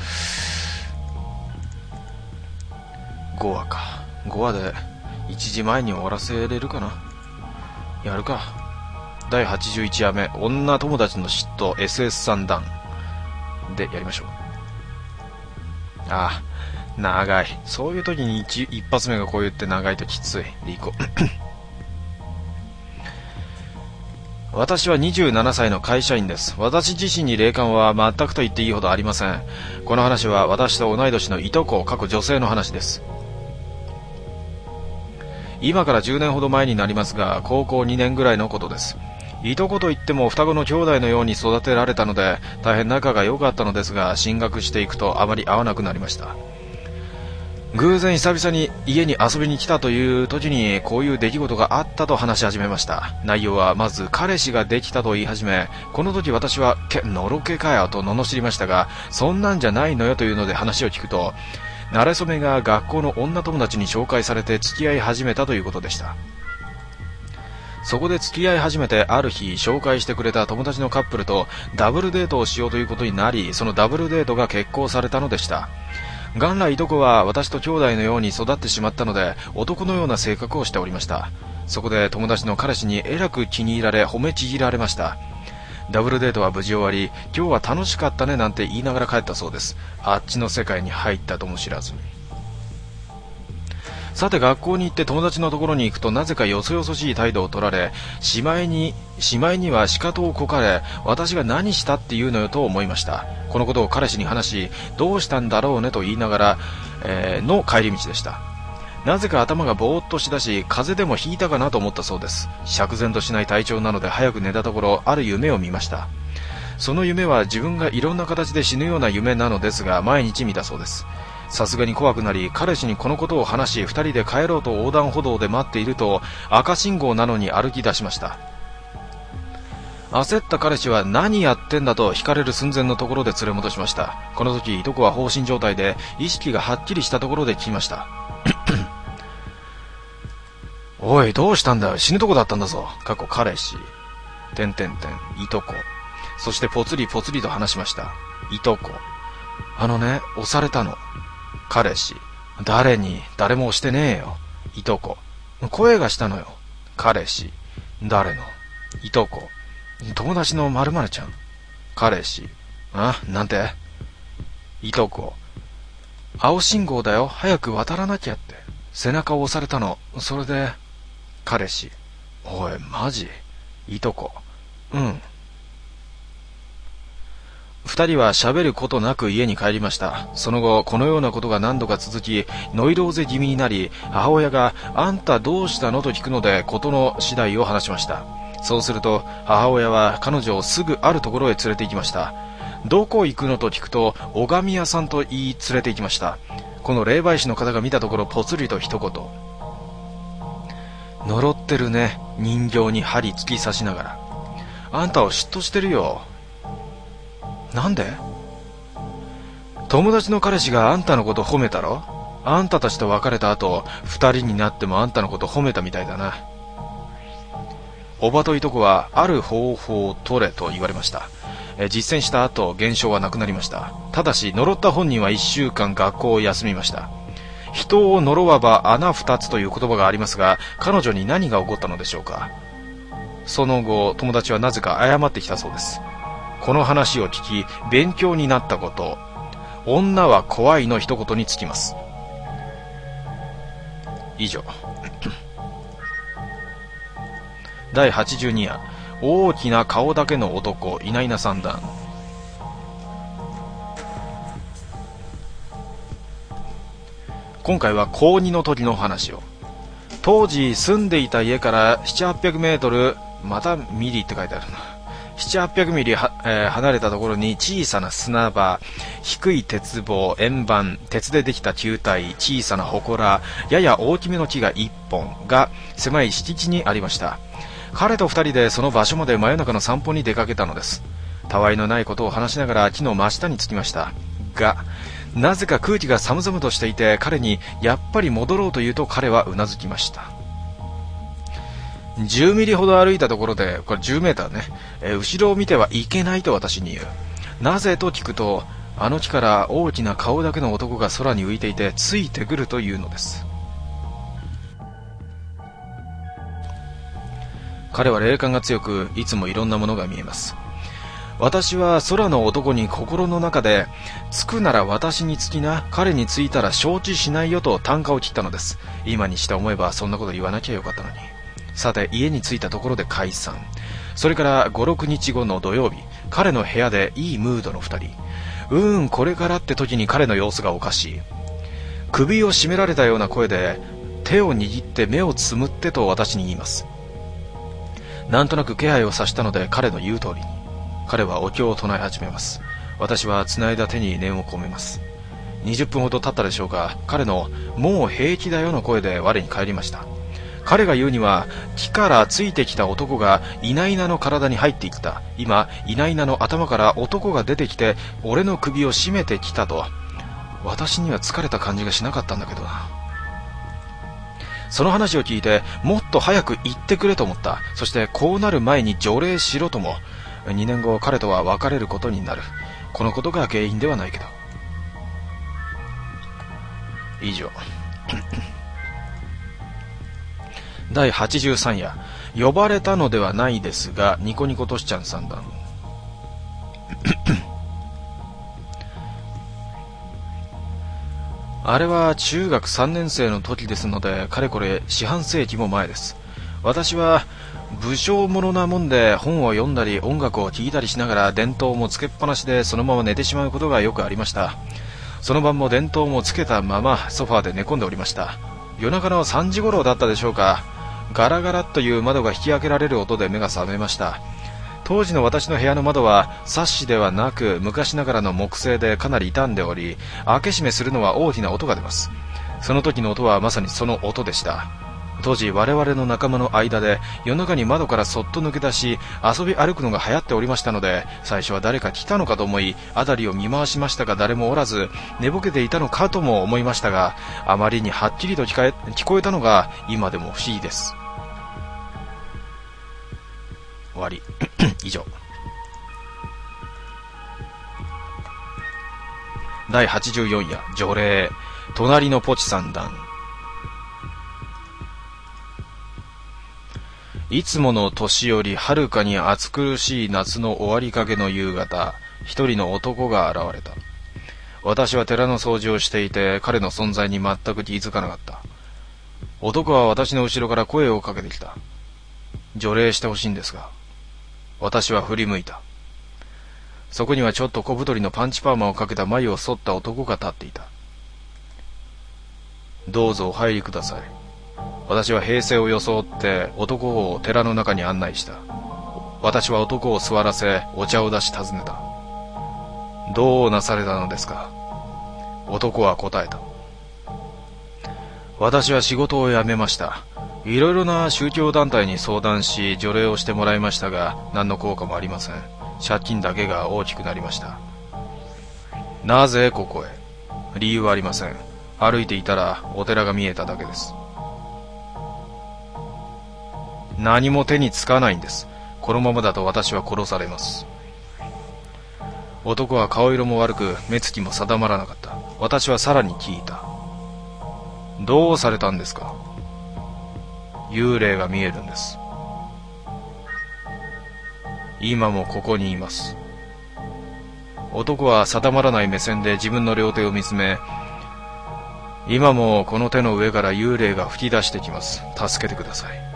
ごわか。ごわでいちじまえに終わらせれるかな。やるか。だいはちじゅういちわめ、女友達の嫉妬 エスエス さん段でやりましょう。ああ、長い。そういう時に 一, 一発目がこう言って長いときつい。でいこう。私はにじゅうななさいの会社員です。私自身に霊感は全くと言っていいほどありません。この話は私と同い年のいとこ、過去女性の話です。今からじゅうねんほど前になりますが、高校にねんぐらいのことです。いとこといっても双子の兄弟のように育てられたので大変仲が良かったのですが、進学していくとあまり合わなくなりました。偶然久々に家に遊びに来たという時にこういう出来事があったと話し始めました。内容はまず彼氏ができたと言い始め、この時私はけのろけかよと罵りましたが、そんなんじゃないのよというので話を聞くと、馴れ初めが学校の女友達に紹介されて付き合い始めたということでした。そこで付き合い始めてある日、紹介してくれた友達のカップルとダブルデートをしようということになり、そのダブルデートが決行されたのでした。元来いとこは私と兄弟のように育ってしまったので、男のような性格をしておりました。そこで友達の彼氏にえらく気に入られ褒めちぎられました。ダブルデートは無事終わり、今日は楽しかったねなんて言いながら帰ったそうです。あっちの世界に入ったとも知らずに。さて学校に行って友達のところに行くと、なぜかよそよそしい態度を取られ、しまいにしまいには仕方をこかれ、私が何したっていうのよと思いました。このことを彼氏に話し、どうしたんだろうねと言いながら、えー、の帰り道でした。なぜか頭がぼーっとしだし、風邪でもひいたかなと思ったそうです。釈然としない体調なので早く寝たところ、ある夢を見ました。その夢は自分がいろんな形で死ぬような夢なのですが、毎日見たそうです。さすがに怖くなり、彼氏にこのことを話し、二人で帰ろうと横断歩道で待っていると、赤信号なのに歩き出しました。焦った彼氏は何やってんだと引かれる寸前のところで連れ戻しました。この時いとこは放心状態で、意識がはっきりしたところで聞きました。おい、どうしたんだよ、死ぬとこだったんだぞ。過去彼氏てんてんてんいとこ、そしてぽつりぽつりと話しました。いとこ、あのね、押されたの。彼氏、誰に？誰も押してねえよ。いとこ、声がしたのよ。彼氏、誰の？いとこ、友達の〇〇ちゃん。彼氏、あ、なんて？いとこ、青信号だよ、早く渡らなきゃって。背中を押されたの。それで。彼氏、おいマジ？いとこ、うん。二二人は喋ることなく家に帰りました。その後、このようなことが何度か続き、ノイローゼ気味になり、母親が、あんたどうしたのと聞くので、事の次第を話しました。そうすると、母親は彼女をすぐあるところへ連れて行きました。どこ行くのと聞くと、拝み屋さんと言い連れて行きました。この霊媒師の方が見たところ、ぽつりと一言。呪ってるね、人形に針突き刺しながら。あんたを嫉妬してるよ。なんで？友達の彼氏があんたのこと褒めたろ？あんたたちと別れた後、二人になってもあんたのこと褒めたみたいだな。おばといとこはある方法を取れと言われました。え実践した後、現象はなくなりました。ただし、呪った本人は一週間学校を休みました。人を呪わば穴二つという言葉がありますが、彼女に何が起こったのでしょうか。その後、友達はなぜか謝ってきたそうです。この話を聞き、勉強になったこと、女は怖いの一言につきます。以上。だいはちじゅうに夜、大きな顔だけの男、いないな三段。今回は高にの時の話を。当時住んでいた家からななひゃくはっぴゃくメートル、またミリって書いてあるな。ななひゃくはっぴゃくミリは、えー、離れたところに小さな砂場、低い鉄棒、円盤、鉄でできた球体、小さな祠、やや大きめの木が一本が狭い敷地にありました。彼と二人でその場所まで真夜中の散歩に出かけたのです。たわいのないことを話しながら木の真下に着きました。が、なぜか空気が寒々としていて、彼にやっぱり戻ろうと言うと彼はうなずきました。じゅうミリほど歩いたところで、これじゅうメーターね、えー、後ろを見てはいけないと私に言う。なぜと聞くと、あの木から大きな顔だけの男が空に浮いていてついてくるというのです。彼は霊感が強く、いつもいろんなものが見えます。私は空の男に心の中で、つくなら私につきな、彼についたら承知しないよと啖呵を切ったのです。今にして思えばそんなこと言わなきゃよかったのに。さて、家に着いたところで解散。それからご、ろくにちごの土曜日、彼の部屋でいいムードの二人。うーん、これからって時に彼の様子がおかしい。首を絞められたような声で、手を握って目をつむってと私に言います。なんとなく気配を察したので彼の言う通りに。彼はお経を唱え始めます。私は繋いだ手に念を込めます。にじゅっぷんほど経ったでしょうか、彼のもう平気だよの声で我に返りました。彼が言うには、木からついてきた男がいないなの体に入っていった。今、いないなの頭から男が出てきて、俺の首を絞めてきたと。私には疲れた感じがしなかったんだけどな。その話を聞いて、もっと早く言ってくれと思った。そしてこうなる前に除霊しろとも。にねんご、彼とは別れることになる。このことが原因ではないけど。以上。だいはちじゅうさん夜、呼ばれたのではないですが、ニコニコとしちゃん三段。あれは中学さんねん生の時ですので、かれこれ四半世紀も前です。私は武将者なもんで本を読んだり音楽を聴いたりしながら電灯もつけっぱなしでそのまま寝てしまうことがよくありました。その晩も電灯もつけたままソファーで寝込んでおりました。夜中のさんじ頃だったでしょうか。ガラガラという窓が引き開けられる音で目が覚めました。当時の私の部屋の窓はサッシではなく昔ながらの木製でかなり傷んでおり、開け閉めするのは大きな音が出ます。その時の音はまさにその音でした。当時我々の仲間の間で夜中に窓からそっと抜け出し遊び歩くのが流行っておりましたので、最初は誰か来たのかと思い辺りを見回しましたが誰もおらず、寝ぼけていたのかとも思いましたが、あまりにはっきりと聞かえ、聞こえたのが今でも不思議です。終わり。以上。だいはちじゅうよん夜、除霊、隣のポチ三段。いつもの年よりはるかに暑苦しい夏の終わりかけの夕方、一人の男が現れた。私は寺の掃除をしていて、彼の存在に全く気づかなかった。男は私の後ろから声をかけてきた。除霊してほしいんですが。私は振り向いた。 そこにはちょっと小太りのパンチパーマをかけた眉を剃った男が立っていた。どうぞお入りください。私は平静を装って男を寺の中に案内した。私は男を座らせ、お茶を出し尋ねた。どうなされたのですか。男は答えた。私は仕事を辞めました。いろいろな宗教団体に相談し除霊をしてもらいましたが、何の効果もありません。借金だけが大きくなりました。なぜここへ。理由はありません。歩いていたらお寺が見えただけです。何も手につかないんです。このままだと私は殺されます。男は顔色も悪く目つきも定まらなかった。私はさらに聞いた。どうされたんですか。幽霊が見えるんです。今もここにいます。男は定まらない目線で自分の両手を見つめ、今もこの手の上から幽霊が吹き出してきます。助けてください。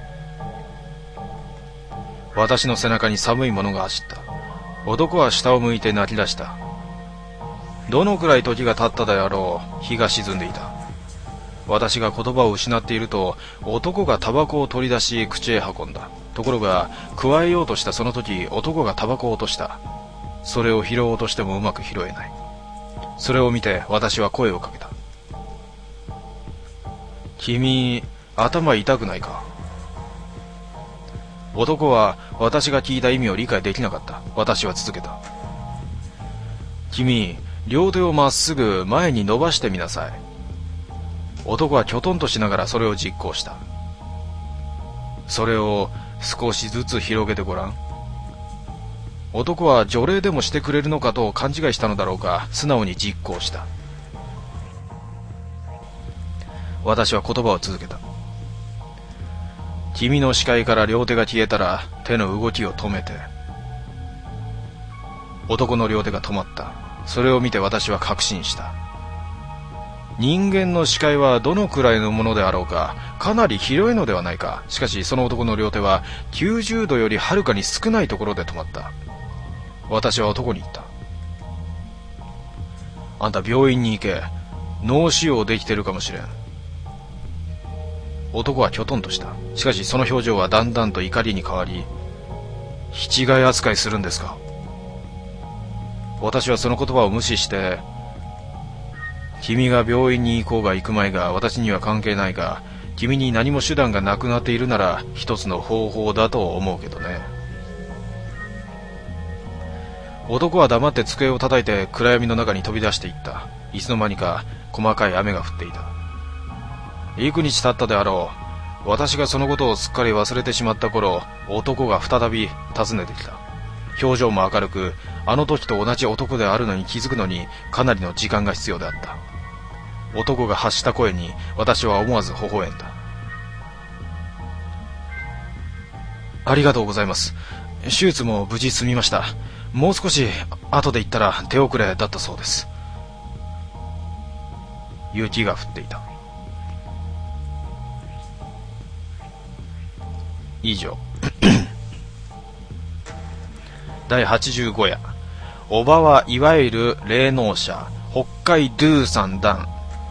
私の背中に寒いものが走った。男は下を向いて泣き出した。どのくらい時が経ったであろう。日が沈んでいた。私が言葉を失っていると、男がタバコを取り出し口へ運んだ。ところが、加えようとしたその時、男がタバコを落とした。それを拾おうとしてもうまく拾えない。それを見て私は声をかけた。君、頭痛くないか。男は私が聞いた意味を理解できなかった。私は続けた。君、両手をまっすぐ前に伸ばしてみなさい。男はきょとんとしながらそれを実行した。それを少しずつ広げてごらん。男は除霊でもしてくれるのかと勘違いしたのだろうか、素直に実行した。私は言葉を続けた。君の視界から両手が消えたら手の動きを止めて。男の両手が止まった。それを見て私は確信した。人間の視界はどのくらいのものであろうか、かなり広いのではないか。しかしその男の両手はきゅうじゅうどよりはるかに少ないところで止まった。私は男に言った。あんた病院に行け。脳腫瘍できてるかもしれん。男はきょとんとした。しかしその表情はだんだんと怒りに変わり、人違い扱いするんですか。私はその言葉を無視して、君が病院に行こうが行くまいが私には関係ないが、君に何も手段がなくなっているなら一つの方法だと思うけどね。男は黙って机を叩いて暗闇の中に飛び出していった。いつの間にか細かい雨が降っていた。幾日経ったであろう。私がそのことをすっかり忘れてしまった頃、男が再び訪ねてきた。表情も明るく、あの時と同じ男であるのに気づくのにかなりの時間が必要であった。男が発した声に私は思わず微笑んだ。ありがとうございます。手術も無事済みました。もう少し後で行ったら手遅れだったそうです。雪が降っていた。以上だいはちじゅうご夜、おばはいわゆる霊能者、北海ドゥさん団。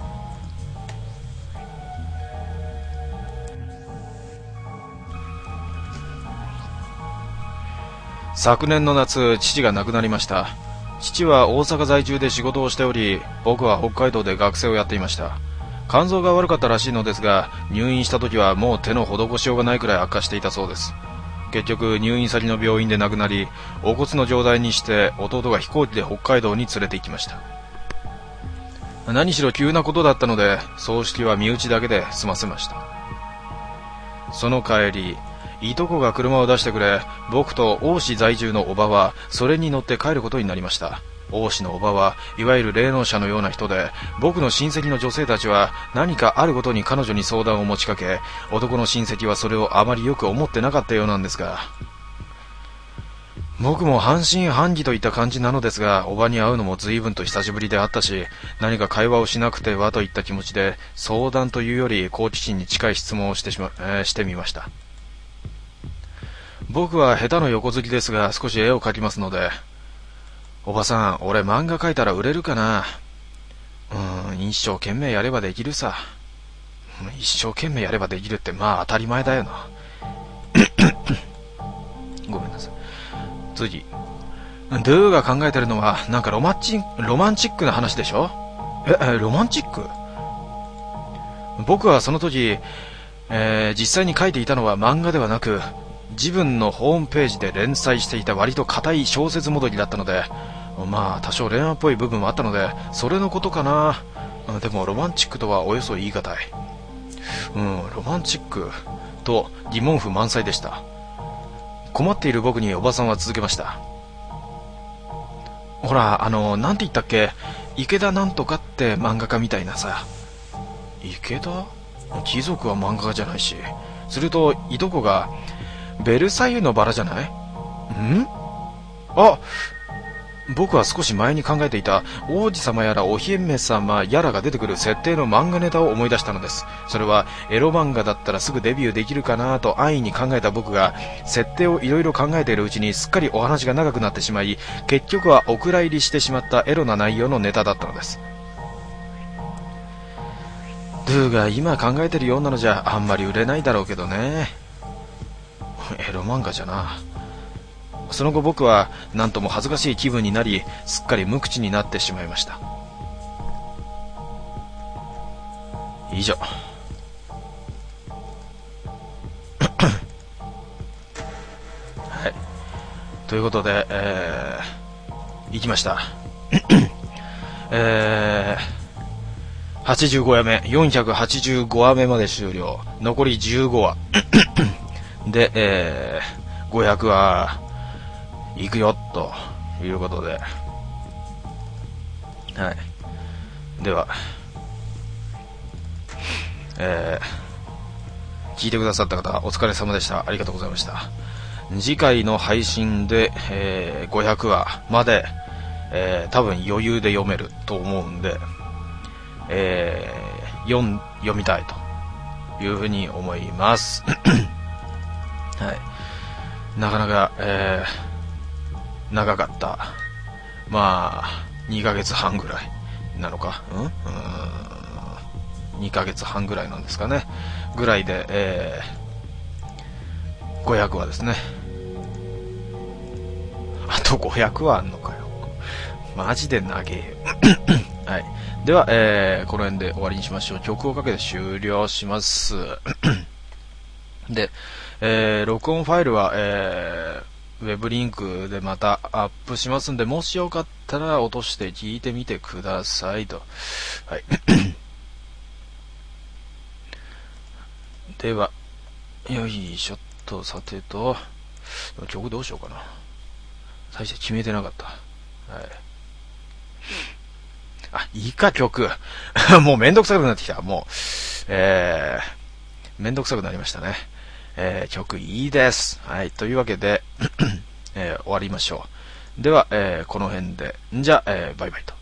昨年の夏、父が亡くなりました。父は大阪在住で仕事をしており、僕は北海道で学生をやっていました。肝臓が悪かったらしいのですが、入院した時はもう手の施しようがないくらい悪化していたそうです。結局入院先の病院で亡くなり、お骨の状態にして弟が飛行機で北海道に連れて行きました。何しろ急なことだったので、葬式は身内だけで済ませました。その帰り、いとこが車を出してくれ、僕と大市在住のおばはそれに乗って帰ることになりました。大市のおばはいわゆる霊能者のような人で、僕の親戚の女性たちは何かあるごとに彼女に相談を持ちかけ、男の親戚はそれをあまりよく思ってなかったようなんですが、僕も半信半疑といった感じなのですが、おばに会うのも随分と久しぶりであったし、何か会話をしなくてはといった気持ちで、相談というより好奇心に近い質問をしてしま、えー、してみました。僕は下手の横好きですが少し絵を描きますので、 おばさん、俺漫画描いたら売れるかな。うーん、一生懸命やればできるさ。一生懸命やればできるってまあ当たり前だよな。ごめんなさい。次。ドゥーが考えてるのはなんかロマンチロマンチックな話でしょ。え、えロマンチック。僕はその時、えー、実際に書いていたのは漫画ではなく、自分のホームページで連載していた割と硬い小説戻りだったので、まあ多少恋愛っぽい部分もあったので、それのことかな。でもロマンチックとはおよそ言い難い。うん、ロマンチックと疑問符満載でした。困っている僕におばさんは続けました。ほら、あの、なんて言ったっけ、池田なんとかって漫画家みたいなさ。池田？貴族は漫画家じゃないし。すると、いとこが、ベルサイユのバラじゃない？ん？あ、僕は少し前に考えていた王子様やらお姫様やらが出てくる設定の漫画ネタを思い出したのです。それはエロ漫画だったらすぐデビューできるかなと安易に考えた僕が設定をいろいろ考えているうちにすっかりお話が長くなってしまい、結局はお蔵入りしてしまったエロな内容のネタだったのです。ドゥが今考えてるようなのじゃあんまり売れないだろうけどね。エロ漫画じゃな。その後僕は何とも恥ずかしい気分になり、すっかり無口になってしまいました。以上。はい。ということで、えー、行きました。えー、はちじゅうごわめ、よんひゃくはちじゅうごわめまで終了。残りじゅうごわ。で、えー、ごひゃくわ行くよ、ということで。はい。では、えー、聞いてくださった方、お疲れ様でした。ありがとうございました。次回の配信で、えー、ごひゃくわまで、えー、多分余裕で読めると思うんで、えー、読ん、読みたいというふうに思います。はい。なかなか、えー、長かった。まあ、にかげつはんぐらいなのか。んうーん。にかげつはんぐらいなんですかね。ぐらいで、えー、ごひゃくわですね。あとごひゃくわあんのかよ。マジで長えよ。はい。では、えー、この辺で終わりにしましょう。曲をかけて終了します。で、えー、録音ファイルは、えー、ウェブリンクでまたアップしますんで、もしよかったら落として聞いてみてくださいと。はい。では、よいしょっと、さてと、曲どうしようかな。最初決めてなかった。はい。あ、いいか、曲。もうめんどくさくなってきた。もう、えー、めんどくさくなりましたね。えー、曲いいです。はい。というわけで、えー、終わりましょう。では、えー、この辺で。んじゃ、えー、バイバイと。